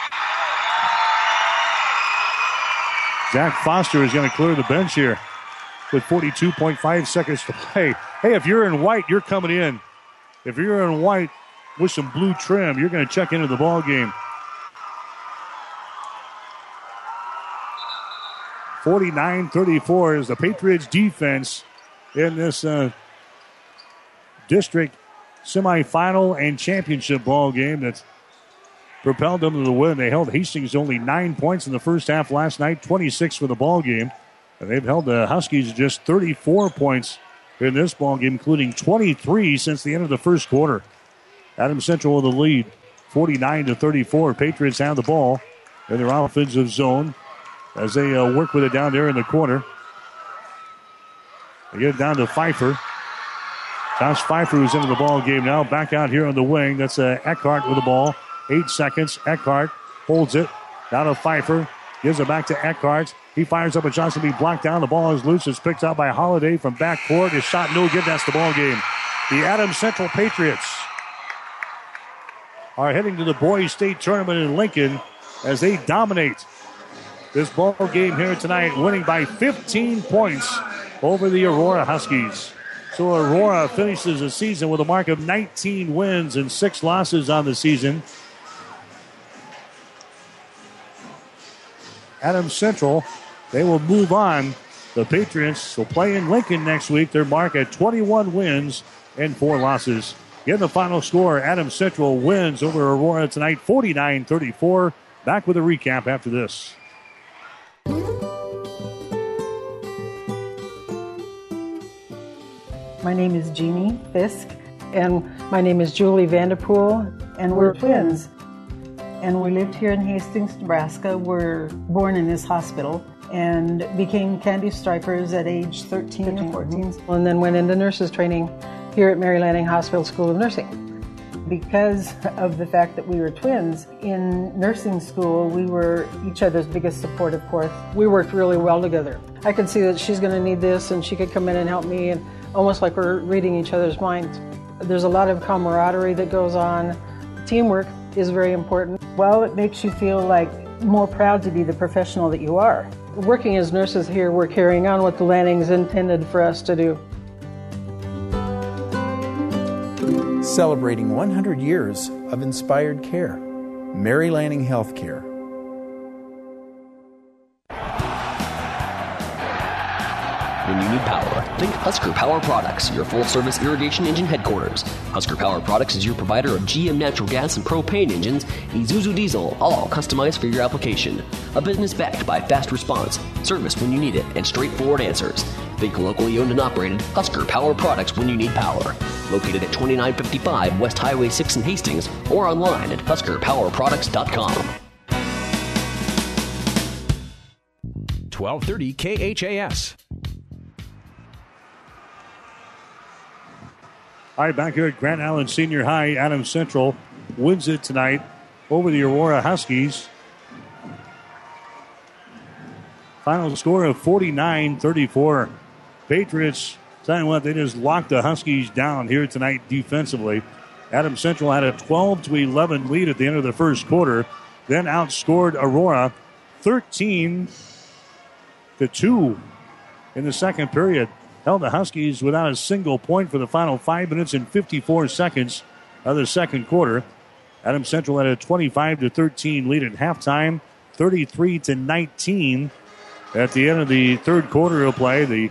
Zach Foster is going to clear the bench here with forty-two point five seconds to play. Hey, if you're in white, you're coming in. If you're in white with some blue trim, you're going to check into the ball game. forty-nine thirty-four is the Patriots defense in this uh, district semifinal and championship ball game that's propelled them to the win. They held Hastings only nine points in the first half last night, twenty-six for the ball game. And they've held the Huskies just thirty-four points in this ball game, including twenty-three since the end of the first quarter. Adams Central with the lead, forty-nine to thirty-four. Patriots have the ball in their offensive zone as they uh, work with it down there in the corner. They get it down to Pfeiffer. Josh Pfeiffer, who's into the ball game now, back out here on the wing. That's uh, Eckhart with the ball. Eight seconds. Eckhart holds it. Down to Pfeiffer. Gives it back to Eckhart. He fires up a shot to be blocked down. The ball is loose. It's picked up by Holiday from backcourt. His shot no good. That's the ball game. The Adams Central Patriots are heading to the Boys State Tournament in Lincoln as they dominate this ball game here tonight, winning by fifteen points over the Aurora Huskies. So Aurora finishes the season with a mark of nineteen wins and six losses on the season. Adams Central, they will move on. The Patriots will play in Lincoln next week. Their mark at twenty-one wins and four losses. Get the final score. Adams Central wins over Aurora tonight, forty-nine thirty-four. Back with a recap after this. My name is Jeannie Fisk, and my name is Julie Vanderpool, and we're twins. And we lived here in Hastings, Nebraska. We're born in this hospital. and became Candy Stripers at age thirteen or fourteen, and then went into nurses training here at Mary Lanning Hospital School of Nursing. Because of the fact that we were twins, in nursing school, we were each other's biggest support, of course. We worked really well together. I could see that she's going to need this, and she could come in and help me, and almost like we're reading each other's minds. There's a lot of camaraderie that goes on. Teamwork is very important. Well, it makes you feel like more proud to be the professional that you are. Working as nurses here, we're carrying on what the Lannings intended for us to do. Celebrating one hundred years of inspired care. Mary Lanning Healthcare. When you need power, think Husker Power Products, your full-service irrigation engine headquarters. Husker Power Products is your provider of G M natural gas and propane engines, Isuzu diesel, all customized for your application. A business backed by fast response, service when you need it, and straightforward answers. Think locally owned and operated Husker Power Products when you need power. Located at twenty-nine fifty-five West Highway six in Hastings, or online at husker power products dot com. twelve thirty K H A S. All right, back here at Grand Island Senior High, Adams Central wins it tonight over the Aurora Huskies. Final score of forty-nine thirty-four. Patriots, tell you what, they just locked the Huskies down here tonight defensively. Adams Central had a twelve to eleven lead at the end of the first quarter, then outscored Aurora thirteen to two in the second period. Held the Huskies without a single point for the final five minutes and fifty-four seconds of the second quarter. Adams Central had a twenty-five to thirteen lead at halftime, thirty-three to nineteen at the end of the third quarter of play. The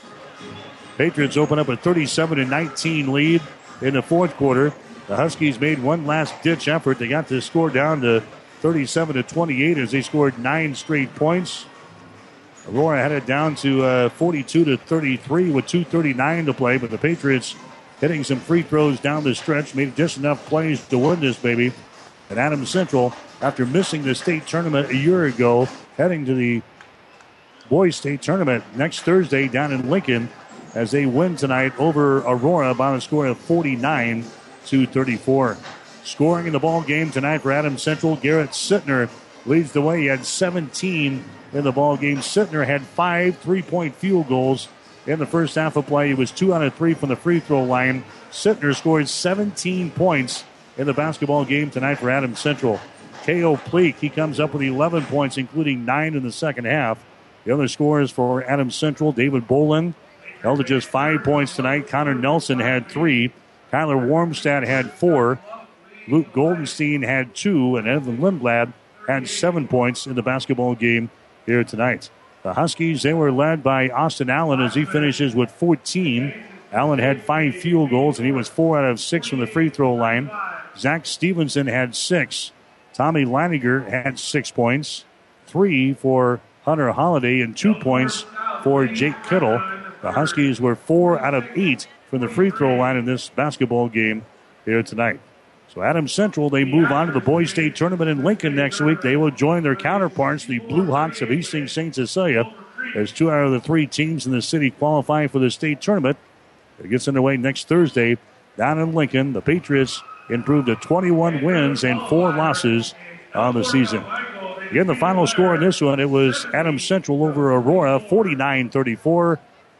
Patriots open up a thirty-seven to nineteen lead in the fourth quarter. The Huskies made one last-ditch effort. They got the score down to thirty-seven to twenty-eight as they scored nine straight points. Aurora had it down to uh, forty-two to thirty-three with two thirty-nine to play, but the Patriots hitting some free throws down the stretch made just enough plays to win this baby. And Adams Central, after missing the state tournament a year ago, heading to the boys state tournament next Thursday down in Lincoln as they win tonight over Aurora by a score of forty-nine to thirty-four. Scoring in the ball game tonight for Adams Central, Garrett Sittner leads the way. He had seventeen in the ball game. Sittner had five three-point field goals in the first half of play. He was two out of three from the free throw line. Sittner scored seventeen points in the basketball game tonight for Adams Central. K O. Pleak, he comes up with eleven points, including nine in the second half. The other scorers for Adams Central, David Bolin held to just five points tonight. Connor Nelson had three. Kyler Warmstad had four. Luke Goldenstein had two. And Evan Lindblad had seven points in the basketball game here tonight. The Huskies, they were led by Austin Allen as he finishes with fourteen. Allen had five field goals, and he was four out of six from the free throw line. Zach Stevenson had six. Tommy Laniger had six points. Three for Hunter Holiday and two points for Jake Kittle. The Huskies were four out of eight from the free throw line in this basketball game here tonight. So Adams Central, they move on to the Boys State Tournament in Lincoln next week. They will join their counterparts, the Blue Hawks of Hastings Saint Cecilia, as two out of the three teams in the city qualify for the state tournament. It gets underway next Thursday down in Lincoln. The Patriots improved to twenty-one wins and four losses on the season. Again, the final score in this one, it was Adams Central over Aurora, forty-nine thirty-four.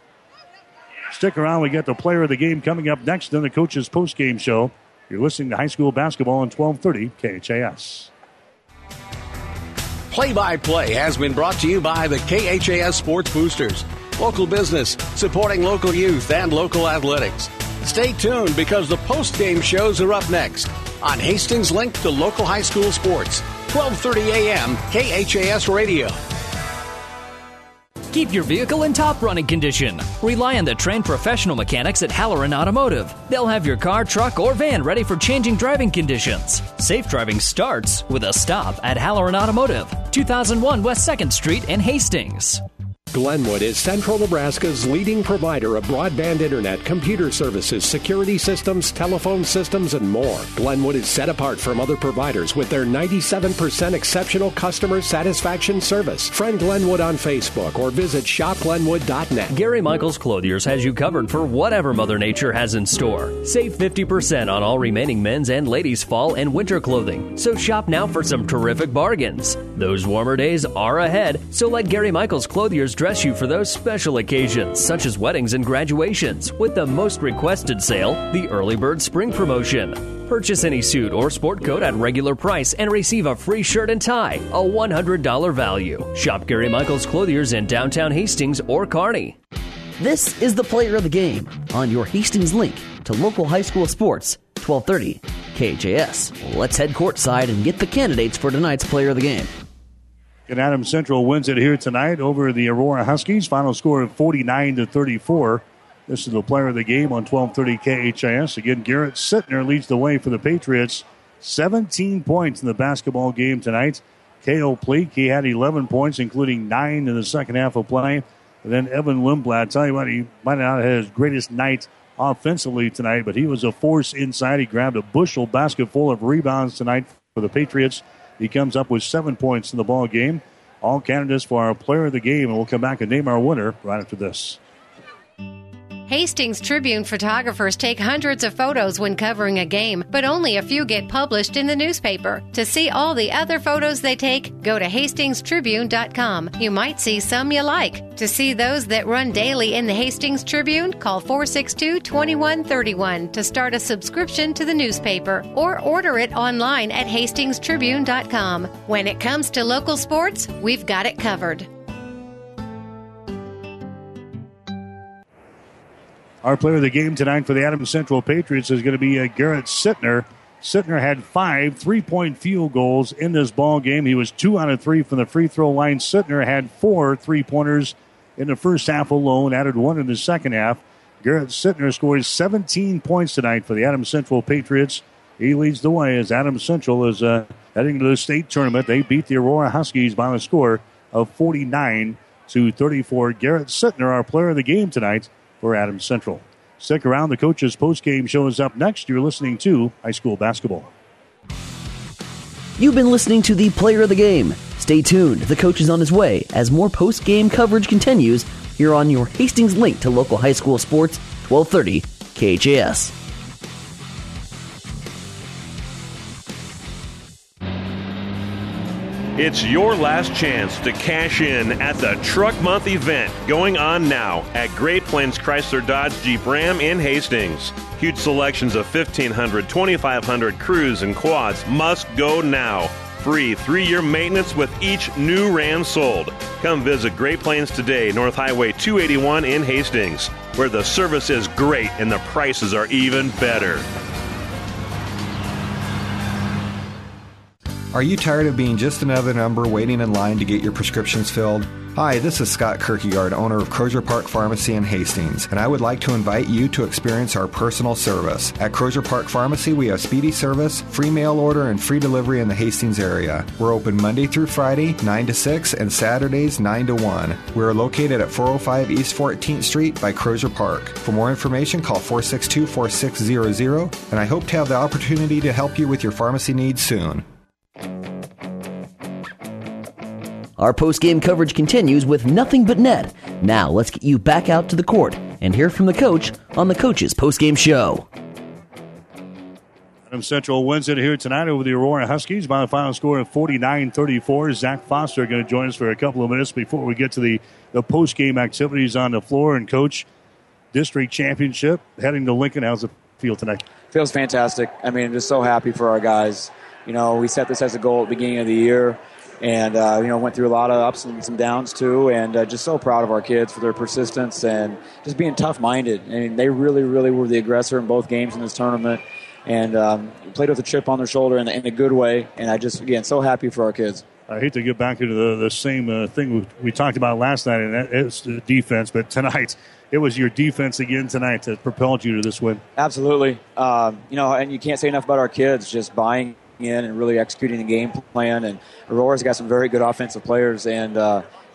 Stick around. We get the player of the game coming up next in the coach's postgame show. You're listening to high school basketball on twelve thirty K H A S. Play-by-play has been brought to you by the K H A S Sports Boosters. Local business, supporting local youth and local athletics. Stay tuned because the post-game shows are up next on Hastings Link to local high school sports. twelve thirty a.m. K H A S Radio. Keep your vehicle in top running condition. Rely on the trained professional mechanics at Halloran Automotive. They'll have your car, truck, or van ready for changing driving conditions. Safe driving starts with a stop at Halloran Automotive, two thousand one West second Street in Hastings. Glenwood is Central Nebraska's leading provider of broadband internet, computer services, security systems, telephone systems, and more. Glenwood is set apart from other providers with their ninety-seven percent exceptional customer satisfaction service. Friend Glenwood on Facebook or visit shop glenwood dot net. Gary Michaels Clothiers has you covered for whatever Mother Nature has in store. Save fifty percent on all remaining men's and ladies' fall and winter clothing. So shop now for some terrific bargains. Those warmer days are ahead, so let Gary Michaels Clothiers dress you for those special occasions, such as weddings and graduations, with the most requested sale, the Early Bird Spring Promotion. Purchase any suit or sport coat at regular price and receive a free shirt and tie, a one hundred dollars value. Shop Gary Michaels Clothiers in downtown Hastings or Kearney. This is the Player of the Game on your Hastings link to local high school sports, twelve thirty K H A S. Let's head courtside and get the candidates for tonight's Player of the Game. And Adams Central wins it here tonight over the Aurora Huskies. Final score of forty-nine to thirty-four. This is the Player of the Game on twelve thirty K H A S. Again, Garrett Sittner leads the way for the Patriots. seventeen points in the basketball game tonight. Cale Pleak, he had eleven points, including nine in the second half of play. And then Evan Lindblad, tell you what, he might not have had his greatest night offensively tonight, but he was a force inside. He grabbed a bushel basket full of rebounds tonight for the Patriots. He comes up with seven points in the ball game. All candidates for our Player of the Game, and we'll come back and name our winner right after this. Hastings Tribune photographers take hundreds of photos when covering a game, but only a few get published in the newspaper. To see all the other photos they take, go to hastings tribune dot com. You might see some you like. To see those that run daily in the Hastings Tribune, call four six two, two one three one to start a subscription to the newspaper or order it online at hastings tribune dot com. When it comes to local sports, we've got it covered. Our Player of the Game tonight for the Adams Central Patriots is going to be uh, Garrett Sittner. Sittner had five three-point field goals in this ball game. He was two out of three from the free throw line. Sittner had four three-pointers in the first half alone, added one in the second half. Garrett Sittner scores seventeen points tonight for the Adams Central Patriots. He leads the way as Adams Central is uh, heading to the state tournament. They beat the Aurora Huskies by a score of forty-nine to thirty-four. Garrett Sittner, our Player of the Game tonight for Adams Central. Stick around. The coach's postgame show is up next. You're listening to High School Basketball. You've been listening to the Player of the Game. Stay tuned. The coach is on his way as more post-game coverage continues here on your Hastings link to local high school sports, twelve thirty K H A S. It's your last chance to cash in at the Truck Month event going on now at Great Plains Chrysler Dodge Jeep Ram in Hastings. Huge selections of fifteen hundred, twenty-five hundred Cruise and Quads must go now. Free three-year maintenance with each new Ram sold. Come visit Great Plains today, North Highway two eighty-one in Hastings, where the service is great and the prices are even better. Are you tired of being just another number waiting in line to get your prescriptions filled? Hi, this is Scott Kierkegaard, owner of Crozier Park Pharmacy in Hastings, and I would like to invite you to experience our personal service. At Crozier Park Pharmacy, we have speedy service, free mail order, and free delivery in the Hastings area. We're open Monday through Friday, nine to six, and Saturdays, nine to one. We are located at four oh five East fourteenth Street by Crozier Park. For more information, call four six two, four six zero zero, and I hope to have the opportunity to help you with your pharmacy needs soon. Our post-game coverage continues with Nothing But Net. Now let's get you back out to the court and hear from the coach on the coach's post-game show. Adams Central wins it here tonight over the Aurora Huskies by the final score of forty-nine thirty-four. Zach Foster going to join us for a couple of minutes before we get to the, the post-game activities on the floor. And Coach, district championship heading to Lincoln. How's it feel tonight? Feels fantastic. I mean, I'm just so happy for our guys. You know, we set this as a goal at the beginning of the year. And, uh, you know, went through a lot of ups and some downs, too. And uh, just so proud of our kids for their persistence and just being tough-minded. I mean, they really, really were the aggressor in both games in this tournament. And um, played with a chip on their shoulder in, in a good way. And I just, again, so happy for our kids. I hate to get back into the, the same uh, thing we, we talked about last night, and that is the defense. But tonight, it was your defense again tonight that propelled you to this win. Absolutely. Um, you know, and you can't say enough about our kids just buying in and really executing the game plan. And Aurora's got some very good offensive players. And, uh,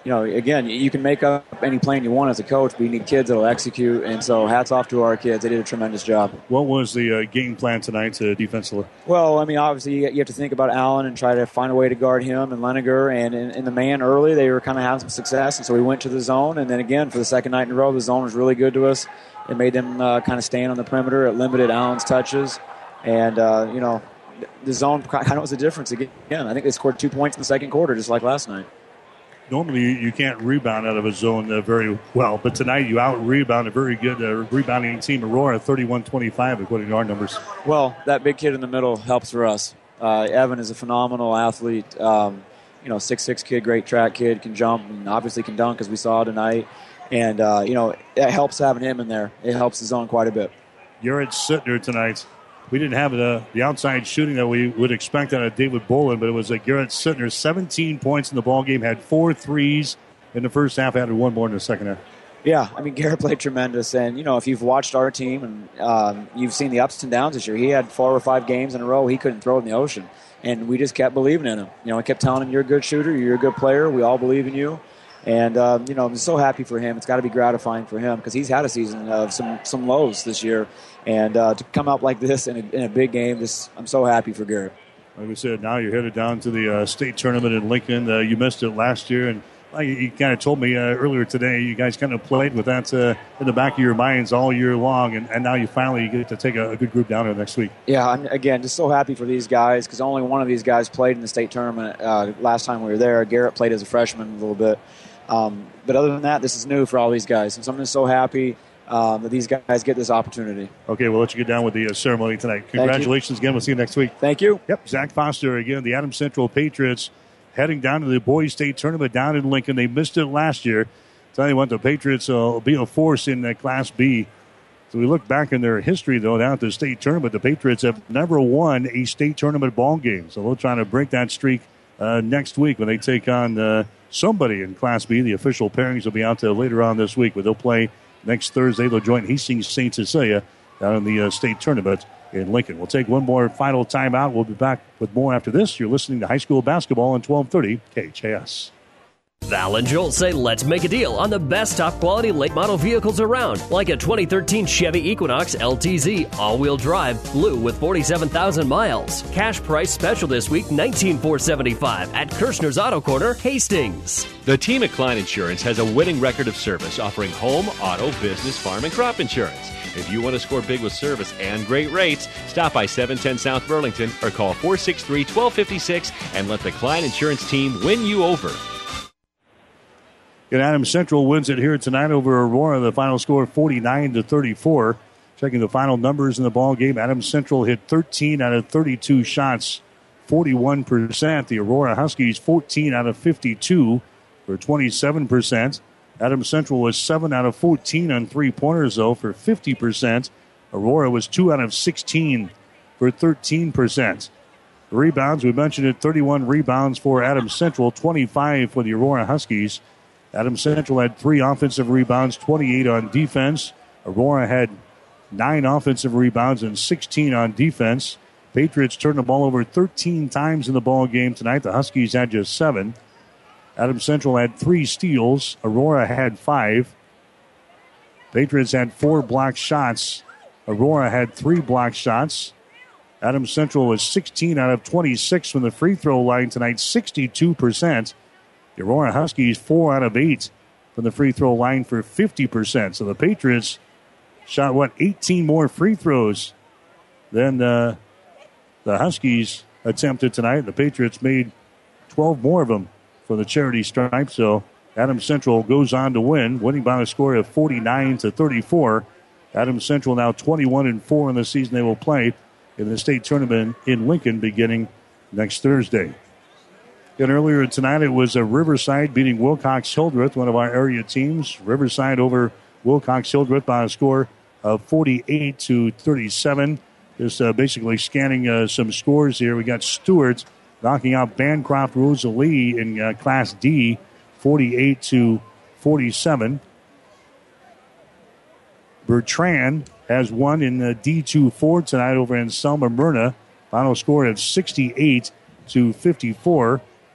you know, again, you can make up any plan you want as a coach, but you need kids that will execute. And so hats off to our kids. They did a tremendous job. What was the uh, game plan tonight uh, defensively? Well, I mean, obviously you have to think about Allen and try to find a way to guard him and Leninger. And in, in the man early, they were kind of having some success. And so we went to the zone. And then again, for the second night in a row, the zone was really good to us. It made them uh, kind of stand on the perimeter. It limited Allen's touches. And, uh, you know, the zone kind of was the difference again. I think they scored two points in the second quarter, just like last night. Normally you can't rebound out of a zone uh, very well, but tonight you out-rebound a very good uh, rebounding team, Aurora, thirty-one twenty-five, according to our numbers. Well, that big kid in the middle helps for us. Uh, Evan is a phenomenal athlete. Um, you know, six six kid, great track kid, can jump, and obviously can dunk, as we saw tonight. And, uh, you know, it helps having him in there. It helps the zone quite a bit. Garrett Sittner tonight. We didn't have the, the outside shooting that we would expect out of David Bolin, but it was a Garrett Sittner, seventeen points in the ballgame, had four threes in the first half, added one more in the second half. Yeah, I mean, Garrett played tremendous. And, you know, if you've watched our team and um, you've seen the ups and downs this year, he had four or five games in a row he couldn't throw it in the ocean. And we just kept believing in him. You know, I kept telling him, you're a good shooter, you're a good player, we all believe in you. And, um, you know, I'm so happy for him. It's got to be gratifying for him because he's had a season of some, some lows this year. And uh, to come out like this in a, in a big game, this, I'm so happy for Garrett. Like we said, now you're headed down to the uh, state tournament in Lincoln. Uh, you missed it last year. And like you kind of told me uh, earlier today, you guys kind of played with that uh, in the back of your minds all year long. And, and now you finally get to take a, a good group down there next week. Yeah, I'm, again, just so happy for these guys because only one of these guys played in the state tournament uh, last time we were there. Garrett played as a freshman a little bit. Um, but other than that, this is new for all these guys. And so I'm just so happy um, that these guys get this opportunity. Okay, we'll let you get down with the uh, ceremony tonight. Congratulations again. We'll see you next week. Thank you. Yep, Zach Foster again, the Adams Central Patriots heading down to the boys state tournament down in Lincoln. They missed it last year. Tell you what, the Patriots will uh, be a force in uh, Class B. So we look back in their history, though, down at the state tournament, the Patriots have never won a state tournament ball game. So they'll try to break that streak uh, next week when they take on uh, somebody in Class B. The official pairings will be out there later on this week, but they'll play next Thursday. They'll join Hastings Saint Cecilia down in the uh, state tournament in Lincoln. We'll take one more final timeout. We'll be back with more after this. You're listening to High School Basketball on twelve thirty K H A S. Val and Joel say let's make a deal on the best top-quality late-model vehicles around, like a twenty thirteen Chevy Equinox L T Z, all-wheel drive, blue with forty-seven thousand miles. Cash price special this week, nineteen thousand four hundred seventy-five dollars at Kirshner's Auto Corner, Hastings. The team at Klein Insurance has a winning record of service, offering home, auto, business, farm, and crop insurance. If you want to score big with service and great rates, stop by seven ten South Burlington or call four six three, one two five six and let the Klein Insurance team win you over. And Adams Central wins it here tonight over Aurora. The final score forty-nine to thirty-four. Checking the final numbers in the ball game, Adams Central hit thirteen out of thirty-two shots, forty-one percent. The Aurora Huskies fourteen out of fifty-two for twenty-seven percent. Adams Central was seven out of fourteen on three-pointers, though, for fifty percent. Aurora was two out of sixteen for thirteen percent. The rebounds, we mentioned it, thirty-one rebounds for Adams Central, twenty-five for the Aurora Huskies. Adams Central had three offensive rebounds, twenty-eight on defense. Aurora had nine offensive rebounds and sixteen on defense. Patriots turned the ball over thirteen times in the ball game tonight. The Huskies had just seven. Adams Central had three steals. Aurora had five. Patriots had four blocked shots. Aurora had three blocked shots. Adams Central was sixteen out of twenty-six from the free throw line tonight, sixty-two percent. The Aurora Huskies, four out of eight from the free throw line for fifty percent. So the Patriots shot, what, eighteen more free throws than uh, the Huskies attempted tonight. The Patriots made twelve more of them for the charity stripe. So Adams Central goes on to win, winning by a score of forty-nine to thirty-four. Adams Central now twenty-one and four in the season. They will play in the state tournament in Lincoln beginning next Thursday. And earlier tonight, it was a Riverside beating Wilcox-Hildreth, one of our area teams. Riverside over Wilcox-Hildreth by a score of forty-eight to thirty-seven. Just uh, basically scanning uh, some scores here. We got Stewart knocking out Bancroft Rosalie in uh, Class D, forty-eight to forty-seven. Bertrand has won in the D two four tonight over in Selma Myrna. Final score of sixty-eight to fifty-four.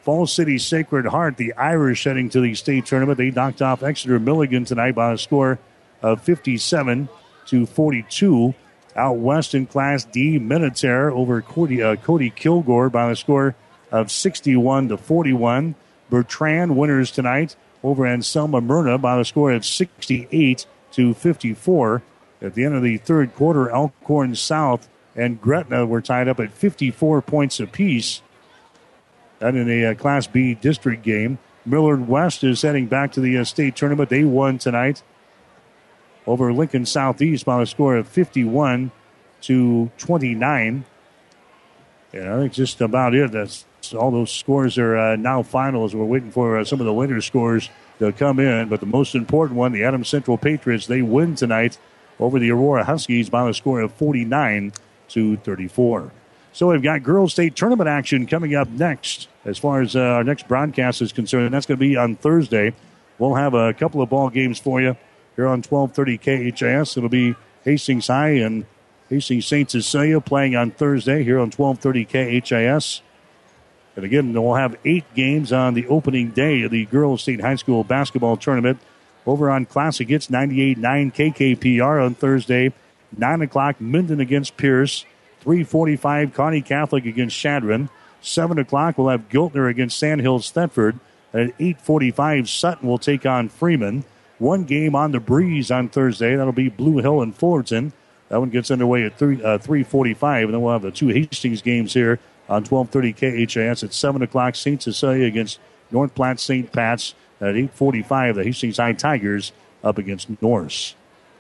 Falls City Sacred Heart, the Irish heading to the state tournament. They knocked off Exeter Milligan tonight by a score of fifty-seven to forty-two. Out west in Class D, Minutair over Cody, uh, Cody Kilgore by a score of sixty-one to forty-one. Bertrand winners tonight over Anselma Myrna by a score of sixty-eight to fifty-four. At the end of the third quarter, Elkhorn South and Gretna were tied up at fifty-four points apiece. That in a uh, Class B district game. Millard West is heading back to the uh, state tournament. They won tonight over Lincoln Southeast by a score of fifty-one to twenty-nine. And I think just about it. That's all those scores are uh, now final as we're waiting for uh, some of the later scores to come in. But the most important one, the Adams Central Patriots, they win tonight over the Aurora Huskies by a score of forty-nine to thirty-four. So we've got girls state tournament action coming up next. As far as uh, our next broadcast is concerned, and that's going to be on Thursday. We'll have a couple of ball games for you here on twelve thirty K H I S. It'll be Hastings High and Hastings Saint Cecilia playing on Thursday here on twelve thirty K H I S. And again, we'll have eight games on the opening day of the Girls State High School Basketball Tournament. Over on Classic Hits ninety-eight point nine K K P R on Thursday. nine o'clock, Minden against Pierce. three forty-five, Kearney Catholic against Shadron. seven o'clock, we'll have Giltner against Sandhills Thetford. At eight forty-five, Sutton will take on Freeman. One game on the breeze on Thursday. That'll be Blue Hill and Fullerton. That one gets underway at three forty-five. And then we'll have the two Hastings games here on twelve thirty K H I S at seven o'clock. Saint Cecilia against North Platte Saint Pat's. At eight forty-five, the Hastings High Tigers up against Norse.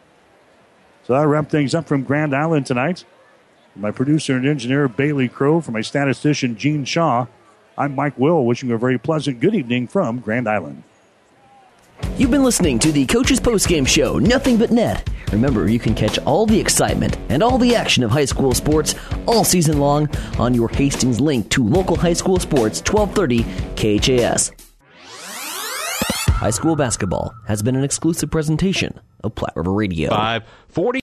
So that'll wrap things up from Grand Island tonight. My producer and engineer, Bailey Crow, for my statistician, Gene Shaw, I'm Mike Will, wishing you a very pleasant good evening from Grand Island. You've been listening to the Coach's Postgame Show, Nothing But Net. Remember, you can catch all the excitement and all the action of high school sports all season long on your Hastings link to local high school sports, twelve thirty K H A S. High school basketball has been an exclusive presentation of Platte River Radio. five forty